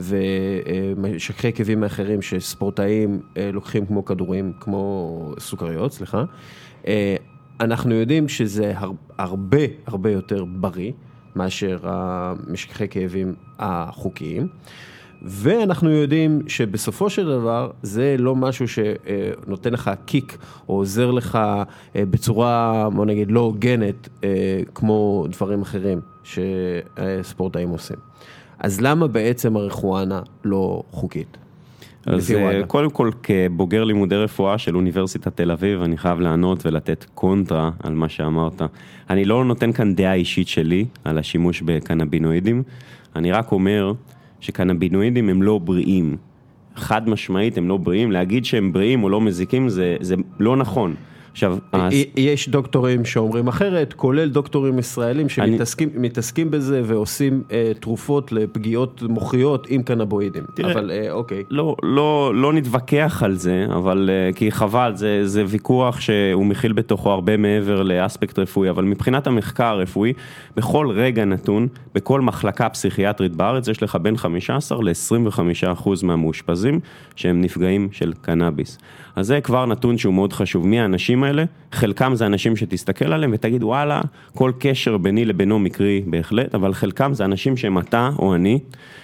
ומשככי כאבים מאחרים שספורטאים לוקחים כמו כדורים, כמו סוכריות, סליחה. אנחנו יודעים שזה הרבה יותר בריא, מאשר המשככי כאבים החוקיים, ואנחנו יודעים שבסופו של דבר זה לא משהו שנותן לך קיק, או עוזר לך בצורה, בוא נגיד, לא הוגנת, כמו דברים אחרים שספורטאים עושים. אז למה בעצם מריחואנה לא חוקית? אז קודם כל, כבוגר לימודי רפואה של אוניברסיטת תל אביב, אני חייב לענות ולתת קונטרה על מה שאמרת. אני לא נותן כאן דעה אישית שלי על השימוש בקנבינואידים, אני רק אומר שקנבינואידים הם לא בריאים. חד משמעית הם לא בריאים, להגיד שהם בריאים או לא מזיקים זה לא נכון. עכשיו, יש דוקטורים שאומרים אחרת, כולל דוקטורים ישראלים שמתעסקים בזה ועושים תרופות לפגיעות מוחיות עם קנבואידים. אבל אוקיי. לא נתווכח על זה, אבל כי חבל, זה ויכוח שהוא מכיל בתוכו הרבה מעבר לאספקט רפואי, אבל מבחינת המחקר הרפואי, בכל רגע נתון, בכל מחלקה פסיכיאטרית בארץ, יש לך בין 15 ל-25% מהמאושפזים שהם נפגעים של קנאביס. אז זה כבר נתון שהוא מאוד חשוב. מי האנשים האלה? חלקם זה אנשים שתסתכל עליהם ותגיד, וואלה, כל קשר ביני לבינו מקרי בהחלט, אבל חלקם זה אנשים שהם אתה או אני.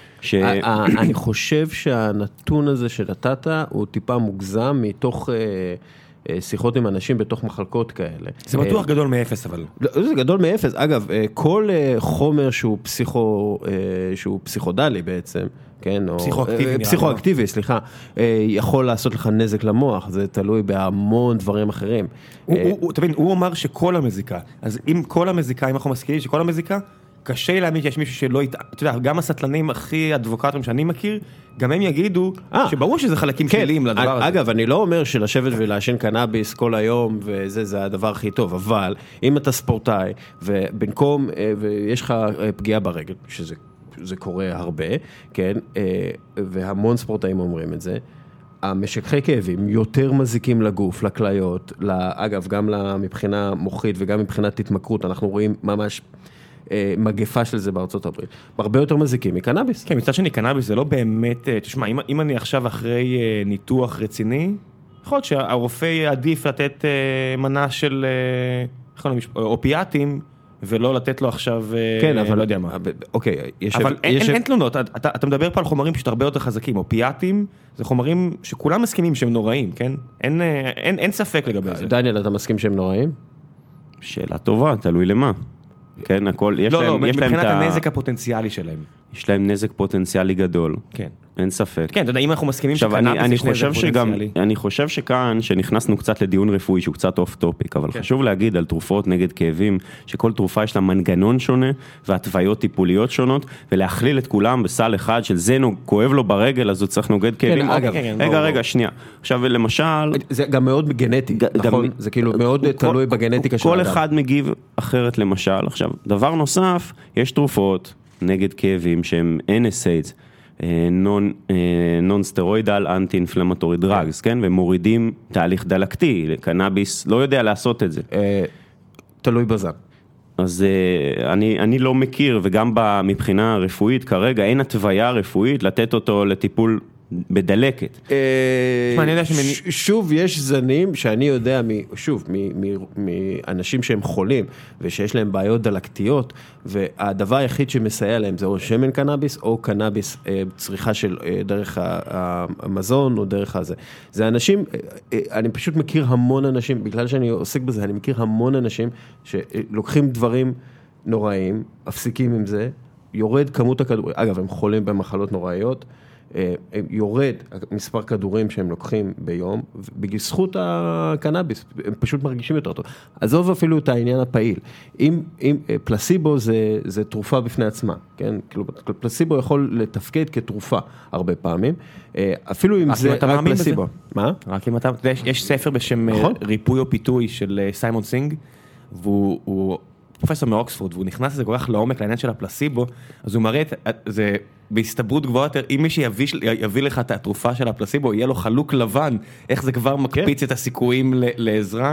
אני חושב שהנתון הזה שנתת הוא טיפה מוגזם מתוך שיחות עם אנשים בתוך מחלקות כאלה. זה בטוח גדול מאפס, אבל. זה גדול מאפס. אגב, כל חומר שהוא פסיכודלי בעצם, כן, פסיכואקטיבי, סליחה, יכול לעשות לך נזק למוח, זה תלוי בהמון דברים אחרים. תבין, הוא אומר שכל המזיקה, אז אם כל המזיקה, אם אנחנו מסכימים שכל המזיקה, קשה להאמין שיש מישהו שלא, אתה יודע, גם הסטלנים הכי אדבוקטים שאני מכיר, גם הם יגידו שברור שזה חלקים שליליים לדבר הזה. אגב, אני לא אומר שלשבת ולעשן קנאביס כל היום, וזה הדבר הכי טוב, אבל אם אתה ספורטאי, ובמקום, ויש לך פגיעה ברגל, שזה קורה הרבה, כן, והמון ספורטאים אומרים את זה, המשככי כאבים יותר מזיקים לגוף, לכליות, אגב, גם מבחינה מוחית וגם מבחינת התמכרות, אנחנו רואים ממש מגפה של זה בארצות הברית. הרבה יותר מזיקים מקנאביס. כן, מצד שני, קנאביס זה לא באמת, תשמע, אם אני עכשיו אחרי ניתוח רציני, יכול להיות שהרופא יעדיף לתת מנה של אופיאטים, ולא לתת לו עכשיו, כן, אבל לא יודע מה. אוקיי, אבל אין תלונות, אתה מדבר פה על חומרים שאתה הרבה יותר חזקים, אופיאטים, זה חומרים שכולם מסכימים שהם נוראים, כן? אין ספק לגבי זה. דניאל, אתה מסכים שהם נוראים? שאלה טובה, תלוי למה. כן, הכל, יש לא, להם, לא, יש להם מבחינת את הנזק הפוטנציאלי שלהם. יש להם נזק פוטנציאלי גדול. כן. אין ספק. כן, אתה יודע, אם אנחנו מסכימים עכשיו, שקנאביס יש נזק פוטנציאלי. אני חושב שכאן, שנכנסנו קצת לדיון רפואי שהוא קצת אוף טופיק, אבל חשוב להגיד על תרופות נגד כאבים, שכל תרופה יש לה מנגנון שונה, והתוויות טיפוליות שונות, ולהכליל את כולם בסל אחד של זה כואב לו ברגל, אז הוא צריך נוגד כאבים. רגע, שנייה. עכשיו, למשל... זה גם מאוד גנטי, נכון? זה כאילו מאוד תלוי בגנטיקה של האדם. כל אחד מגיב אחרת למשל. עכשיו, דבר נוסף, יש תרופות נגד כאבים שהם NSAIDs, non-steroidal anti-inflammatory drugs, כן? ומורידים תהליך דלקתי, קנאביס לא יודע לעשות את זה. תלוי בזן. אז אני לא מכיר, וגם מבחינה רפואית כרגע אין התוויה רפואית לתת אותו לטיפול בדלקת. שוב, יש זנים שאני יודע, שוב, מאנשים שהם חולים, ושיש להם בעיות דלקתיות, והדבר היחיד שמסייע להם זה או שמן קנאביס, או קנאביס צריכה של דרך המזון, או דרך הזה. זה אנשים, אני פשוט מכיר המון אנשים, בגלל שאני עוסק בזה, אני מכיר המון אנשים שלוקחים דברים נוראים, הפסיקים עם זה, יורד כמות הכדורים, אגב, הם חולים במחלות נוראיות, יורד מספר כדורים שהם לוקחים ביום, בזכות הקנאביס, הם פשוט מרגישים יותר טוב. עזוב אפילו את העניין הפעיל. אם פלסיבו זה תרופה בפני עצמה, כן? כאילו, פלסיבו יכול לתפקד כתרופה הרבה פעמים, אפילו אם זה רק פלסיבו. מה? רק אם אתה, יש ספר בשם ריפוי או פיתוי של סיימון סינג, והוא פרופסור מאוקספורד, והוא נכנס לזה כל כך לעומק לעניין של הפלסיבו, אז הוא מראה, זה בהסתברות גבוהה יותר, אם מי שיביא לך את התרופה של הפלסיבו, יהיה לו חלוק לבן, איך זה כבר מקפיץ את הסיכויים לעזרה,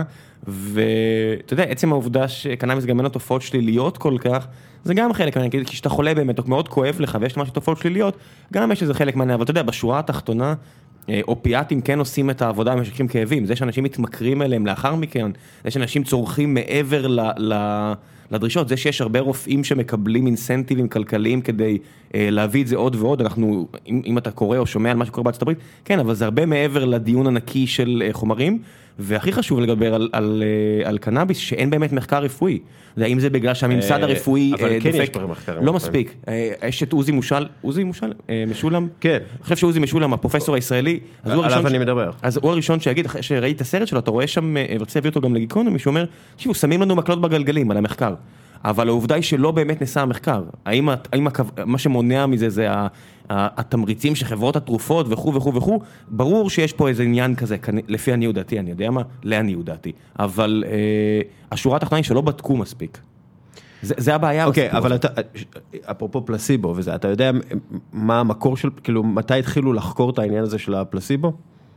ואתה יודע, עצם העובדה שקנאביס גם אין לו תופעות שליליות כל כך, זה גם חלק, כי כשאתה חולה באמת, או מאוד כואב לך, ויש משהו תופעות שליליות, גם יש איזה חלק מהעניין, אבל אתה יודע, בשורה התחתונה, אופיאטים כן עושים את העבודה, משכים כאבים, זה שאנשים מתמכרים אליהם לאחר מכן, זה שאנשים צורכים מעבר לדרישות, זה שיש הרבה רופאים שמקבלים אינסנטיבים כלכליים כדי להביא את זה עוד ועוד, אנחנו, אם אתה קורא או שומע על מה שקורה בארצות הברית, כן, אבל זה הרבה מעבר לדיון הנקי של חומרים, והכי חשוב לדבר על קנאביס, שאין באמת מחקר רפואי. אם זה בגלל שהממסד הרפואי דופק, לא מספיק. יש את עוזי משולם? כן. אני חושב שעוזי משולם, הפרופסור הישראלי, עליו אני מדבר. אז הוא הראשון שיגיד, אחרי שראיתי את הסרט שלו, אתה רואה שם, ורצה להביא אותו גם לגיקונומי, שהוא אומר, תקשיבו, שמים לנו מקלות בגלגלים על המחקר. אבל העובדה היא שלא באמת נעשה המחקר. האם מה שמונע מזה זה התמריצים שחברות התרופות וכו' וכו' וכו', ברור שיש פה איזה עניין כזה, לפי עניות דעתי, אני יודע מה? לעניות דעתי. אבל השורה התחתונה היא שלא בדקו מספיק. זה הבעיה. אוקיי, אבל אפרופו פלסיבו וזה, אתה יודע מה המקור של, כאילו, מתי התחילו לחקור את העניין הזה של הפלסיבו?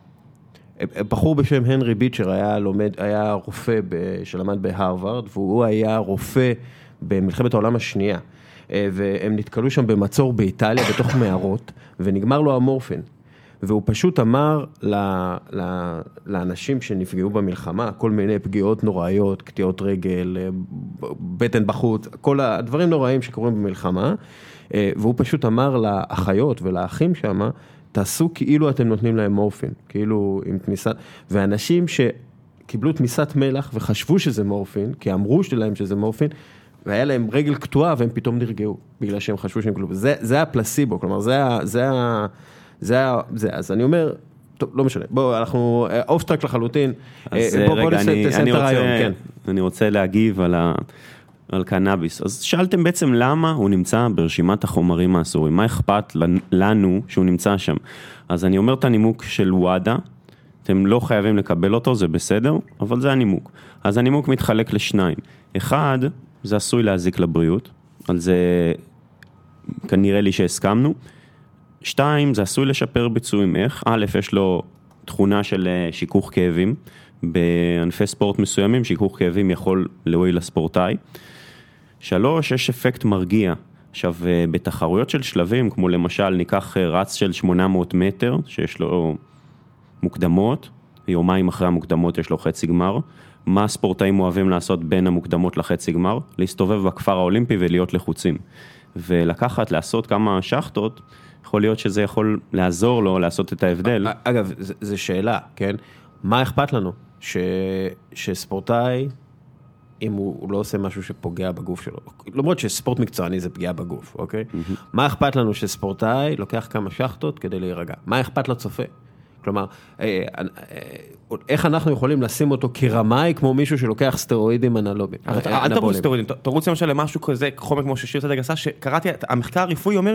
בחור בשם הנרי ביצ'ר היה רופא שלמד בהרווארד, והוא היה רופא במלחמת העולם השנייה, והם נתקלו שם במצור באיטליה, בתוך מערות, ונגמר לו המורפין, והוא פשוט אמר לאנשים שנפגעו במלחמה, כל מיני פגיעות נוראיות, קטיעות רגל, בטן בחוץ, כל הדברים נוראים שקורים במלחמה, והוא פשוט אמר לאחיות ולאחים שם, תעשו כאילו אתם נותנים להם מורפין, כאילו עם תמיסת, ואנשים שקיבלו תמיסת מלח וחשבו שזה מורפין, כי אמרו שלהם שזה מורפין, והיה להם רגל קטועה והם פתאום נרגעו, בגלל שהם חשבו שהם כלום. זה הפלסיבו, כלומר, אז אני אומר, טוב, לא משנה, בואו, אנחנו אוף טרק לחלוטין, בואו תסיים את הרעיון, כן. אני רוצה להגיב על קנאביס. אז שאלתם בעצם למה הוא נמצא ברשימת החומרים האסורים, מה אכפת לנו שהוא נמצא שם. אז אני אומר את הנימוק של וואדה, אתם לא חייבים לקבל אותו, זה בסדר, אבל זה הנימוק. אז הנימוק מתחלק לשניים. אחד, זה עשוי להזיק לבריאות, על זה כנראה לי שהסכמנו. שתיים, זה עשוי לשפר ביצועים. איך? א', יש לו תכונה של שיכוך כאבים, בענפי ספורט מסוימים, שיכוך כאבים יכול להועיל לספורטאי. 3, יש אפקט מרגיע. עכשיו, בתחרויות של שלבים, כמו למשל, ניקח רץ של 800 מטר, שיש לו מוקדמות, יומיים אחרי המוקדמות יש לו חצי גמר. מה הספורטאים אוהבים לעשות בין המוקדמות לחצי גמר? להסתובב בכפר האולימפי ולהיות לחוצים. ולקחת, לעשות כמה שחטות, יכול להיות שזה יכול לעזור לו לעשות את ההבדל. אגב, זו שאלה, כן? מה אכפת לנו? שספורטאי אם הוא לא עושה משהו שפוגע בגוף שלו. למרות שספורט מקצועני זה פגיעה בגוף, אוקיי? מה אכפת לנו שספורטאי לוקח כמה שחטות כדי להירגע? מה אכפת לצופה? כלומר, איך אנחנו יכולים לשים אותו כרמאי כמו מישהו שלוקח סטרואידים אנלוגיים? אל תרוץ סטרואידים, תרוץ למשל למשהו כזה, חומר כמו ששיר צדק עשה, שקראתי, המחקר הרפואי אומר,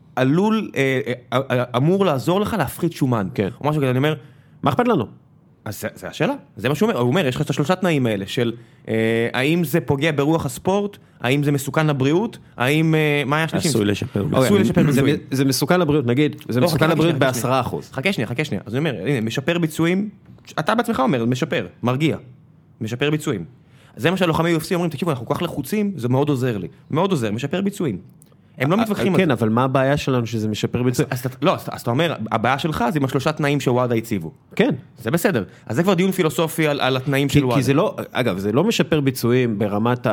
אמור לעזור לך להפחית שומן. כן. או משהו כזה, אני אומר, מה אכפת לנו? אז זה השאלה, זה מה שהוא אומר, הוא אומר, יש לך את השלושה תנאים האלה, של האם זה פוגע ברוח הספורט, האם זה מסוכן לבריאות, האם, מה היה השלישים? עשוי לשפר. עשוי לשפר ביצועים. זה מסוכן לבריאות, נגיד, זה מסוכן לבריאות ב10%. חכה שנייה, אז אני אומר, הנה, משפר ביצועים, אתה בעצמך אומר, משפר, מרגיע, משפר ביצועים. זה מה שהלוחמי UFC אומרים, תקשיבו, אנחנו כל כך לחוצים, זה מאוד עוזר לי, מאוד עוזר, משפר ביצועים. הם לא מתווכחים על זה. כן, אבל מה הבעיה שלנו שזה משפר ביצועים? לא, אז אתה אומר, הבעיה שלך זה עם השלושה תנאים שוואדה הציבו. כן. זה בסדר. אז זה כבר דיון פילוסופי על התנאים של וואדה. כי זה לא, אגב, זה לא משפר ביצועים ברמת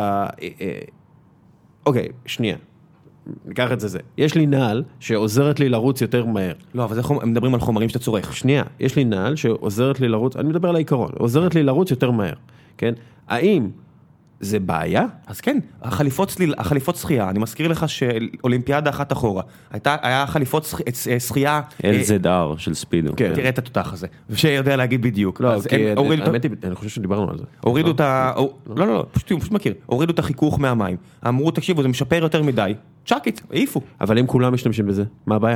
אוקיי, שנייה. ניקח את זה. יש לי נעל שעוזרת לי לרוץ יותר מהר. לא, אבל הם מדברים על חומרים שאתה צורך. שנייה, יש לי נעל שעוזרת לי לרוץ, אני מדבר על העיקרון, עוזרת לי לרוץ יותר מהר, כן? האם זה בעיה? אז כן, החליפות שחייה, אני מזכיר לך שאולימפיאדה אחת אחורה, היה חליפות שחייה... LZR של ספידו. תראה את התותח הזה, שיודע להגיד בדיוק. לא, כי האמת היא, אני חושב שדיברנו על זה. הורידו את ה... לא, פשוט מכיר, הורידו את החיכוך מהמים, אמרו, תקשיבו, זה משפר יותר מדי, צ'אקית, העיפו. אבל אם כולם משתמשים בזה, מה הבעיה?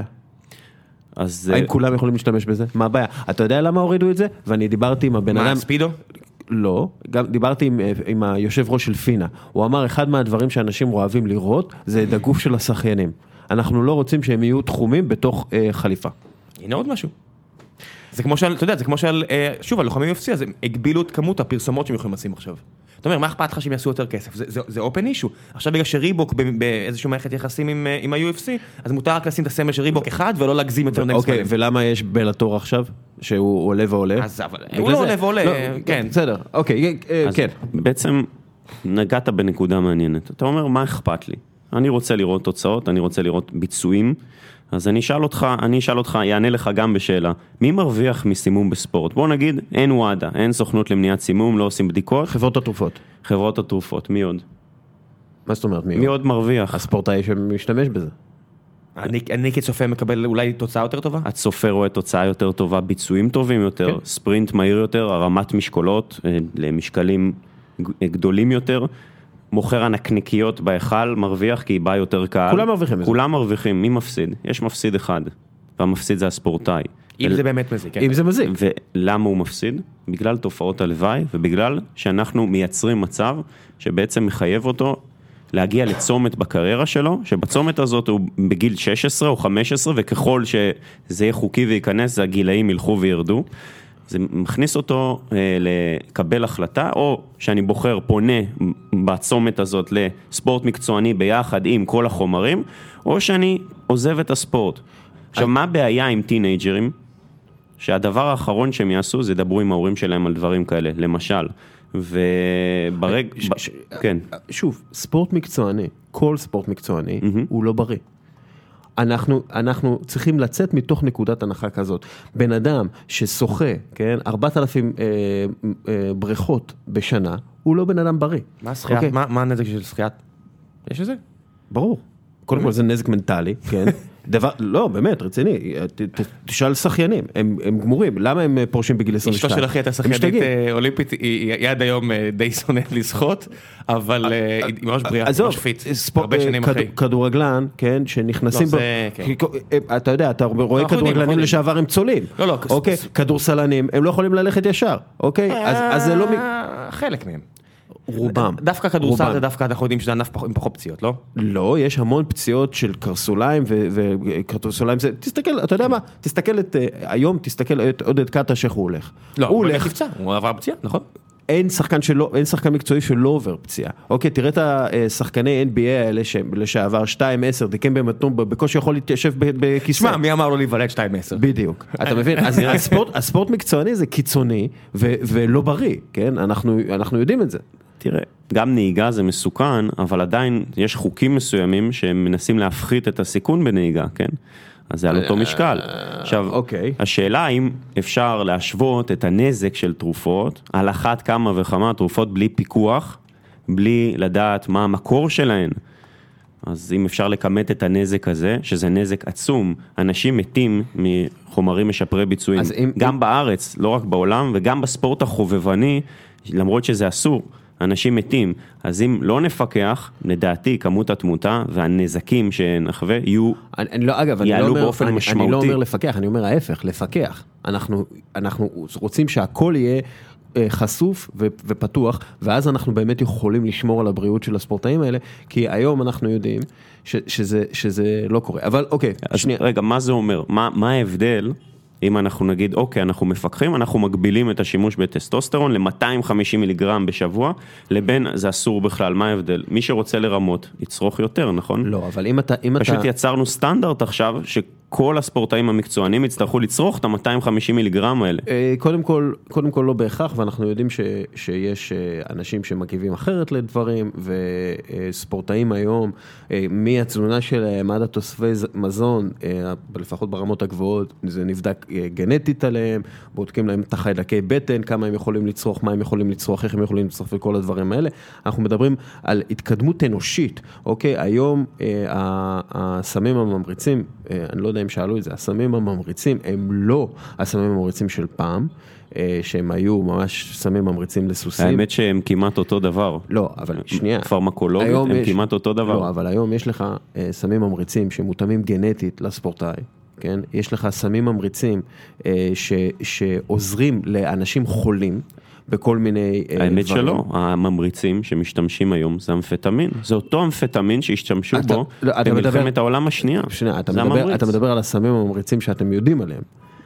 האם כולם יכולים להשתמש בזה? מה הבעיה? אתה יודע למה הורידו את זה? ואני דיברתי עם הבן אדם... מה, ספידו? לא, גם דיברתי עם היושב ראש של פינה, הוא אמר אחד מהדברים שאנשים אוהבים לראות, זה את הגוף של השחיינים. אנחנו לא רוצים שהם יהיו תחומים בתוך חליפה. הנה עוד משהו. זה כמו שעל, אתה יודע, זה כמו שעל, שוב, על לוחמי UFC, אז הם הגבילו את כמות הפרסומות שהם יכולים לשים עכשיו. אתה אומר, מה אכפת לך שהם יעשו יותר כסף? זה אופן אישו. עכשיו בגלל שריבוק באיזשהו מערכת יחסים עם ה-UFC, אז מותר רק לשים את הסמל של ריבוק אחד, ולא להגזים יותר נגד ספרים. אוקיי, ולמה יש בלטור עכשיו, שהוא עולה ועולה? הוא לא עולה ועולה, כן. בסדר, אוקיי, כן. בעצם נגעת בנקודה מעניינת. אתה אומר, מה אכפת לי? אני רוצה לראות תוצאות, אני רוצה לראות ביצועים, אז אני אשאל אותך, יענה לך גם בשאלה, מי מרוויח מסימום בספורט? בוא נגיד, אין וואדה, אין סוכנות למניעת סימום, לא עושים בדיקות. חברות התרופות. חברות התרופות, מי עוד? מה זאת אומרת? מי עוד מרוויח? הספורטאי שמשתמש בזה. אני כצופה מקבל אולי תוצאה יותר טובה? הצופה רואה תוצאה יותר טובה, ביצועים טובים יותר, ספרינט מהיר יותר, הרמת משקולות למשקלים גדולים יותר, מוכר הנקניקיות בהיכל, מרוויח כי היא באה יותר קהל. כולם מרוויחים מזה. כולם מרוויחים, מי מפסיד? יש מפסיד אחד, והמפסיד זה הספורטאי. אם זה באמת מזיק, כן. אם זה מזיק. ולמה הוא מפסיד? בגלל תופעות הלוואי, ובגלל שאנחנו מייצרים מצב שבעצם מחייב אותו להגיע לצומת בקריירה שלו, שבצומת הזאת הוא בגיל 16 או 15, וככל שזה יהיה חוקי וייכנס, הגילאים ילכו וירדו. זה מכניס אותו לקבל החלטה, או שאני בוחר, פונה בצומת הזאת לספורט מקצועני ביחד עם כל החומרים, או שאני עוזב את הספורט. עכשיו, מה הבעיה עם טינאג'רים? שהדבר האחרון שהם יעשו זה דברו עם ההורים שלהם על דברים כאלה, למשל. כן. שוב, ספורט מקצועני, כל ספורט מקצועני, הוא לא בריא. אנחנו צריכים לצאת מתוך נקודת הנחה כזאת. בן אדם ששוחה, כן, 4,000 בריכות בשנה, הוא לא בן אדם בריא. מה הנזק של שחיית? יש את זה? ברור. קודם כל זה נזק מנטלי, כן. לא, באמת, רציני, תשאל שחיינים, הם גמורים, למה הם פורשים בגיל 22? אשתו של אחי הייתה שחיינית אולימפית, היא עד היום די שונאת לשחות, אבל היא ממש בריאה, ממש פיט, הרבה שנים אחרי. כדורגלן, כן, שנכנסים, אתה יודע, אתה רואה כדורגלנים לשעבר הם צולים, אוקיי, כדורסלנים, הם לא יכולים ללכת ישר, אוקיי, אז זה לא... חלק מהם. רובם. דווקא כדורסל זה דווקא אנחנו יודעים שזה ענף עם פחות פציעות, לא? לא, יש המון פציעות של קרסוליים וכרסוליים, תסתכל, אתה יודע מה? תסתכל היום, תסתכל עוד את קאטה שאיך הוא הולך. לא, הוא הולך פציעה, הוא עבר פציעה, נכון? אין שחקן מקצועי שלא עובר פציעה. אוקיי, תראה את השחקני NBA האלה לשעבר 2-10, דיקם במתנום, בקושי יכול להתיישב בכיסא. שמע, מי אמר לו להיוולד 2-10? בדיוק. אתה מבין? אז הספורט מקצועני זה קיצוני ולא בריא, כן? אנחנו יודעים את זה. תראה, גם נהיגה זה מסוכן, אבל עדיין יש חוקים מסוימים שהם מנסים להפחית את הסיכון בנהיגה, כן? אז זה על אותו משקל. עכשיו, השאלה האם אפשר להשוות את הנזק של תרופות, על אחת כמה וכמה תרופות בלי פיקוח, בלי לדעת מה המקור שלהן. אז אם אפשר לקמת את הנזק הזה, שזה נזק עצום, אנשים מתים מחומרים משפרי ביצועים, גם בארץ, לא רק בעולם, וגם בספורט החובבני, למרות שזה אסור, אנשים מתים. אז אם לא נפקח, לדעתי, כמות התמותה והנזקים שנחווה, יעלו באופן משמעותי. אני לא אומר לפקח, אני אומר ההפך, לפקח. אנחנו רוצים שהכל יהיה חשוף ופתוח, ואז אנחנו באמת יכולים לשמור על הבריאות של הספורטאים האלה, כי היום אנחנו יודעים שזה לא קורה. אבל אוקיי, שנייה. רגע, מה זה אומר? מה ההבדל אם אנחנו נגיד, אוקיי, אנחנו מפקחים, אנחנו מגבילים את השימוש בטסטוסטרון ל-250 מיליגרם בשבוע, לבין זה אסור בכלל, מה ההבדל? מי שרוצה לרמות, יצרוך יותר, נכון? לא, אבל אם אתה... פשוט יצרנו סטנדרט עכשיו, שכל הספורטאים המקצוענים יצטרכו לצרוך את ה-250 מיליגרם האלה. קודם כל לא בהכרח, ואנחנו יודעים שיש אנשים שמגיבים אחרת לדברים, וספורטאים היום, מהתזונה שלהם עד התוספי מזון, לפחות ברמות הגבוהות, זה נבדק גנטית עליהם, בודקים להם את החיידקי בטן, כמה הם יכולים לצרוך, מה הם יכולים לצרוך, איך הם יכולים לצרוך וכל הדברים האלה. אנחנו מדברים על התקדמות אנושית, אוקיי? היום הסמים הממריצים, אני לא יודע אם שאלו את זה, הסמים הממריצים הם לא הסמים הממריצים של פעם, שהם היו ממש סמים ממריצים לסוסים. האמת שהם כמעט אותו דבר. לא, אבל שנייה. פרמקולוגית הם כמעט אותו דבר. לא, אבל היום יש לך סמים ממריצים שמותאמים גנטית לספורטאי. כן? יש לך סמים ממריצים שעוזרים לאנשים חולים בכל מיני דברים. האמת שלא, הממריצים שמשתמשים היום זה אמפטמין. זה אותו אמפטמין שהשתמשו בו במלחמת העולם השנייה. שנייה, אתה מדבר על הסמים הממריצים שאתם יודעים עליהם.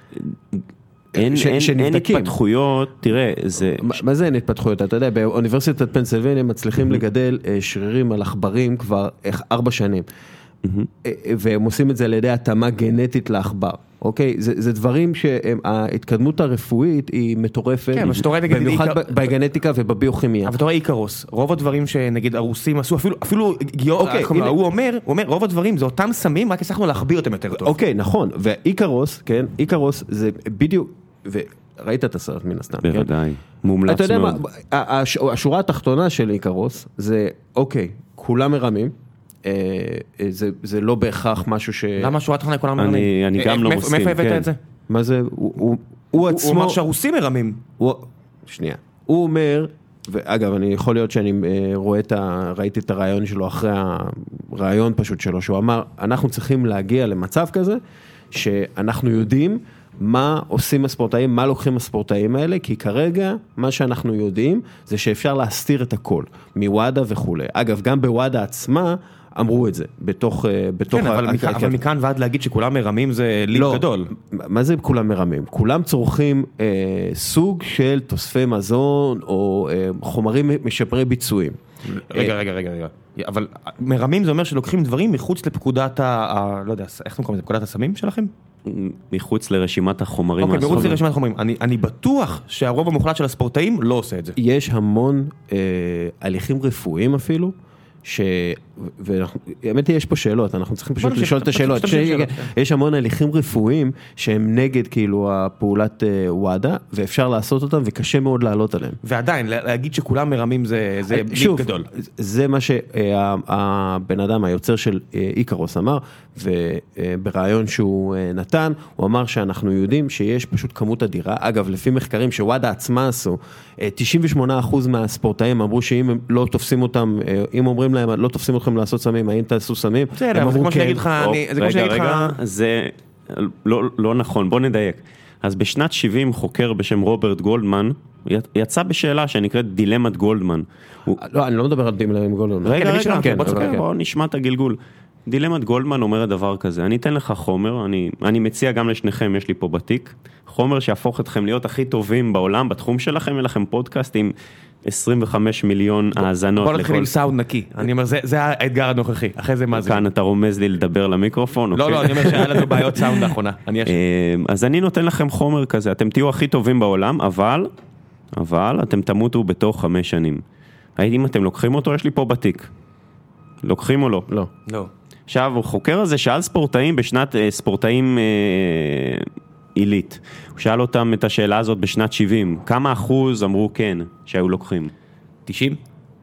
אין התפתחויות, תראה, זה... מה זה אין התפתחויות? אתה יודע, באוניברסיטת פנסילבניה מצליחים לגדל שרירים על עכברים כבר 4 שנים. והם עושים את זה על ידי התאמה גנטית לעכבר, אוקיי? זה דברים שההתקדמות הרפואית היא מטורפת, במיוחד בגנטיקה ובביוכימיה. אבל אתה רואה איקרוס, רוב הדברים שנגיד הרוסים עשו, אפילו גיאור, הוא אומר, רוב הדברים זה אותם סמים, רק הצלחנו להחביא אותם יותר טוב. אוקיי, נכון, ואיקרוס, כן, איקרוס זה בדיוק, ראית את הסרט מן הסתם, כן? בוודאי, מומלץ מאוד. אתה יודע מה, השורה התחתונה של איקרוס זה, אוקיי, כולם מרמים, זה לא בהכרח משהו ש... למה שורה תחתונה כולם מרמים? אני גם לא מסכים. מאיפה הבאת את זה? מה זה? הוא עצמו... הוא אמר שהרוסים מרמים. שנייה. הוא אומר, ואגב, אני יכול להיות שאני ראיתי את הרעיון שלו אחרי הרעיון פשוט שלו, שהוא אמר, אנחנו צריכים להגיע למצב כזה, שאנחנו יודעים מה עושים הספורטאים, מה לוקחים הספורטאים האלה, כי כרגע מה שאנחנו יודעים זה שאפשר להסתיר את הכל, מוואדה וכו'. אגב, גם בוואדה עצמה אמרו את זה, בתוך... כן, אבל מכאן ועד להגיד שכולם מרמים זה ליב גדול. מה זה כולם מרמים? כולם צורכים סוג של תוספי מזון או חומרים משפרי ביצועים. רגע. אבל מרמים זה אומר שלוקחים דברים מחוץ לפקודת לא יודע, איך קוראים לזה? פקודת הסמים שלכם? מחוץ לרשימת החומרים. אוקיי, מחוץ לרשימת החומרים. אני בטוח שהרוב המוחלט של הספורטאים לא עושה את זה. יש המון הליכים רפואיים אפילו, והאמת יש פה שאלות, אנחנו צריכים פשוט לשאול את השאלות. יש המון הליכים רפואיים שהם נגד כאילו הפעולת וואדה, ואפשר לעשות אותם וקשה מאוד לעלות עליהם. ועדיין, להגיד שכולם מרמים זה ליב גדול. זה מה שהבן אדם, היוצר של איקרוס אמר, וברעיון שהוא נתן, הוא אמר שאנחנו יודעים שיש פשוט כמות אדירה. אגב, לפי מחקרים שוואדה עצמה עשו, 98% מהספורטאים אמרו שאם הם לא תופסים אותם, אם אומרים להם, לא תופסים אתכם לעשות סמים, האם תעשו סמים? בסדר, אבל זה כמו שנגיד לך, רגע, זה לא נכון, בוא נדייק. אז בשנת 70 חוקר בשם רוברט גולדמן, יצא בשאלה שנקראת דילמת גולדמן. לא, אני לא מדבר על דילמת גולדמן. רגע, בוא נשמע את הגלגול. דילמת גולדמן אומרת דבר כזה, אני אתן לך חומר, אני מציע גם לשניכם, יש לי פה בתיק, חומר שיהפוך אתכם להיות הכי טובים בעולם, בתחום שלכם, יהיה לכם פודקאסט עם 25 מיליון האזנות. בוא נתחיל עם סאונד נקי, אני אומר, זה האתגר הנוכחי, אחרי זה מה זה? כאן אתה רומז לי לדבר למיקרופון? לא, אני אומר שהיה לנו בעיות סאונד לאחרונה. אז אני נותן לכם חומר כזה, אתם תהיו הכי טובים בעולם, אבל אתם תמותו בתוך 5 שנים. אם אתם לוקחים אותו, יש לי פה בתיק. לוקחים או לא? לא. עכשיו, החוקר הזה שאל ספורטאים בשנת, ספורטאים עילית. הוא שאל אותם את השאלה הזאת בשנת 70. כמה אחוז אמרו כן שהיו לוקחים? 90?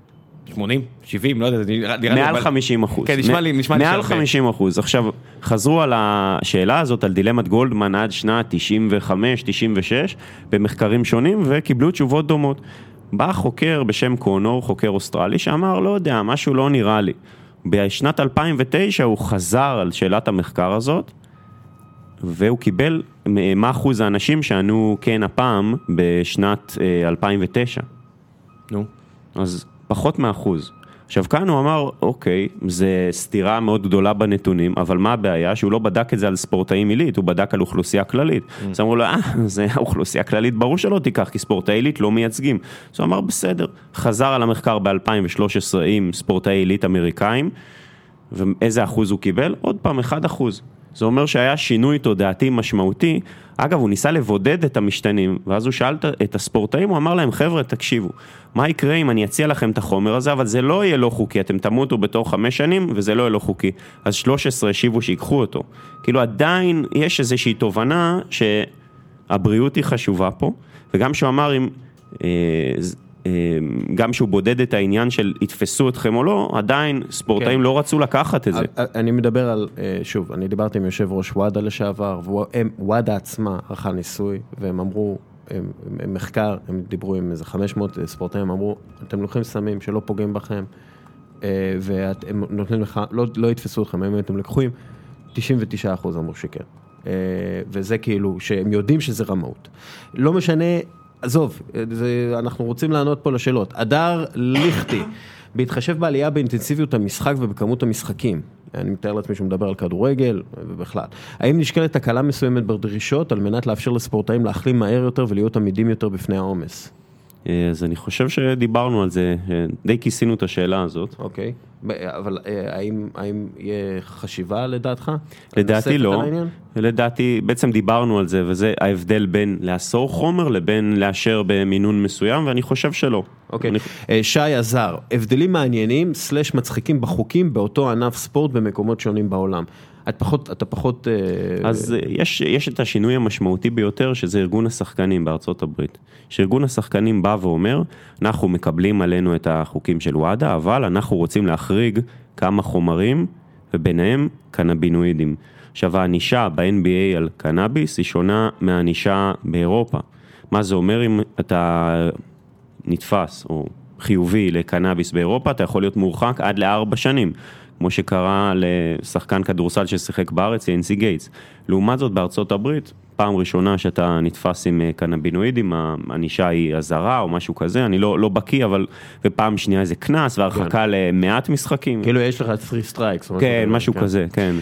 80, 70, לא יודע, מעל 50%. כן, נשמע לי מעל 50%. עכשיו, חזרו על השאלה הזאת, על דילמת גולדמן עד שנת 95, 96, במחקרים שונים, וקיבלו תשובות דומות. בא חוקר בשם קונור, חוקר אוסטרלי, שאמר, לא יודע, משהו לא נראה לי. בשנת 2009 הוא חזר על שאלת המחקר הזאת, והוא קיבל מה אחוז האנשים שענו כן הפעם בשנת 2009. נו. אז פחות מאחוז. עכשיו כאן הוא אמר, אוקיי, זה סתירה מאוד גדולה בנתונים, אבל מה הבעיה? שהוא לא בדק את זה על ספורטאים עילית, הוא בדק על אוכלוסייה כללית. אז אמרו לו, זה אוכלוסייה כללית, ברור שלא תיקח, כי ספורטאי עילית לא מייצגים. אז הוא אמר, בסדר, חזר על המחקר ב-2013 עם ספורטאי עילית אמריקאים, ואיזה אחוז הוא קיבל? עוד פעם, 1%. זה אומר שהיה שינוי תודעתי משמעותי. אגב, הוא ניסה לבודד את המשתנים, ואז הוא שאל את הספורטאים, הוא אמר להם, חבר'ה, תקשיבו, מה יקרה אם אני אציע לכם את החומר הזה, אבל זה לא יהיה לא חוקי, אתם תמותו בתוך 5 שנים, וזה לא יהיה לא חוקי. אז 13 השיבו שיקחו אותו. כאילו עדיין יש איזושהי תובנה שהבריאות היא חשובה פה, וגם שהוא אמר גם שהוא בודד את העניין של יתפסו אתכם או לא, עדיין ספורטאים לא רצו לקחת את זה. אני מדבר על, שוב, אני דיברתי עם יושב ראש וואדה לשעבר, וואדה עצמה ערכה ניסוי, והם אמרו, מחקר, הם דיברו עם איזה 500 ספורטאים, הם אמרו, אתם לוקחים סמים שלא פוגעים בכם, והם נותנים לך, לא יתפסו אתכם, הם לקחים, 99% אמרו שכן. וזה כאילו, שהם יודעים שזה רמאות. לא משנה, עזוב, אנחנו רוצים לענות פה לשאלות. אדר ליכטי, בהתחשב בעלייה באינטנסיביות המשחק ובכמות המשחקים, אני מתאר לעצמי שהוא מדבר על כדורגל ובכלל, האם נשקלת הקלה מסוימת בדרישות על מנת לאפשר לספורטאים להחלים מהר יותר ולהיות עמידים יותר בפני העומס? אז אני חושב שדיברנו על זה, די כיסינו את השאלה הזאת. אוקיי, אבל האם יהיה חשיבה לדעתך? לדעתי לא, לדעתי בעצם דיברנו על זה, וזה ההבדל בין לאסור חומר לבין לאשר במינון מסוים, ואני חושב שלא. אוקיי, שי עזר, הבדלים מעניינים סלש מצחיקים בחוקים באותו ענף ספורט במקומות שונים בעולם. אתה פחות... אז יש את השינוי המשמעותי ביותר, שזה ארגון השחקנים בארצות הברית. שארגון השחקנים בא ואומר, אנחנו מקבלים עלינו את החוקים של וואדה, אבל אנחנו רוצים להחריג כמה חומרים, וביניהם קנבינואידים. עכשיו, הענישה ב-NBA על קנאביס היא שונה מהענישה באירופה. מה זה אומר אם אתה נתפס או חיובי לקנאביס באירופה, אתה יכול להיות מורחק עד ל4 שנים. כמו שקרה לשחקן כדורסל ששיחק בארץ, ינסי גייטס. לעומת זאת, בארצות הברית, פעם ראשונה שאתה נתפס עם קנבינואידים, הענישה היא אזהרה או משהו כזה, אני לא בקיא, אבל ופעם שנייה זה כנס, והרחקה למעט משחקים. כאילו יש לך 3 strikes. כן, משהו כזה, כן.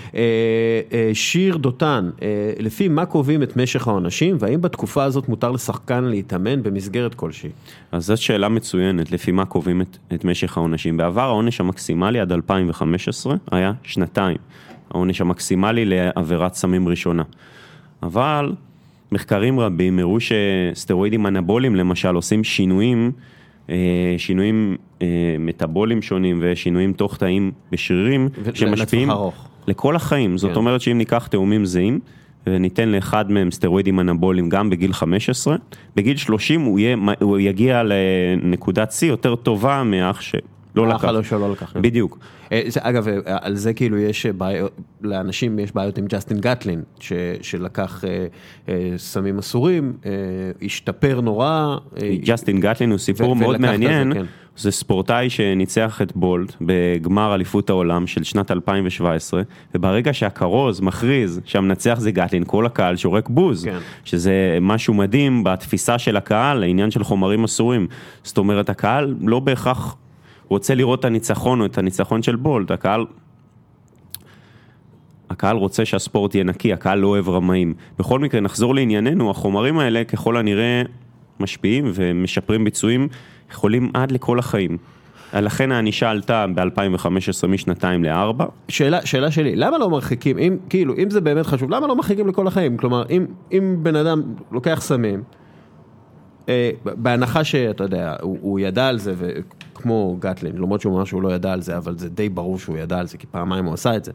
שיר דותן, לפי מה קובעים את משך העונשים, והאם בתקופה הזאת מותר לשחקן להתאמן במסגרת כלשהי? אז זאת שאלה מצוינת, לפי מה קובעים את משך העונשים. בעבר העונש המקסימלי עד 2015 היה 2. העונש המקסימלי לעבירת סמים ראשונה. אבל מחקרים רבים הראו שסטרואידים אנבוליים למשל עושים שינויים מטאבוליים שונים ושינויים תוך תאים בשרירים שמשפיעים לכל החיים. זאת אומרת שאם ניקח תאומים זהים וניתן לאחד מהם סטרואידים אנבוליים גם בגיל 15, בגיל 30 הוא יגיע לנקודת C יותר טובה מאח שלא לקח. שלא לקח. בדיוק. אגב, על זה כאילו יש לאנשים יש בעיות עם ג'סטין גטלין, שלקח סמים אסורים, השתפר נורא. ג'סטין גטלין הוא סיפור מאוד מעניין, זה ספורטאי שניצח את בולט בגמר אליפות העולם של שנת 2017, וברגע שהקרוז מכריז שהמנצח זה גטלין, כל הקהל שורק בוז, שזה משהו מדהים בתפיסה של הקהל, לעניין של חומרים אסורים. זאת אומרת, הקהל לא בהכרח רוצה לראות את הניצחון או את הניצחון של בולט, הקהל רוצה שהספורט יהיה נקי, הקהל לא אוהב רמאים. בכל מקרה, נחזור לענייננו, החומרים האלה ככל הנראה משפיעים ומשפרים ביצועים, יכולים עד לכל החיים. לכן הענישה עלתה ב-2015 משנתיים ל4. שאלה שלי, למה לא מרחיקים, אם זה באמת חשוב, למה לא מרחיקים לכל החיים? כלומר, אם בן אדם לוקח סמים, בהנחה שאתה יודע, הוא ידע על זה, כמו גטלין, למרות שהוא אומר שהוא לא ידע על זה, אבל זה די ברור שהוא ידע על זה, כי פעמיים הוא עשה את זה.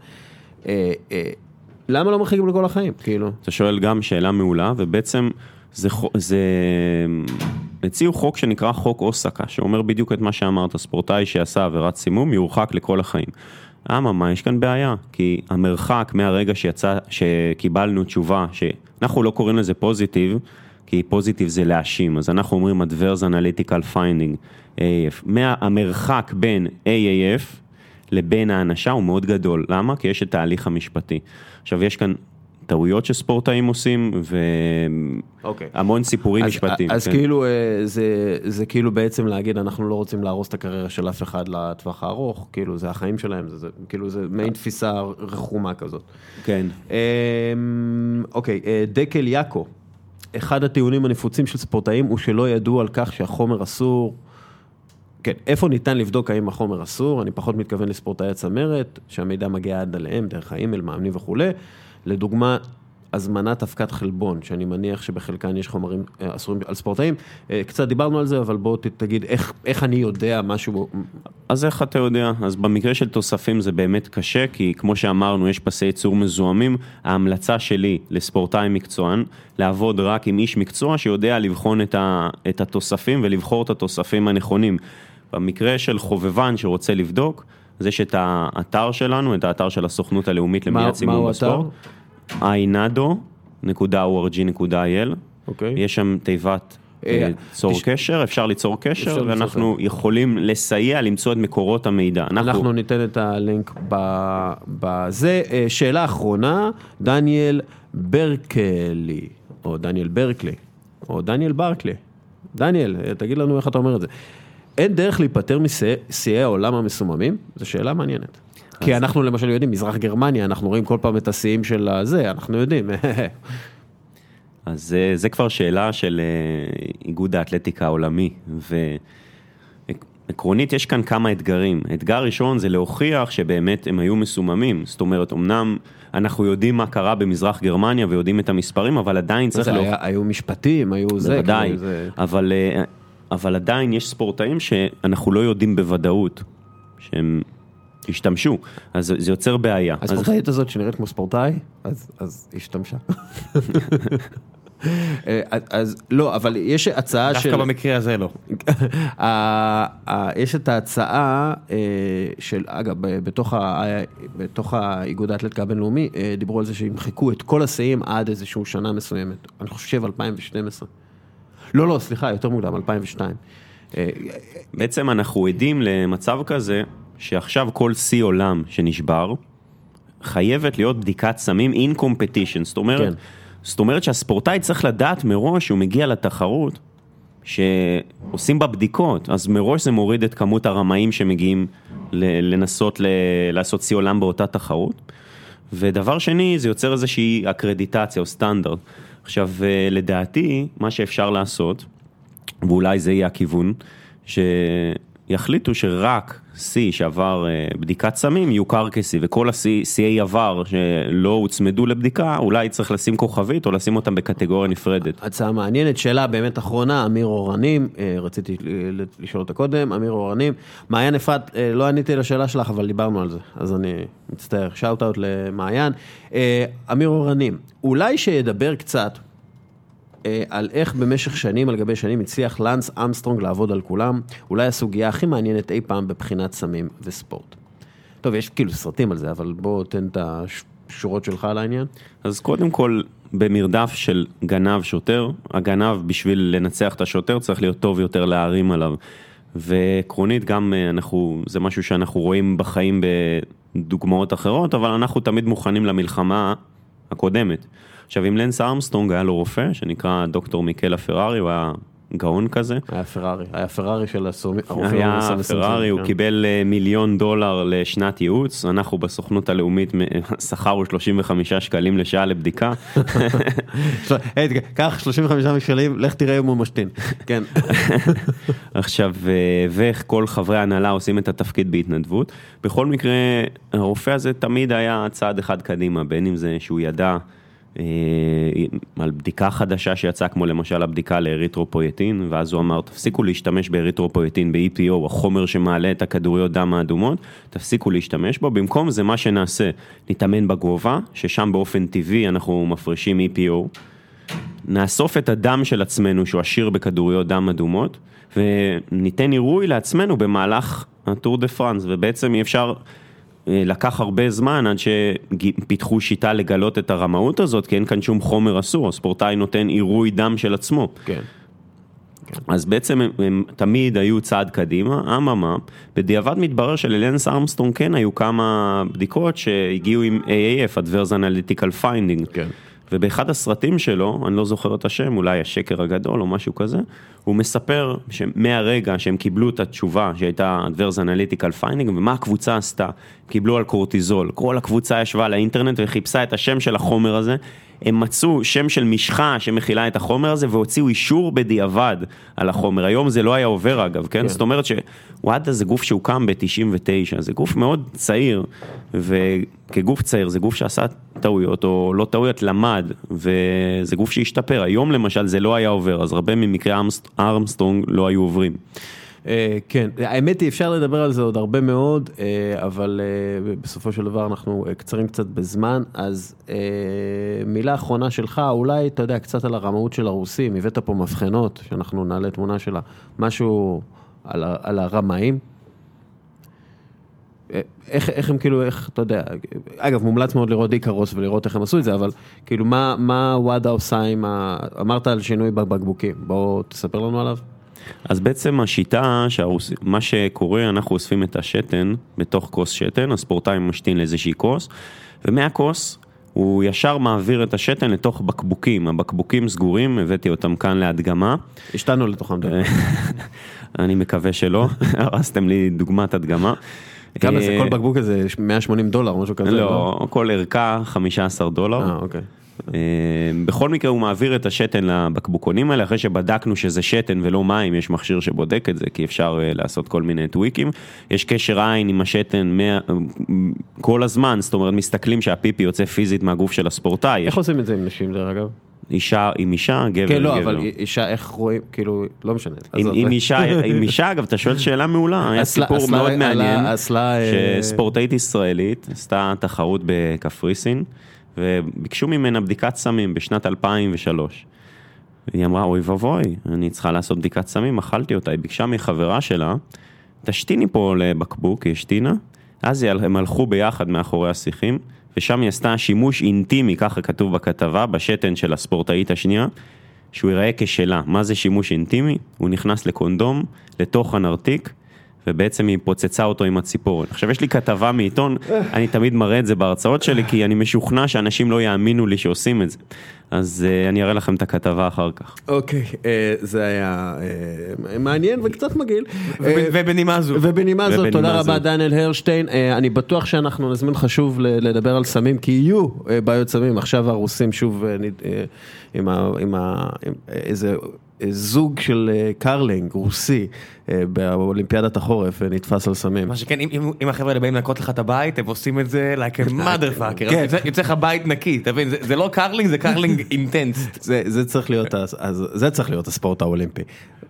למה לא מרחיקים לכל החיים? כאילו. אתה שואל גם שאלה מעולה, ובעצם זה הציעו חוק שנקרא חוק אוסקה, שאומר בדיוק את מה שאמרת, ספורטאי שעשה עבירת סימום יורחק לכל החיים. מה, יש כאן בעיה, כי המרחק מהרגע שקיבלנו תשובה, שאנחנו לא קוראים לזה פוזיטיב, כי פוזיטיב זה להאשים, אז אנחנו אומרים Adverse Analytical Finding, AAF. המרחק בין AAF לבין האנשה הוא מאוד גדול. למה? כי יש את ההליך המשפטי. עכשיו, יש כאן טעויות שספורטאים עושים, והמון סיפורים משפטיים. אז כאילו, זה כאילו בעצם להגיד, אנחנו לא רוצים להרוס את הקריירה של אף אחד לטווח הארוך, כאילו זה החיים שלהם, כאילו זה מעין תפיסה רחומה כזאת. כן. אוקיי, דקל יאקו, אחד הטיעונים הנפוצים של ספורטאים הוא שלא ידעו על כך שהחומר אסור. כן, איפה ניתן לבדוק האם החומר אסור? אני פחות מתכוון לספורטאי הצמרת, שהמידע מגיע עד עליהם, דרך האימייל, מאמנים וכו'. לדוגמה, הזמנת הפקת חלבון, שאני מניח שבחלקן יש חומרים אסורים על ספורטאים. קצת דיברנו על זה, אבל בוא תגיד איך אני יודע משהו. אז איך אתה יודע? אז במקרה של תוספים זה באמת קשה, כי כמו שאמרנו, יש פסי ייצור מזוהמים. ההמלצה שלי לספורטאי מקצוען, לעבוד רק עם איש מקצוע שיודע לבחון את התוספים ולבחור את התוספים הנכונים. במקרה של חובבן שרוצה לבדוק, אז יש את האתר שלנו, את האתר של הסוכנות הלאומית למניעת סימום בספורט. ainado.org.il. יש שם תיבת צור קשר, אפשר ליצור קשר, ואנחנו יכולים לסייע למצוא את מקורות המידע. אנחנו ניתן את הלינק בזה. שאלה אחרונה, דניאל ברקלי, או דניאל ברקלי, או דניאל ברקלי. דניאל, תגיד לנו איך אתה אומר את זה. אין דרך להיפטר משיאי העולם המסוממים? זו שאלה מעניינת. כי אנחנו למשל יודעים, מזרח גרמניה, אנחנו רואים כל פעם את השיאים של זה, אנחנו יודעים. אז זה כבר שאלה של איגוד האתלטיקה העולמי, ועקרונית יש כאן כמה אתגרים. אתגר ראשון זה להוכיח שבאמת הם היו מסוממים, זאת אומרת, אמנם אנחנו יודעים מה קרה במזרח גרמניה ויודעים את המספרים, אבל עדיין צריך היו משפטים, היו זה. בוודאי, אבל עדיין יש ספורטאים שאנחנו לא יודעים בוודאות שהם השתמשו, אז זה יוצר בעיה. הספורטאית הזאת שנראית כמו ספורטאי, אז השתמשה. אז לא, אבל יש הצעה דווקא במקרה הזה לא. יש את ההצעה של, אגב, בתוך האיגוד האתלטיקה הבינלאומי, דיברו על זה שימחקו את כל השיאים עד איזשהו שנה מסוימת. אני חושב 2012. לא, סליחה, יותר מוקדם, 2002. בעצם אנחנו עדים למצב כזה, שעכשיו כל שיא עולם שנשבר, חייבת להיות בדיקת סמים in competition. זאת אומרת שהספורטאי צריך לדעת מראש שהוא מגיע לתחרות, שעושים בה בדיקות, אז מראש זה מוריד את כמות הרמאים שמגיעים לנסות לעשות שיא עולם באותה תחרות. ודבר שני, זה יוצר איזושהי אקרדיטציה או סטנדרט. עכשיו, לדעתי, מה שאפשר לעשות, ואולי זה יהיה הכיוון, שיחליטו שרק C שעבר בדיקת סמים יוכר כ-C, וכל ה-CA עבר שלא הוצמדו לבדיקה, אולי צריך לשים כוכבית או לשים אותם בקטגוריה נפרדת. הצעה מעניינת, שאלה באמת אחרונה, אמיר אורנים, רציתי לשאול אותה קודם, אמיר אורנים, מעיין אפרת, לא עניתי לשאלה שלך, אבל דיברנו על זה, אז אני מצטער, שאוט אאוט למעיין. אמיר אורנים, אולי שידבר קצת, על איך במשך שנים על גבי שנים הצליח לנס אמסטרונג לעבוד על כולם, אולי הסוגיה הכי מעניינת אי פעם בבחינת סמים וספורט. טוב, יש כאילו סרטים על זה, אבל בוא תן את השורות שלך על העניין. אז קודם כל, במרדף של גנב שוטר, הגנב בשביל לנצח את השוטר צריך להיות טוב יותר להרים עליו. ועקרונית גם זה משהו שאנחנו רואים בחיים בדוגמאות אחרות, אבל אנחנו תמיד מוכנים למלחמה הקודמת. עכשיו, אם לנס ארמסטרונג היה לו רופא, שנקרא דוקטור מיקל הפרארי, הוא היה גאון כזה. היה פרארי של הרופא. היה פרארי, הוא קיבל $1,000,000 לשנת ייעוץ, אנחנו בסוכנות הלאומית שכר הוא 35 שקלים לשעה לבדיקה. קח 35 שקלים, לך תראה אם הוא משתין. כן. עכשיו, ואיך כל חברי ההנהלה עושים את התפקיד בהתנדבות. בכל מקרה, הרופא הזה תמיד היה צעד אחד קדימה, בין אם זה שהוא ידע, על בדיקה חדשה שיצאה, כמו למשל הבדיקה לאריתרופויטין, ואז הוא אמר, תפסיקו להשתמש באריתרופויטין, ב-EPO, החומר שמעלה את הכדוריות דם האדומות, תפסיקו להשתמש בו, במקום זה מה שנעשה, נתאמן בגובה, ששם באופן טבעי אנחנו מפרישים EPO, נאסוף את הדם של עצמנו שהוא עשיר בכדוריות דם אדומות, וניתן עירוי לעצמנו במהלך הטור דה פרנס, ובעצם אי אפשר לקח הרבה זמן עד שפיתחו שיטה לגלות את הרמאות הזאת, כי אין כאן שום חומר אסור, הספורטאי נותן עירוי דם של עצמו. כן. אז בעצם הם תמיד היו צעד קדימה, אממה, בדיעבד מתברר שללנס ארמסטרונג כן היו כמה בדיקות שהגיעו עם AAF, Adverse Analytical Finding. כן. ובאחד הסרטים שלו, אני לא זוכר את השם, אולי השקר הגדול או משהו כזה, הוא מספר שמהרגע שהם קיבלו את התשובה שהייתה Adverse Analytical Finding, ומה הקבוצה עשתה, קיבלו על קורטיזול, כל הקבוצה ישבה על האינטרנט וחיפשה את השם של החומר הזה, הם מצאו שם של משחה שמכילה את החומר הזה, והוציאו אישור בדיעבד על החומר. היום זה לא היה עובר אגב, כן? זאת אומרת שוואדה זה גוף שהוקם ב-99, זה גוף מאוד צעיר, וכגוף צעיר זה גוף שעשה טעויות, או לא טעויות, למד, וזה גוף שהשתפר. היום למשל זה לא היה עובר, אז הרבה ממקרי ארמסטרונג לא היו עוברים. כן, האמת היא אפשר לדבר על זה עוד הרבה מאוד, אבל בסופו של דבר אנחנו קצרים קצת בזמן, אז מילה אחרונה שלך, אולי אתה יודע קצת על הרמאות של הרוסים, הבאת פה מבחנות, שאנחנו נעלה תמונה שלה, משהו על הרמאים, איך הם כאילו, איך, אתה יודע, אגב מומלץ מאוד לראות איקרוס ולראות איך הם עשו את זה, אבל כאילו מה וואדה עושה עם, אמרת על שינוי בבקבוקים, בואו תספר לנו עליו. אז בעצם השיטה, מה שקורה, אנחנו אוספים את השתן בתוך כוס שתן, הספורטאי משתין לאיזושהי כוס, ומהכוס הוא ישר מעביר את השתן לתוך בקבוקים, הבקבוקים סגורים, הבאתי אותם כאן להדגמה. השתנו לתוכם. אני מקווה שלא, הרסתם לי דוגמת הדגמה. כמה זה, כל בקבוק הזה, $180, משהו כזה? לא, כל ערכה $15. אוקיי. בכל מקרה הוא מעביר את השתן לבקבוקונים האלה, אחרי שבדקנו שזה שתן ולא מים, יש מכשיר שבודק את זה, כי אפשר לעשות כל מיני טוויקים, יש קשר עין עם השתן כל הזמן, זאת אומרת מסתכלים שהפיפי יוצא פיזית מהגוף של הספורטאי. איך עושים את זה עם נשים דרך אגב? אישה עם אישה, גבר כן, לא, גבר. אבל אישה איך רואים, כאילו, לא משנה. עם אישה, אגב, אתה שואל שאלה מעולה, היה סיפור מאוד מעניין, שספורטאית ישראלית עשתה תחרות בקפריסין, וביקשו ממנה בדיקת סמים בשנת 2003. היא אמרה, אוי ובוי, אני צריכה לעשות בדיקת סמים, אכלתי אותה. היא ביקשה מחברה שלה, תשתיני פה לבקבוק, היא השתינה, אז הם הלכו ביחד מאחורי השיחים, ושם היא עשתה שימוש אינטימי, ככה כתוב בכתבה, בשתן של הספורטאית השנייה, שהוא ייראה כשלה. מה זה שימוש אינטימי? הוא נכנס לקונדום, לתוך הנרתיק, ובעצם היא פוצצה אותו עם הציפורן. עכשיו יש לי כתבה מעיתון, אני תמיד מראה את זה בהרצאות שלי, כי אני משוכנע שאנשים לא יאמינו לי שעושים את זה. אז אני אראה לכם את הכתבה אחר כך. אוקיי, זה היה מעניין וקצת מגעיל. ובנימה זו. ובנימה זו, תודה רבה דניאל הרשטיין. אני בטוח שאנחנו נזמין חשוב לדבר על סמים, כי יהיו בעיות סמים. עכשיו הרוסים שוב עם איזה זוג של קרלינג רוסי באולימפיאדת החורף נתפס על סמים. מה שכן, אם החבר'ה האלה באים לנקות לך את הבית, הם עושים את זה like a motherfucker. יוצא לך בית נקי, תבין, זה לא קרלינג, זה קרלינג אינטנס. זה צריך להיות הספורט האולימפי.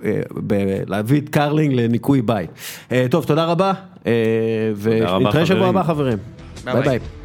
להביא את קרלינג לניקוי בית. טוב, תודה רבה, ונתראה שבוע הבא חברים. ביי ביי.